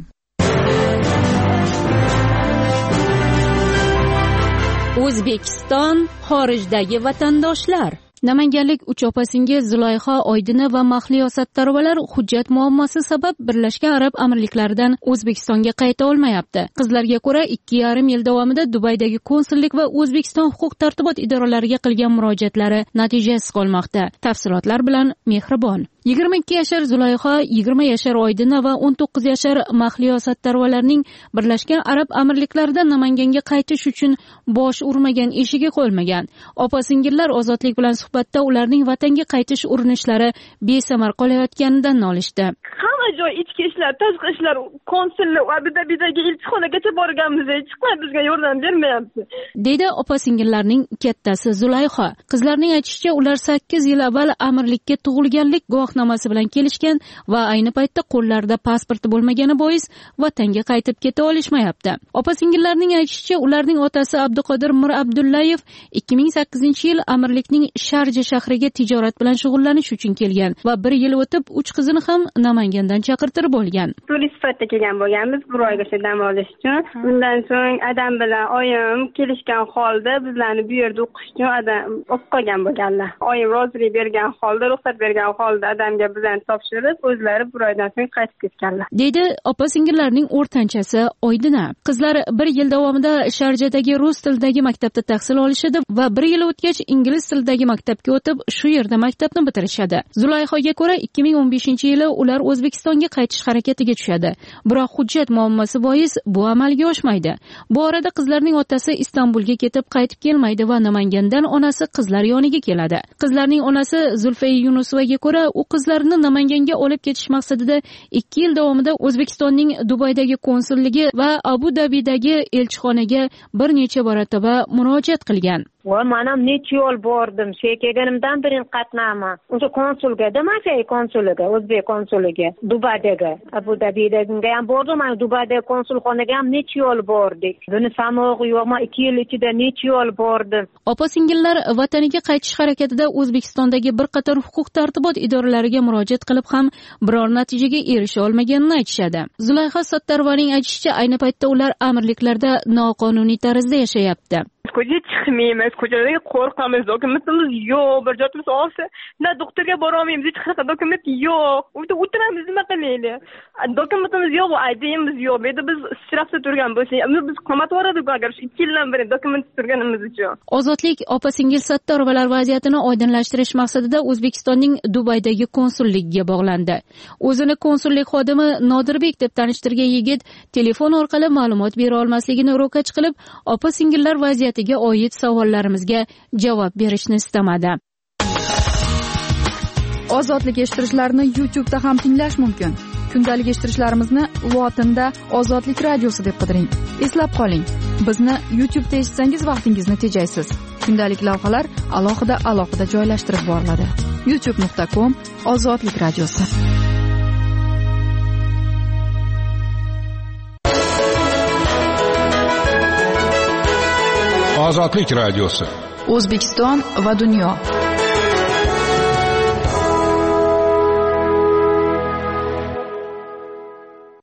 O'zbekiston xorijdagi vatandoshlar. Namanganlik 3 opa-singil Zulayho Oydina va Mahliyo Sattorovalar hujjat muammosi sabab Birlashgan Arab Amirliklaridan O'zbekistonga qayta olmayapti. Qizlarga ko'ra 2,5 yil davomida Dubaydagi konsullik va O'zbekiston huquq-tartibot idoralariga qilgan murojaatlari natijasiz qolmoqda. Tafsilotlar bilan Mehribon. 22 yashar Zulayho, 20 yashar Oydina va 19 yashar Mahliyo Sattorovalarning Birlashgan Arab Amirliklaridan Namanganga qaytish uchun bosh urmagan eshigi qo'yilmagan. Opa-singillar Ozodlik bilan suhbatda ularning vatanga qaytish urinishlari besamar qolayotganidan nolishdi. Hamma joy ichki ishlar, tashqi ishlar, konsullik va Abudabidagi elchixonagacha borganmiz, hech qanday bizga yordam bermayapti, deydi opa-singillarning kattasi Zulayho. Qizlarning aytishicha, ular 8 yil avval amirlikka tug'ilganlik guvohnomasi bilan kelishgan va ayni paytda qo'llarida pasporti bo'lmagani bois vatanga qaytib keta olishmayapti. Opa-singillarning aytishicha, ularning otasi Abduqodir Mir Abdullayev 2008-yil amirlikning Sharja shahriga tijorat bilan shug'ullanish uchun kelgan va 1 yil o'tib 3 qizini ham Namangandan chaqirtirib olgan. Turist sifatida kelgan bo'lganmiz, bir oyga dam olish uchun. Undan so'ng adam bilan oyim kelishgan holda bizlarni bu yerda o'qish uchun adam olib qolgan bo'lganlar. Oyim rozilik bergan holda, ruxsat bergan holda adamga bizlarni topshirib, o'zlari bir oydan so'ng qaytib ketganlar, deydi opa-singillarning o'rtanchasi Oydina. Qizlar 1 yil davomida Sharjadagi rus tilidagi maktabda tahsil olishadi va 1 yil o'tgach ingliz tilidagi maktabga o'tib, shu yerda maktabni bitirishadi. Zulayhoga ko'ra 2015-yili ular O'zbekistonga qaytish harakatiga tushadi. Biroq hujjat muammosi bois bu amalga oshmaydi. Bu orada qizlarning otasi Istanbulga ketib qaytib kelmaydi va Namangandan onasi qizlar yoniga keladi. Qizlarning onasi Zulfay Yunusovaga ko'ra, u qizlarini Namanganga olib ketish maqsadida 2 yil davomida O'zbekistonning Dubaydagi konsulligi va Abu Dabidagi elchixonaga bir necha marotaba murojaat qilgan. Va mana necha yo'l bordim. Kelganimdan birin qatnaman. O'sha konsulga, Damas'ga konsuliga, O'zbek konsuliga, Dubaydagi, Abu Dabidagi ham bordim. Mana Dubaydagi konsulxonaga ham necha yo'l bordik. Buni samog'i yo'qmi, 2 yil ichida necha yo'l bordim. Opa-singillar vataniga qaytish harakatida O'zbekistondagi bir qator huquq-tartibot idoralariga murojaat qilib ham biror natijaga erisha olmaganini aytishadi. Zulayho Sattorovaning aytishicha, ayni paytda ular amirliklarda noqonuniy tarzda yashayapti. Ko'chaga chiqmaymiz, ko'chalarga qo'rqamiz, dokumentimiz yo'q, bir joyimiz olsa, na doktorga bora olmaymiz, hech qanaqa dokument yo'q. Uyda o'tiramiz, nima qilaylik? Dokumentimiz yo'q, ID'miz yo'q. Bu yerda biz shtrafda turgan bo'lsak, biz qamatib yuboradiku agar 2 yildan beri dokument turganimiz uchun. Ozodlik opa-singil Sattorovalar vaziyatini oydinlashtirish maqsadida O'zbekistonning Dubaydagi konsulligiga bog'landi. O'zini konsullik xodimi Nodirbek deb tanishtirgan yigit telefon orqali ma'lumot bera olmasligini ro'kach qilib, opa-singillar vaziyatiga oid savollarimizga javob berishni istamadi. Ozodlik eshittirishlarni YouTube'da ham tinglash mumkin. Kundalik eshittirishlarimizni lotinda Ozodlik radiosi deb qidiring. Eslab qoling, bizni YouTube'da eshitsangiz vaqtingizni tejaysiz. Kundalik lavhalar alohida joylashtirib boriladi. youtube.com/Ozodlik radiosi. Ozodlik radiosi. O'zbekiston va dunyo.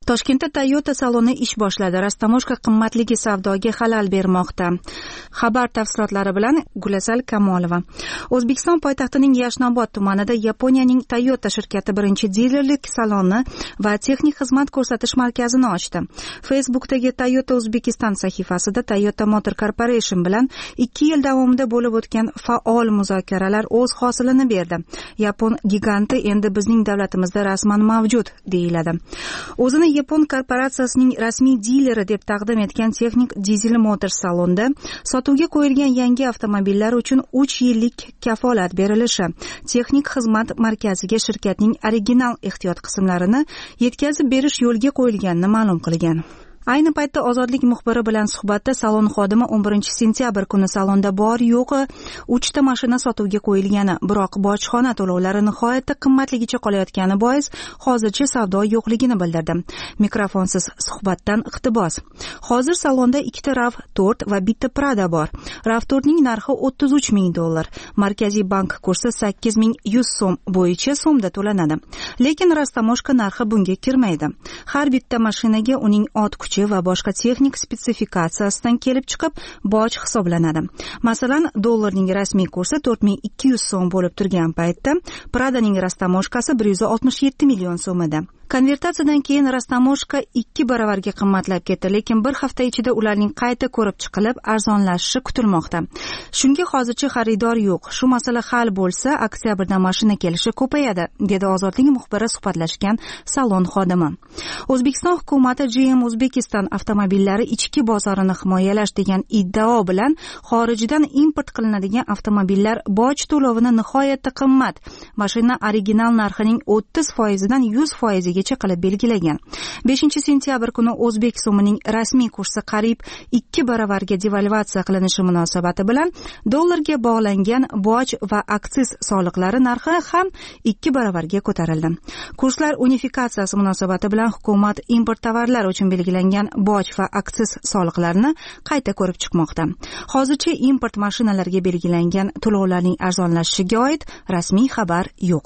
Toshkentda Toyota saloni ish boshladi. Rastamoshka qimmatligi savdoga xalal bermoqda. Xabar tafsilotlari bilan Gulasal Kamolova. O'zbekiston poytaxtining Yashnobod tumanida Yaponiyaning Toyota shirkati birinchi dilerlik saloni va texnik xizmat ko'rsatish markazini ochdi. Facebookdagi Toyota Uzbekistan sahifasida Toyota Motor Corporation bilan 2 yil davomida bo'lib o'tgan faol muzokaralar o'z hosilini berdi. Yapon giganti endi bizning davlatimizda rasman mavjud, deyiladi. O'zini Yapon korporatsiyasining rasmiy dileri deb taqdim etgan Texnik Diesel Motors salonda sotuvga qo'yilgan yangi avtomobillar uchun 3 yillik kafolat berilishi, texnik xizmat markaziga shirkatning original ehtiyot qismlarini yetkazib berish yo'lga qo'yilganini ma'lum qilgan. Ayni paytda Ozodlik muxbiri bilan suhbatda salon xodimi 11 sentyabr kuni salonda bor yo'g'i 3 ta mashina sotuvga qo'yilgani, biroq bojxona to'lovlari nihoyatda qimmatligicha qolayotgani bois hozircha savdo yo'qligini bildirdi. Mikrofonsiz suhbatdan iqtibos. Hozir salonda 2 ta RAV4 va bitta Prado bor. RAV4 ning narxi $33,000. Markaziy bank kursi 8,100 so'm bo'yicha so'mda to'lanadi. Lekin Rastamoshka narxi bunga kirmaydi. Har bitta mashinaga uning ot kuchi va boshqa texnik spetsifikatsiyasidan kelib chiqib boj hisoblanadi. Masalan, dollarning rasmiy kursi 4,200 so'm bo'lib turgan paytda Pradoning Rastamoshkasi 167 million so'm edi. Konvertatsiyadan keyin Rastamoshka 2 baravarga qimmatlab ketdi, lekin bir hafta ichida ularning qayta ko'rib chiqilib arzonlashishi kutilmoqda. Shunga hozircha xaridor yo'q. Shu masala hal bo'lsa, oktyabrda mashina kelishi ko'payadi, dedi Ozodlik muxbiri suhbatlashgan salon xodimi. O'zbekiston hukumati GM Uzbekistan avtomobillari ichki bozorini himoyalash degan iddao bilan xorijdan import qilinadigan avtomobillar boj to'lovini nihoyatda qimmat, mashina original narxining 30% dan 100% gacha qilib belgilagan. 5-sentyabr kuni o'zbek so'mining rasmiy kursi qariyb 2 baravarga devalvatsiya qilinishi munosabati bilan dollarga bog'langan boj va aksiz soliqlari narxi ham 2 baravarga ko'tarildi. Kurslar unifikatsiyasi munosabati bilan hukumat import tovarlar uchun belgilangan boj va aksiz soliqlarini qayta ko'rib chiqmoqda. Hozircha import mashinalarga belgilangan to'lovlarning arzonlashishiga oid rasmiy xabar yo'q.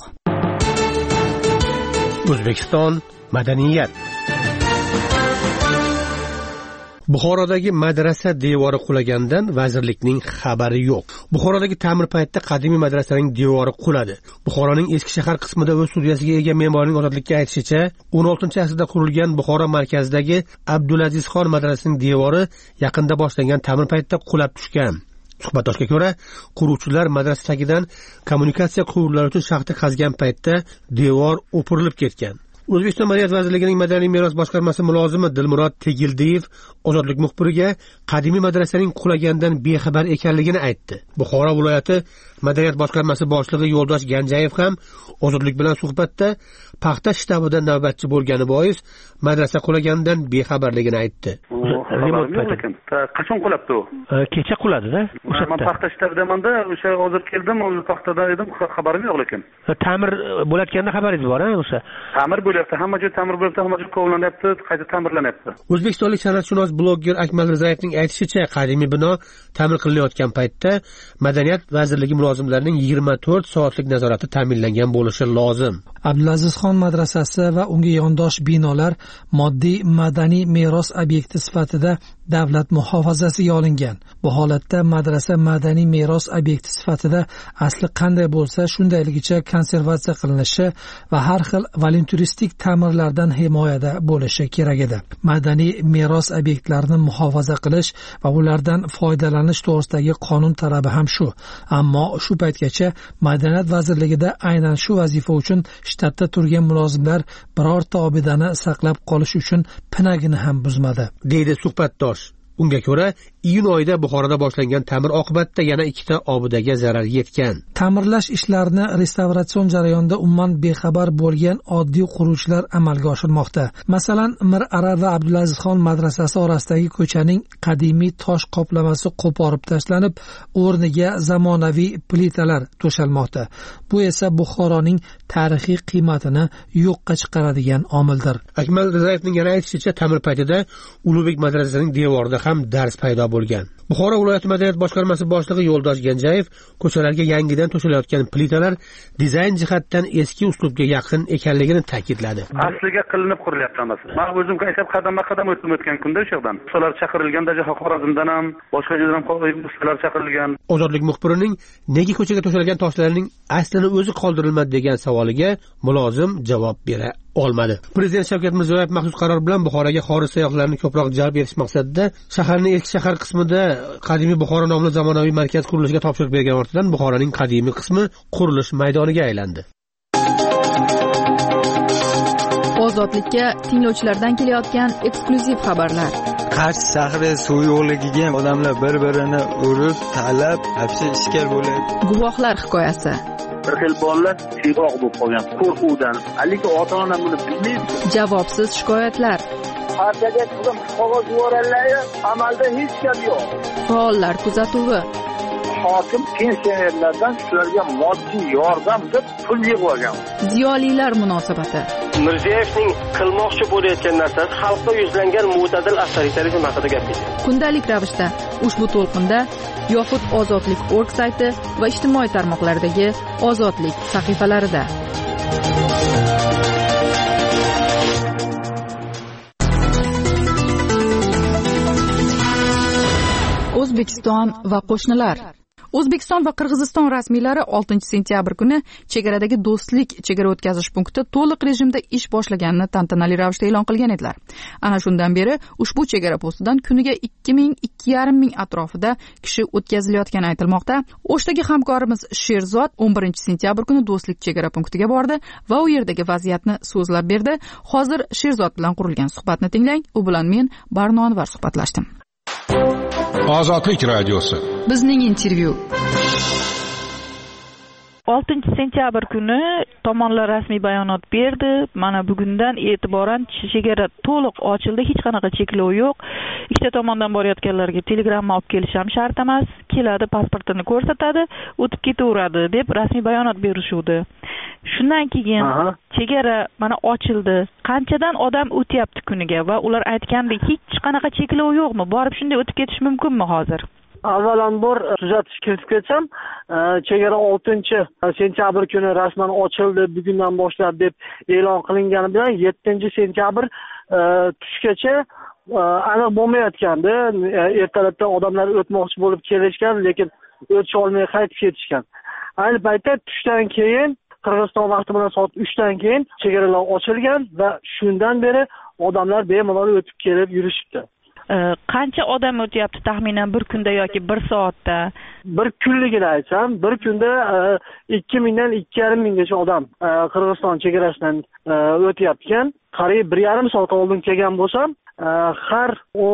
O'zbekiston madaniyat. Buxorodagi madrasa devori qulagandan vazirlikning xabari yo'q. Buxorodagi ta'mir paytida qadimiy madrasaning devori quladi. Buxoroning eski shahar qismida o'z studiyasiga ega me'morning ozodlikka aytishicha, 16-asrda qurilgan Buxoro markazidagi Abdulazizxon madrasasining devori yaqinda boshlangan ta'mir paytida qulab tushgan. Suhbatdoshga ko'ra, quruvchilar madrasa tagidan kommunikatsiya quvurlari uchun shaxta qazgan paytda devor o'pirilib ketgan. O'zbekiston Madaniyat vazirligining Madaniy meros boshqarmasi mulozimi Dilmurod Tegildiyev Ozodlik muxbiriga qadimiy madrasaning qulagandan bexabar ekanligini aytdi. Buxoro viloyati Madaniyat boshqarmasi boshlig'i Yo'ldosh Ganjayev ham Ozodlik bilan suhbatda paxta shtabida navbatchi bo'lgani bois madrasa qulagandan bexabarligini aytdi. Qachon qulabdi u? Kecha quladi-da. Men paxta shtabidamanda, o'sha hozir keldim, o'sha paxtada edim, xabarim yo'q lekin. Ta'mir bo'layotganda xabaringiz bor-a o'sha? Ta'mir bo'lyapti, hamma joy ta'mir bo'lyapti, hamma joy kovlanyapti, qayta ta'mirlanyapti. O'zbekistonlik san'atshunos blogger Akmal Rizayevning aytishicha, qadimiy bino ta'mir qilinayotgan paytda Madaniyat vazirligi mulozimlarining 24 soatlik nazorati ta'minlangan bo'lishi lozim. Abdulazizxon madrasasi va unga yondosh binolar moddiy madaniy meros obyekti sifatida davlat muhofazasiga olingan. Bu holatda madrasa madaniy meros obyekti sifatida asli qanday bo'lsa shundayligicha konservatsiya qilinishi va har xil volunturistik ta'mirlardan himoyada bo'lishi kerak edi. Madaniy meros obyektlarini muhofaza qilish va ulardan foydalanish to'g'risidagi qonun talabi ham shu. Ammo shu paytgacha Madaniyat vazirligida aynan shu vazifa uchun shtatda turgan mulozimlar birorta obidani saqlab qolish uchun pinagini ham buzmadi, deydi suhbatdosh. Unga ko'ra, iyun oyida Buxoroda boshlangan ta'mir oqibatida yana 2 ta obidaga zarar yetgan. Ta'mirlash ishlarini restavratsion jarayonida umuman bexabar bo'lgan oddiy quruvchilar amalga oshirmoqda. Masalan, Mirara va Abdulazizxon madrasasi orasidagi ko'chaning qadimiy tosh qoplamasi qo'porib tashlanib, o'rniga zamonaviy plitalar to'shalmoqda. Bu esa Buxoroning tarixiy qiymatini yo'qqa chiqaradigan omildir. Akmal Rizayevning yana aytishicha, ta'mir paytida Ulug'bek madrasasining devorida ham ham dars paydo bo'lgan. Buxoro viloyat madaniyat boshqarmasi boshlig'i Yo'ldosh Genjayev ko'chalarga yangidan to'shilayotgan plitalar dizayn jihatdan eski uslubga yaqin ekanligini ta'kidladi. Asliga qilinib qurilyapti hammasi. Men o'zim qaytib qadamma-qadam o'tgan kunda o'sha yerdan ustalar chaqirilgan, Xorazmdan ham boshqa joydan ham ustalar chaqirilgan. Ozodlik muxbirining nega ko'chaga to'shalgan toshlarning aslini o'zi qoldirilmadi degan savoliga mulozim javob bera olmadi. Prezident Shavkat Mirziyoyev maxsus qaror bilan Buxoroga xorij sayyohlarni ko'proq jalb etish maqsadida shaharning eski shahar qismida qadimiy Buxoro nomli zamonaviy markaz qurilishiga topshiriq bergan ortidan Buxoroning qadimiy qismi qurilish maydoniga aylandi. Ozodlikka tinglovchilardan kelayotgan eksklyuziv xabarlar. Qarshi shahri suv yo'qligiga odamlar bir-birini urib, talab, hapsi ishkal bo'ladi. Guvohlar hikoyasi. Bir xil bolalar siyg'oq bo'lib qolgan qo'rquvdan. Lekin ota-ona buni bilmaydi. Javobsiz shikoyatlar. Partiyaga chiqib qog'oz yuborganlar, amalda hech gap yo'q. Faollar kuzatuvi. Hokim pensionerlardan shularga moddiy yordam deb pul yig'ib olgan. Ziyolilar munosabati. Mirziyoyevning qilmoqchi bo'layotgan narsasi xalqqa yuzlangan mo'tadil avtoritarizm haqida gapirdi. Kundalik ravishda ushbu to'lqinda yoxud ozodlik.org sayti va ijtimoiy tarmoqlardagi ozodlik sahifalarida. O'zbekiston va qo'shnilar. O'zbekiston va Qirg'iziston rasmiylari 6-sentyabr kuni chegaradagi do'stlik chegara o'tkazish punkti to'liq rejimda ish boshlaganini tantanali ravishda e'lon qilgan edilar. Ana shundan beri ushbu chegara postidan kuniga 2000-2500 atrofida kishi o'tkazilayotgani aytilmoqda. O'shdagi hamkorimiz Sherzod 11-sentyabr kuni do'stlik chegara punktiga bordi va u yerdagi vaziyatni so'zlab berdi. Hozir Sherzod bilan qurilgan suhbatni tinglang. U bilan men Barno Anvar suhbatlashdim. Ozodlik radiosi. Bizning intervyu. 6-sentyabr kuni tomonlar rasmiy bayonot berdi. Mana bugundan e'tiboran chegara to'liq ochildi, hech qanaqa cheklov yo'q. Ikkita tomondan borayotganlarga telegramma olib kelish ham shart emas. Keladi, pasportini ko'rsatadi, o'tib ketaveradi deb rasmiy bayonot berishuvdi. Shundan keyin chegara mana ochildi. Qanchadan odam o'tyapti kuniga va ular aytgandek hech qanaqa cheklov yo'qmi? Borib shunday o'tib ketish mumkinmi hozir? Avvalambor tuzatish kiritib ketsam, chegara 6-sentyabr kuni rasman ochildi, bugundan boshlab deb e'lon qilingani bilan 7-sentyabr tushgacha aniq bo'lmayotgandi. Ertalabdan odamlar o'tmoqchi bo'lib kelishgan, lekin o'tish olmay qaytib ketishgan. Ayni paytda tushdan keyin Qirg'iziston vaqti bilan soat 3 dan keyin chegaralar ochilgan va shundan beri odamlar bemalol o'tib kelib yurishibdi. Qancha odam o'tyapti taxminan bir kunda yoki bir soatda? Bir kunligini aytsam, bir kunda 2000 dan 2500gacha odam Qirg'iziston chegarasidan o'tyapti. Qariyb 1,5 soat oldin kelgan bo'lsam, har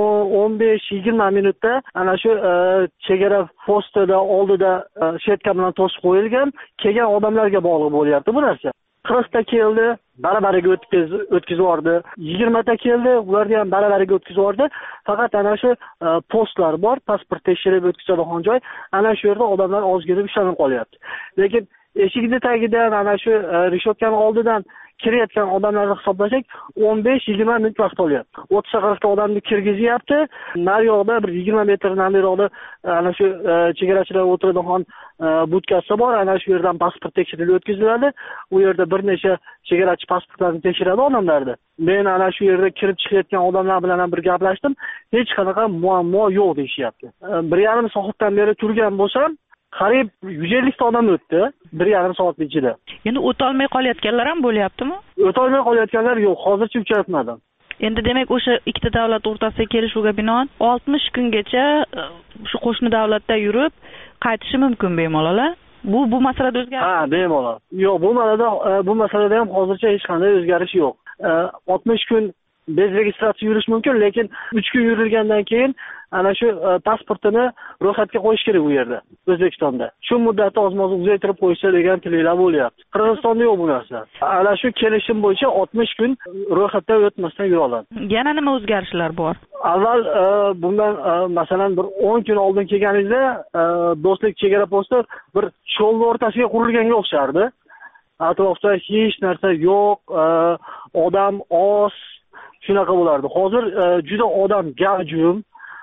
15-20 minutda ana shu chegara postida oldida shetka bilan to'sib qo'yilgan, kelgan odamlarga bog'liq bo'lyapti bu narsa. 40 ta keldi, barabariga o'tkazib yubordi. 20 ta keldi, ularni ham barabariga o'tkazib yubordi. Faqat ana shu postlar bor, pasport tekshirib o'tkazadigan joy. Ana shu yerda odamlar ozgina ushlanib qolyapti. Lekin eshikning tagidan ana shu rishotkaning oldidan kirayotgan odamlarni hisoblasak 15-20 minut vaqt olyapti. 30-40 ta odamni kirgizyapti. Naryoqda bir 20 metr nariroqda ana shu chegarachilar o'tiradigan budkasi bor. Ana shu yerdan pasport tekshirilib o'tkaziladi. U yerda bir necha chegarachi pasportlarni tekshiradi odamlarni. Men ana shu yerda kirib chiqayotgan odamlar bilan ham bir gaplashdim. Hech qanaqa muammo yo'q deyishyapti. 1,5 soatdan beri turgan bo'lsam, qariyb 150 ta odam o'tdi 1,5 soat ichida. Endi o'tolmay qolayotganlar ham bo'lyaptimi? O'tolmay qolayotganlar yo'q, hozircha uchratmadim. Endi demak o'sha ikkita davlat o'rtasidagi kelishuvga binoan 60 kungacha shu qo'shni davlatda yurib qaytishi mumkin bemalol. Bu masalada o'zgarish? Ha, bemalol. Yo'q, bu masalada ham hozircha hech qanday o'zgarish yo'q. 60 kun bez registratsiya yurish mumkin, lekin 3 kun yurilgandan keyin ana shu pasportini ro'yxatga qo'yish kerak u yerda, O'zbekistonda. Shu muddatni ozmoz uzaytirib qo'yishsa degan tilaklar bo'lyapti. Qirg'izistonda yo'q bu narsa. Ana shu kelishim bo'yicha 60 kun ro'yxatdan o'tmasdan yura oladi. Yana nima o'zgarishlar bor? Avval bundan masalan bir 10 kun oldin kelganingizda do'stlik chegara posti bir cho'lni o'rtasiga qurilganga o'xshardi. Atrofda hech narsa yo'q, odam oz, shunaqa bo'lardi. Hozir juda odam gavjum,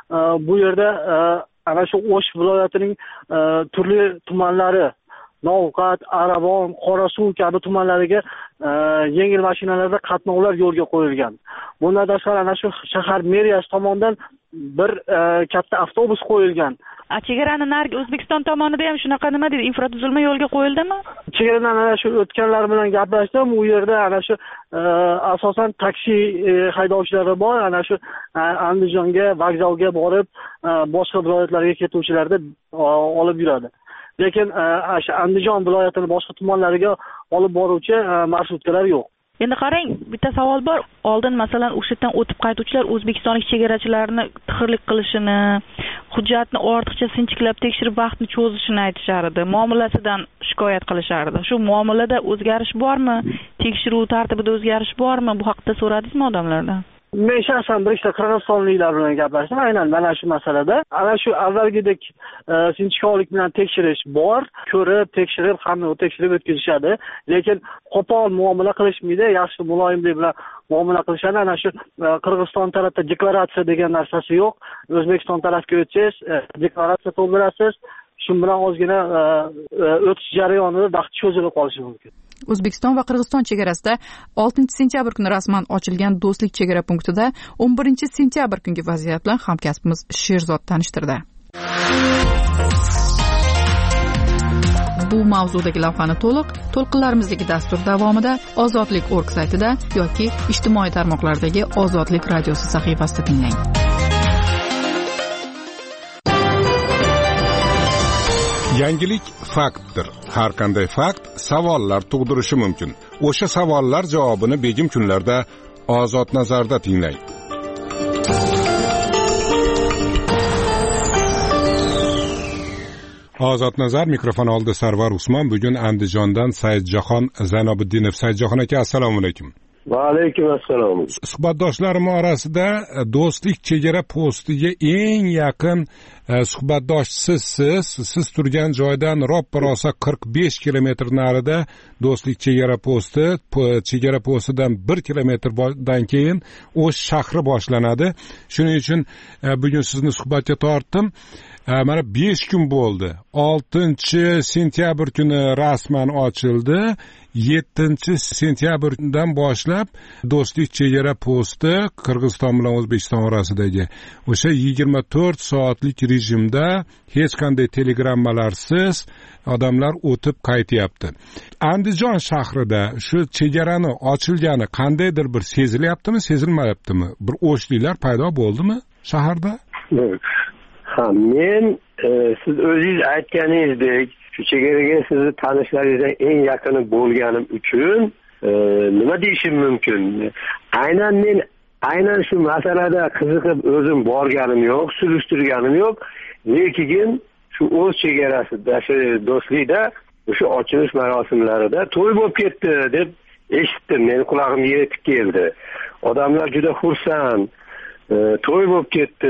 bu yerda ana shu O'sh viloyatining turli tumanlari Novqat, Arabon, Qorasuv kabi tumanlariga yengil mashinalarda qatnovlar yo'lga qo'yilgan. Bundan tashqari ana shu shahar meriyasi tomonidan bir katta avtobus qo'yilgan. Chegarani narigi O'zbekiston tomonida ham shunaqa nima deydi, infratuzilma yo'lga qo'yildimi? Chegaradan ana shu o'tganlar bilan gaplashdim. U yerda ana shu asosan taksi haydovchilari bor, ana shu Andijonga, vokzalga borib, boshqa viloyatlarga ketuvchilarni olib yuradi. Lekin Andijon viloyatining boshqa tumanlariga olib boruvchi marshrutkalar yo'q. Endi qarang, bitta savol bor. Oldin masalan o'sha yerdan o'tib qaytuvchilar o'zbekistonlik chegarachilarni tixirlik qilishini, hujjatni ortiqcha sinchiklab tekshirib vaqtni cho'zishini aytishar edi. Muomalasidan shikoyat qilishar edi. Shu muomalada o'zgarish bormi? Tekshiruv tartibida o'zgarish bormi? Bu haqda so'radingizmi odamlardan? Men shaxsan bir ikkita qirg'izistonliklar bilan gaplashdim. Aynan mana shu masalada. Ana shu avvalgidek sinchkovlik bilan tekshirish bor. Ko'rib, tekshirib, hamma tekshirib o'tkazishadi. Lekin qo'pol muomala qilishmaydi. Yaxshi muloyimlik bilan muomala qilishadi. Ana shu Qirg'iziston tarafda deklaratsiya degan narsasi yo'q. O'zbekiston tarafga o'tsangiz, deklaratsiya to'ldirasiz. Shu bilan ozgina o'tish jarayonida vaqt cho'zilib qolishi mumkin. O'zbekiston va Qirg'iziston chegarasida 6-sentyabr kuni rasman ochilgan do'stlik chegara punktida 11-sentyabr kungi vaziyat bilan hamkasbimiz Sherzod tanishtirdi. Bu mavzudagi lavhani to'lqinlarimizdagi dastur davomida ozodlik.org saytida yoki ijtimoiy tarmoqlardagi Ozodlik radiosi sahifasida tinglang. Yangilik faktdir. Har qanday fakt savollar tug'dirishi mumkin. O'sha savollar javobini begim kunlarda Ozod nazarda tinglang. Ozod nazar mikrofon oldi Sarvar Usmon. Bugun Andijondan Saidjahon Zaynobiddinov. Saidjahon aka, assalomu alaykum. Va alaykum assalom. Suhbatdoshlarim orasida do'stlik chegara postiga eng yaqin suhbatdosh siz turgan joydan roppa-rosa 45 kilometr narida do'stlik chegara postidan 1 kilometrdan keyin O'sh shahri boshlanadi. Shuning uchun bugun sizni suhbatga tortdim. Mana 5 kun bo'ldi. 6-sentyabr kuni rasman ochildi. 7-sentyabrdan boshlab do'stlik chegara posti Qirg'iziston bilan O'zbekiston orasidagi o'sha 24 soatlik rejimda hech qanday telegrammalarsiz odamlar o'tib qaytyapti. Andijon shahrida shu chegarani ochilgani qandaydir bir sezilyaptimi, sezilmayaptimi? Bir o'shliklar paydo bo'ldimi shaharda? Ha, men siz o'zingiz aytganingizdek, shu chegaraga sizni tanishlaringizdan eng yaqini bo'lganim uchun nima deyishim mumkin? Aynan shu masalada qiziqib o'zim borganim yo'q, surishtirganim yo'q. Lekin shu O'sh chegarasida, shu do'stlikda o'sha ochilish marosimlarida to'y bo'lib ketdi deb eshitdim. Men qulog'imga yetib keldi. Odamlar juda xursand. To'y bo'lib ketdi,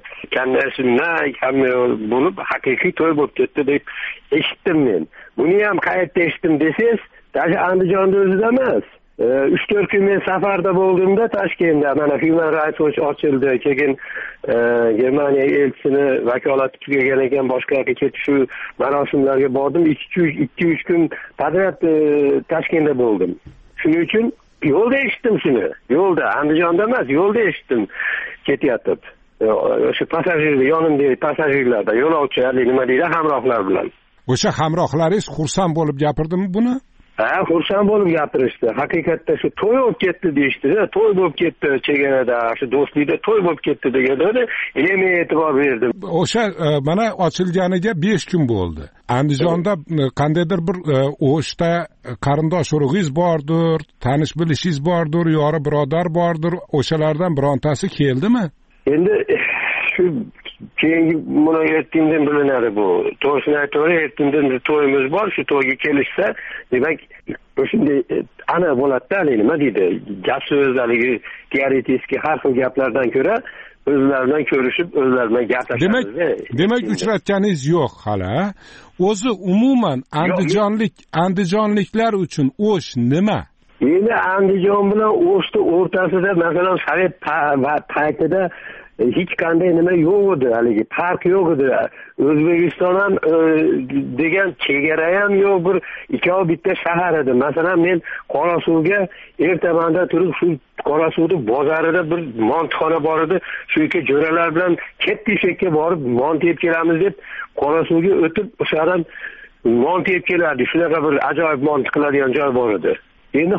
bo'lib haqiqiy to'y bo'lib ketdi deb eshitdim men. Buni ham qayerda eshitdim desangiz, tashi Andijonda o'zida emas. 3-4 kun men safarda bo'ldimda Toshkentda, mana Human Rights Watch ochildi, keyin Germaniya elchisini vakolati tugagan ekan, boshqa yoqqa ketish shu marosimlarga bordim. 2-3 kun podrad Toshkentda bo'ldim. Shuning uchun yo'lda eshitdim shuni. Yo'lda, Andijonda emas, yo'lda eshitdim ketyapti. O'sha passajirlar, yonimdagi passajirlarda, yo'lovchilar, nima deydi, hamrohlar bilan. O'sha hamrohlaringiz xursand bo'lib gapirdimi buni? Ha, xursand bo'lib gapirishdi. Haqiqatda shu to'y bo'lib ketdi deyishdi-da, to'y bo'lib ketdi chegarada, shu do'stlikda to'y bo'lib ketdi deganda, men e'tibor berdim. O'sha mana ochilganiga 5 kun bo'ldi. Andijonda qandaydir bir O'shda qarindosh urug'ingiz bordir, tanish bilishingiz bordir, yori birodar bordir. O'shalardan birontasi keldimi? Endi shu keyingi munoyatdan bilinadi bu. To'g'risini aytaveray, ertandan bir to'yimiz bor, shu to'yga kelishsa, demak, o'shunday ana bo'ladi-da, nima deydi, gap so'zlariga teoretik har xil gaplardan ko'ra o'zlari bilan ko'rishib, o'zlari bilan gaplashadi. Demak, uchratganingiz yo'q hali. O'zi umuman andijonliklar uchun O'sh nima? Endi Andijon bilan O'shni o'rtasida, masalan, Sovet paytida hech qanday nima yo'q edi, haligi farq yo'q edi. O'zbekiston ham degan chegara ham yo'q, bir ikkov bitta shahar edi. Masalan, men Qorasuvga ertamanda turib, shu Qorasuvni bozorida bir montxona bor edi. Shu yerga jo'ralar bilan Kettishekka borib mont yeb kelamiz deb Qorasuvga o'tib, o'shadan mont yeb kelardi. Shunaqa bir ajoyib mont qiladigan joy bor edi. Endi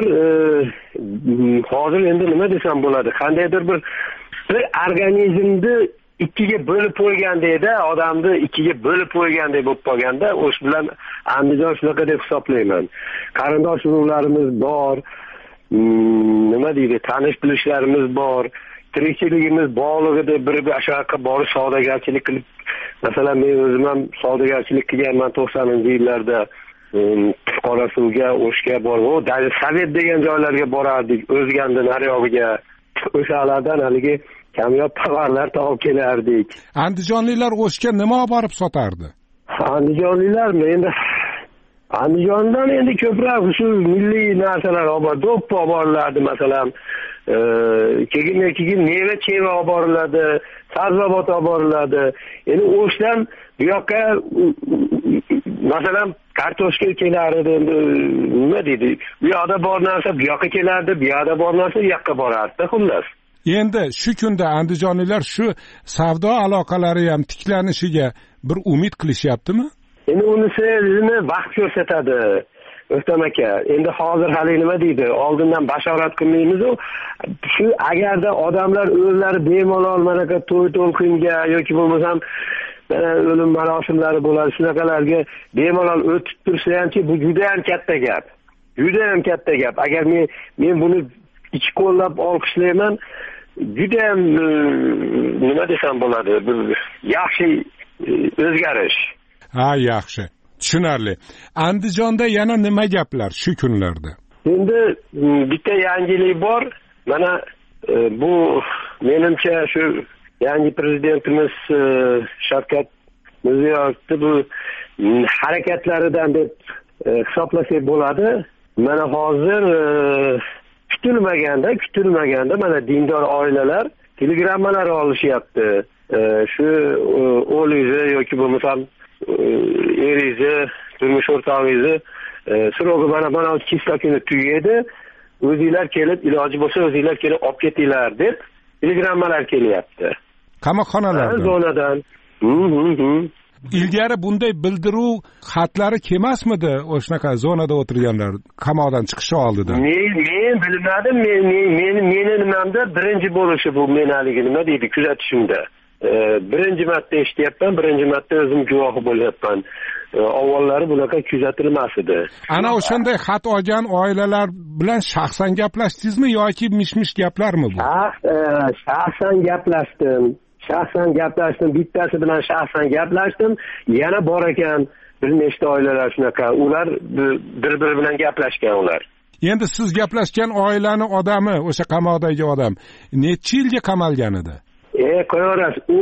hozir endi nima desam bo'ladi? Qandaydir bir organizmni ikkiga bo'lib qo'ygandek-da, odamni ikkiga bo'lib qo'ygandek bo'lib qolganda, o'sh bilan Andijon shunaqa deb hisoblayman. Qarindosh urug'larimiz bor, nima deydi, tanish bilishlarimiz bor, tirikchiligimiz bog'lig'ida bir yoqqa borib savdogarchilik qilib, masalan, men o'zim ham savdogarchilik qilganman 90-yillarda. Qorasuvga, O'shga borib, Sovet degan joylarga borardik, O'zgandi nariyog'iga. O'shalardan haligi kamyob tovarlar topib kelardik. Andijonliklar O'shga nima olib borib sotardi? Andijonliklarmi? Endi Andijondan endi ko'proq shu milliy narsalar olib bordi. Do'ppi olib borilardi, masalan, keyin meva-cheva olib boriladi, sabzavot olib boriladi. Endi O'shdan bu yoqqa masalan kartoshka kelardi, endi nima deydi? Bu yoqda bor narsa bu yoqqa kelardi, bu yoqda bor narsa bu yoqqa borardi, xullas. Endi shu kunda andijonliklar shu savdo aloqalari ham tiklanishiga bir umid qilishyaptimi? Endi unisini vaqt ko'rsatadi. O'stam aka, endi hozir hali nima deydi? Oldindan bashorat qilmaymiz-ku. Shu agarda odamlar o'zlari bemalol mana bu to'y-to'lqinga yoki bo'lmasam o'lim marosimlari bo'ladi, shunaqalarga bemalol o'tib tursa hamki, bu juda ham katta gap. Juda ham katta gap. Agar men buni ichi qo'llab olqishlayman, juda ham nima desam bo'ladi, bir yaxshi o'zgarish. Ha, yaxshi. Tushunarli. Andijonda yana nima gaplar shu kunlarda? Endi bitta yangilik bor. Mana bu menimcha shu yangi prezidentimiz Shavkat Mirziyoyevning bu harakatlaridan deb hisoblasak bo'ladi. Mana hozir kutilmaganda mana dindor oilalar telegrammalar olishyapti. Shu o'g'lingizni yoki bo'lmasam eringizni, turmush o'rtog'ingizni srogi mana kisla kuni tugaydi. O'zinglar kelib, iloji bo'lsa o'zinglar kelib olib ketinglar deb telegrammalar kelyapti. Qamoqxonalardan. Zonadan. Ilgari bunday bildiruv xatlari kelmasmidi o'shanaqa zonada o'tirganlar qamoqdan chiqishi oldidan? Men bilmadim. Meni nimamda birinchi bo'lishi bu menaligi nima deydi, kuzatishimda. Birinchi marta eshityapman, birinchi marta o'zim guvohi bo'lyapman. Avvallari bunaqa kuzatilmas edi. Ana o'shanday xat olgan oilalar bilan shaxsan gaplashdingizmi yoki mish-mish gaplarmi bu? Shaxsan gaplashdim. Bittasi bilan shaxsan gaplashdim. Yana bor ekan bir nechta oilalar shunaqa. Ular bir-biri bilan gaplashgan ular. Endi siz gaplashgan oilani odami, o'sha qamoqdagi odam necha yilga qamalgan edi? Qo'yaverasiz. U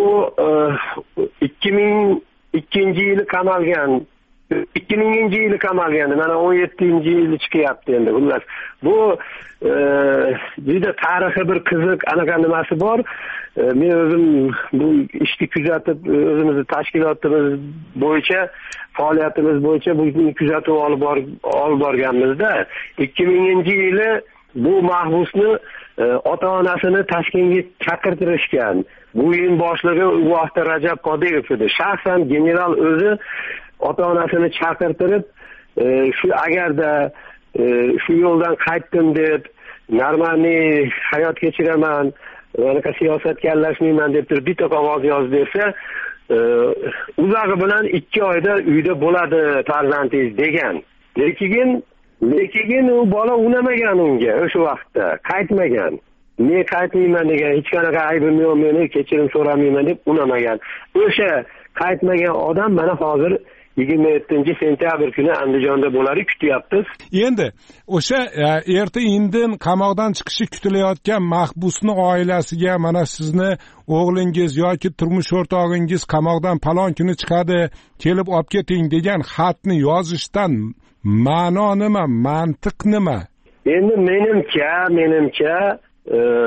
2002-yili qamalgan. 2000-yili qamalgan. Mana 17-yili chiqyapti endi. Xullas, bu juda tarixiy bir qiziq anaqa nimasi bor. Men o'zim bu ishni kuzatib, o'zimizni tashkilotimiz bo'yicha, faoliyatimiz bo'yicha bu kuzatuv olib borganmizda 2000-yili bu mahbusni ota-onasini Toshkentga chaqirtirishgan. Bu yil boshlig'i u vaqtda Rajab Qodirov edi. Shaxsan general o'zi ota-onasini chaqirtirib, shu agarda shu yo'ldan qaytdim deb, normalniy hayot kechiraman, bunaqa siyosatga aralashmayman deb turib bitta qog'oz yozib bersa, uzog'i bilan 2 oyda uyda bo'ladi farzandingiz degan. Lekin u bola unamagan unga o'sha vaqtda, qaytmagan. Men qaytmayman degan, hech qanaqa aybim yo'q, meni kechirim so'ramayman deb unamagan. O'sha qaytmagan odam mana hozir 27-sentyabr kuni Andijonda bo'ladi, kutyapmiz. Endi o'sha erta-indin qamoqdan chiqishi kutilayotgan mahbusni oilasiga mana sizni o'g'lingiz yoki turmush o'rtog'ingiz qamoqdan palon kuni chiqadi, kelib olib keting degan xatni yozishdan ma'no nima, mantiq nima? Endi menimcha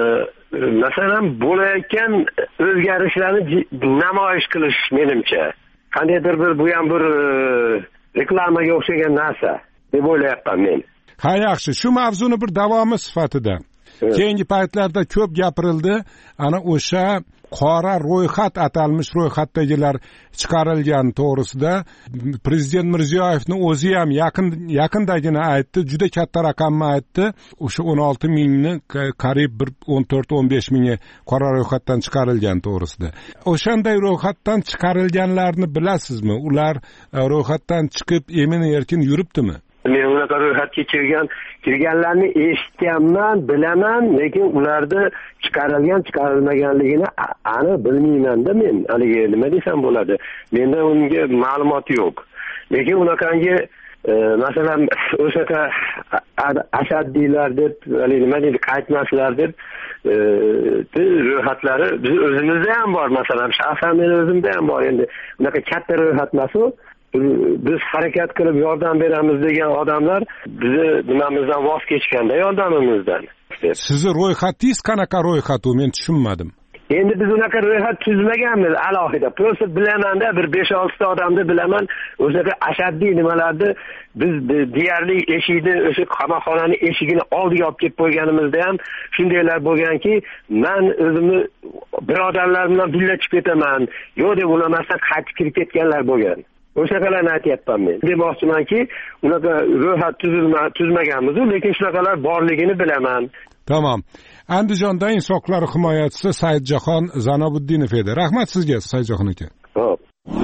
masalan bo'layotgan o'zgarishlarni namoyish qilish menimcha qandaydir bu ham bir reklamaga o'xshagan narsa deb o'ylayapman men. Ha, yaxshi, shu mavzuni bir davomi sifatida keyingi paytlarda ko'p gapirildi. Ana o'sha qora ro'yxat, atalmish ro'yxatdagilar chiqarilgan to'g'risida prezident Mirziyoyevni o'zi ham yaqindagina aytdi, juda katta raqamni aytdi. O'sha 16 mingni qariyb bir 14-15 mingi qora ro'yxatdan chiqarilgan to'g'risida. O'shanday ro'yxatdan chiqarilganlarni bilasizmi? Ular ro'yxatdan chiqib emin-erkin yuribdimi? Men unaqa ro'yxatga kirganlarni eshitganman, bilaman, lekin ularni chiqarilmaganligini aniq bilmayman-da men. Haligi nima desam bo'ladi? Menda unga ma'lumot yo'q. Lekin unaqangi masalan o'sha ashaddiylar deb, nima deydi, qaytmaslar deb ro'yxatlari biz o'zimizda ham bor. Masalan, shaxsan men o'zimda ham bor. Endi unaqa katta ro'yxat emas-ku. Biz harakat qilib yordam beramiz degan odamlar bizni nimamizdan voz kechganda yordamimizdan. Sizni ro'yxatingiz qanaqa ro'yxat u? Men tushunmadim. Endi biz unaqa ro'yxat tuzmaganmiz alohida. Prosta bilamanda bir 5-6 ta odamni bilaman. O'sha ashaddiy nimalarni biz deyarli eshikni, o'sha qamoqxonani eshigini oldiga olib kelib qo'yganimizda ham shundaylar bo'lganki, men o'zimni birodarlar bilan birga chiqib ketaman, yo'q deb ulamasdan qaytib kirib ketganlar bo'lgan. O'shaqalarni aytyapman men. Demoqchimanki, unaqa ro'yxat tuzmaganmiz, lekin shunaqalar borligini bilaman. Tamam. Andijonda Inson huquqlari himoyachisi Saidjahon Zanobuddinov edi. Rahmat sizga, Saidjahon aka. Xo'p.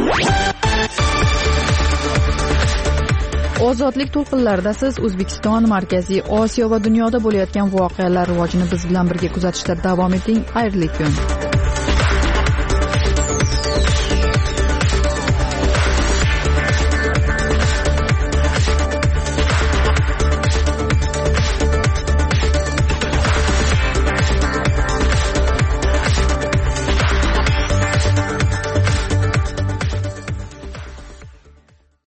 Ozodlik to'lqinlarida siz O'zbekiston, Markaziy Osiyo va dunyoda bo'layotgan voqealar rivojini biz bilan birga kuzatishda davom eting. Xayrli kun.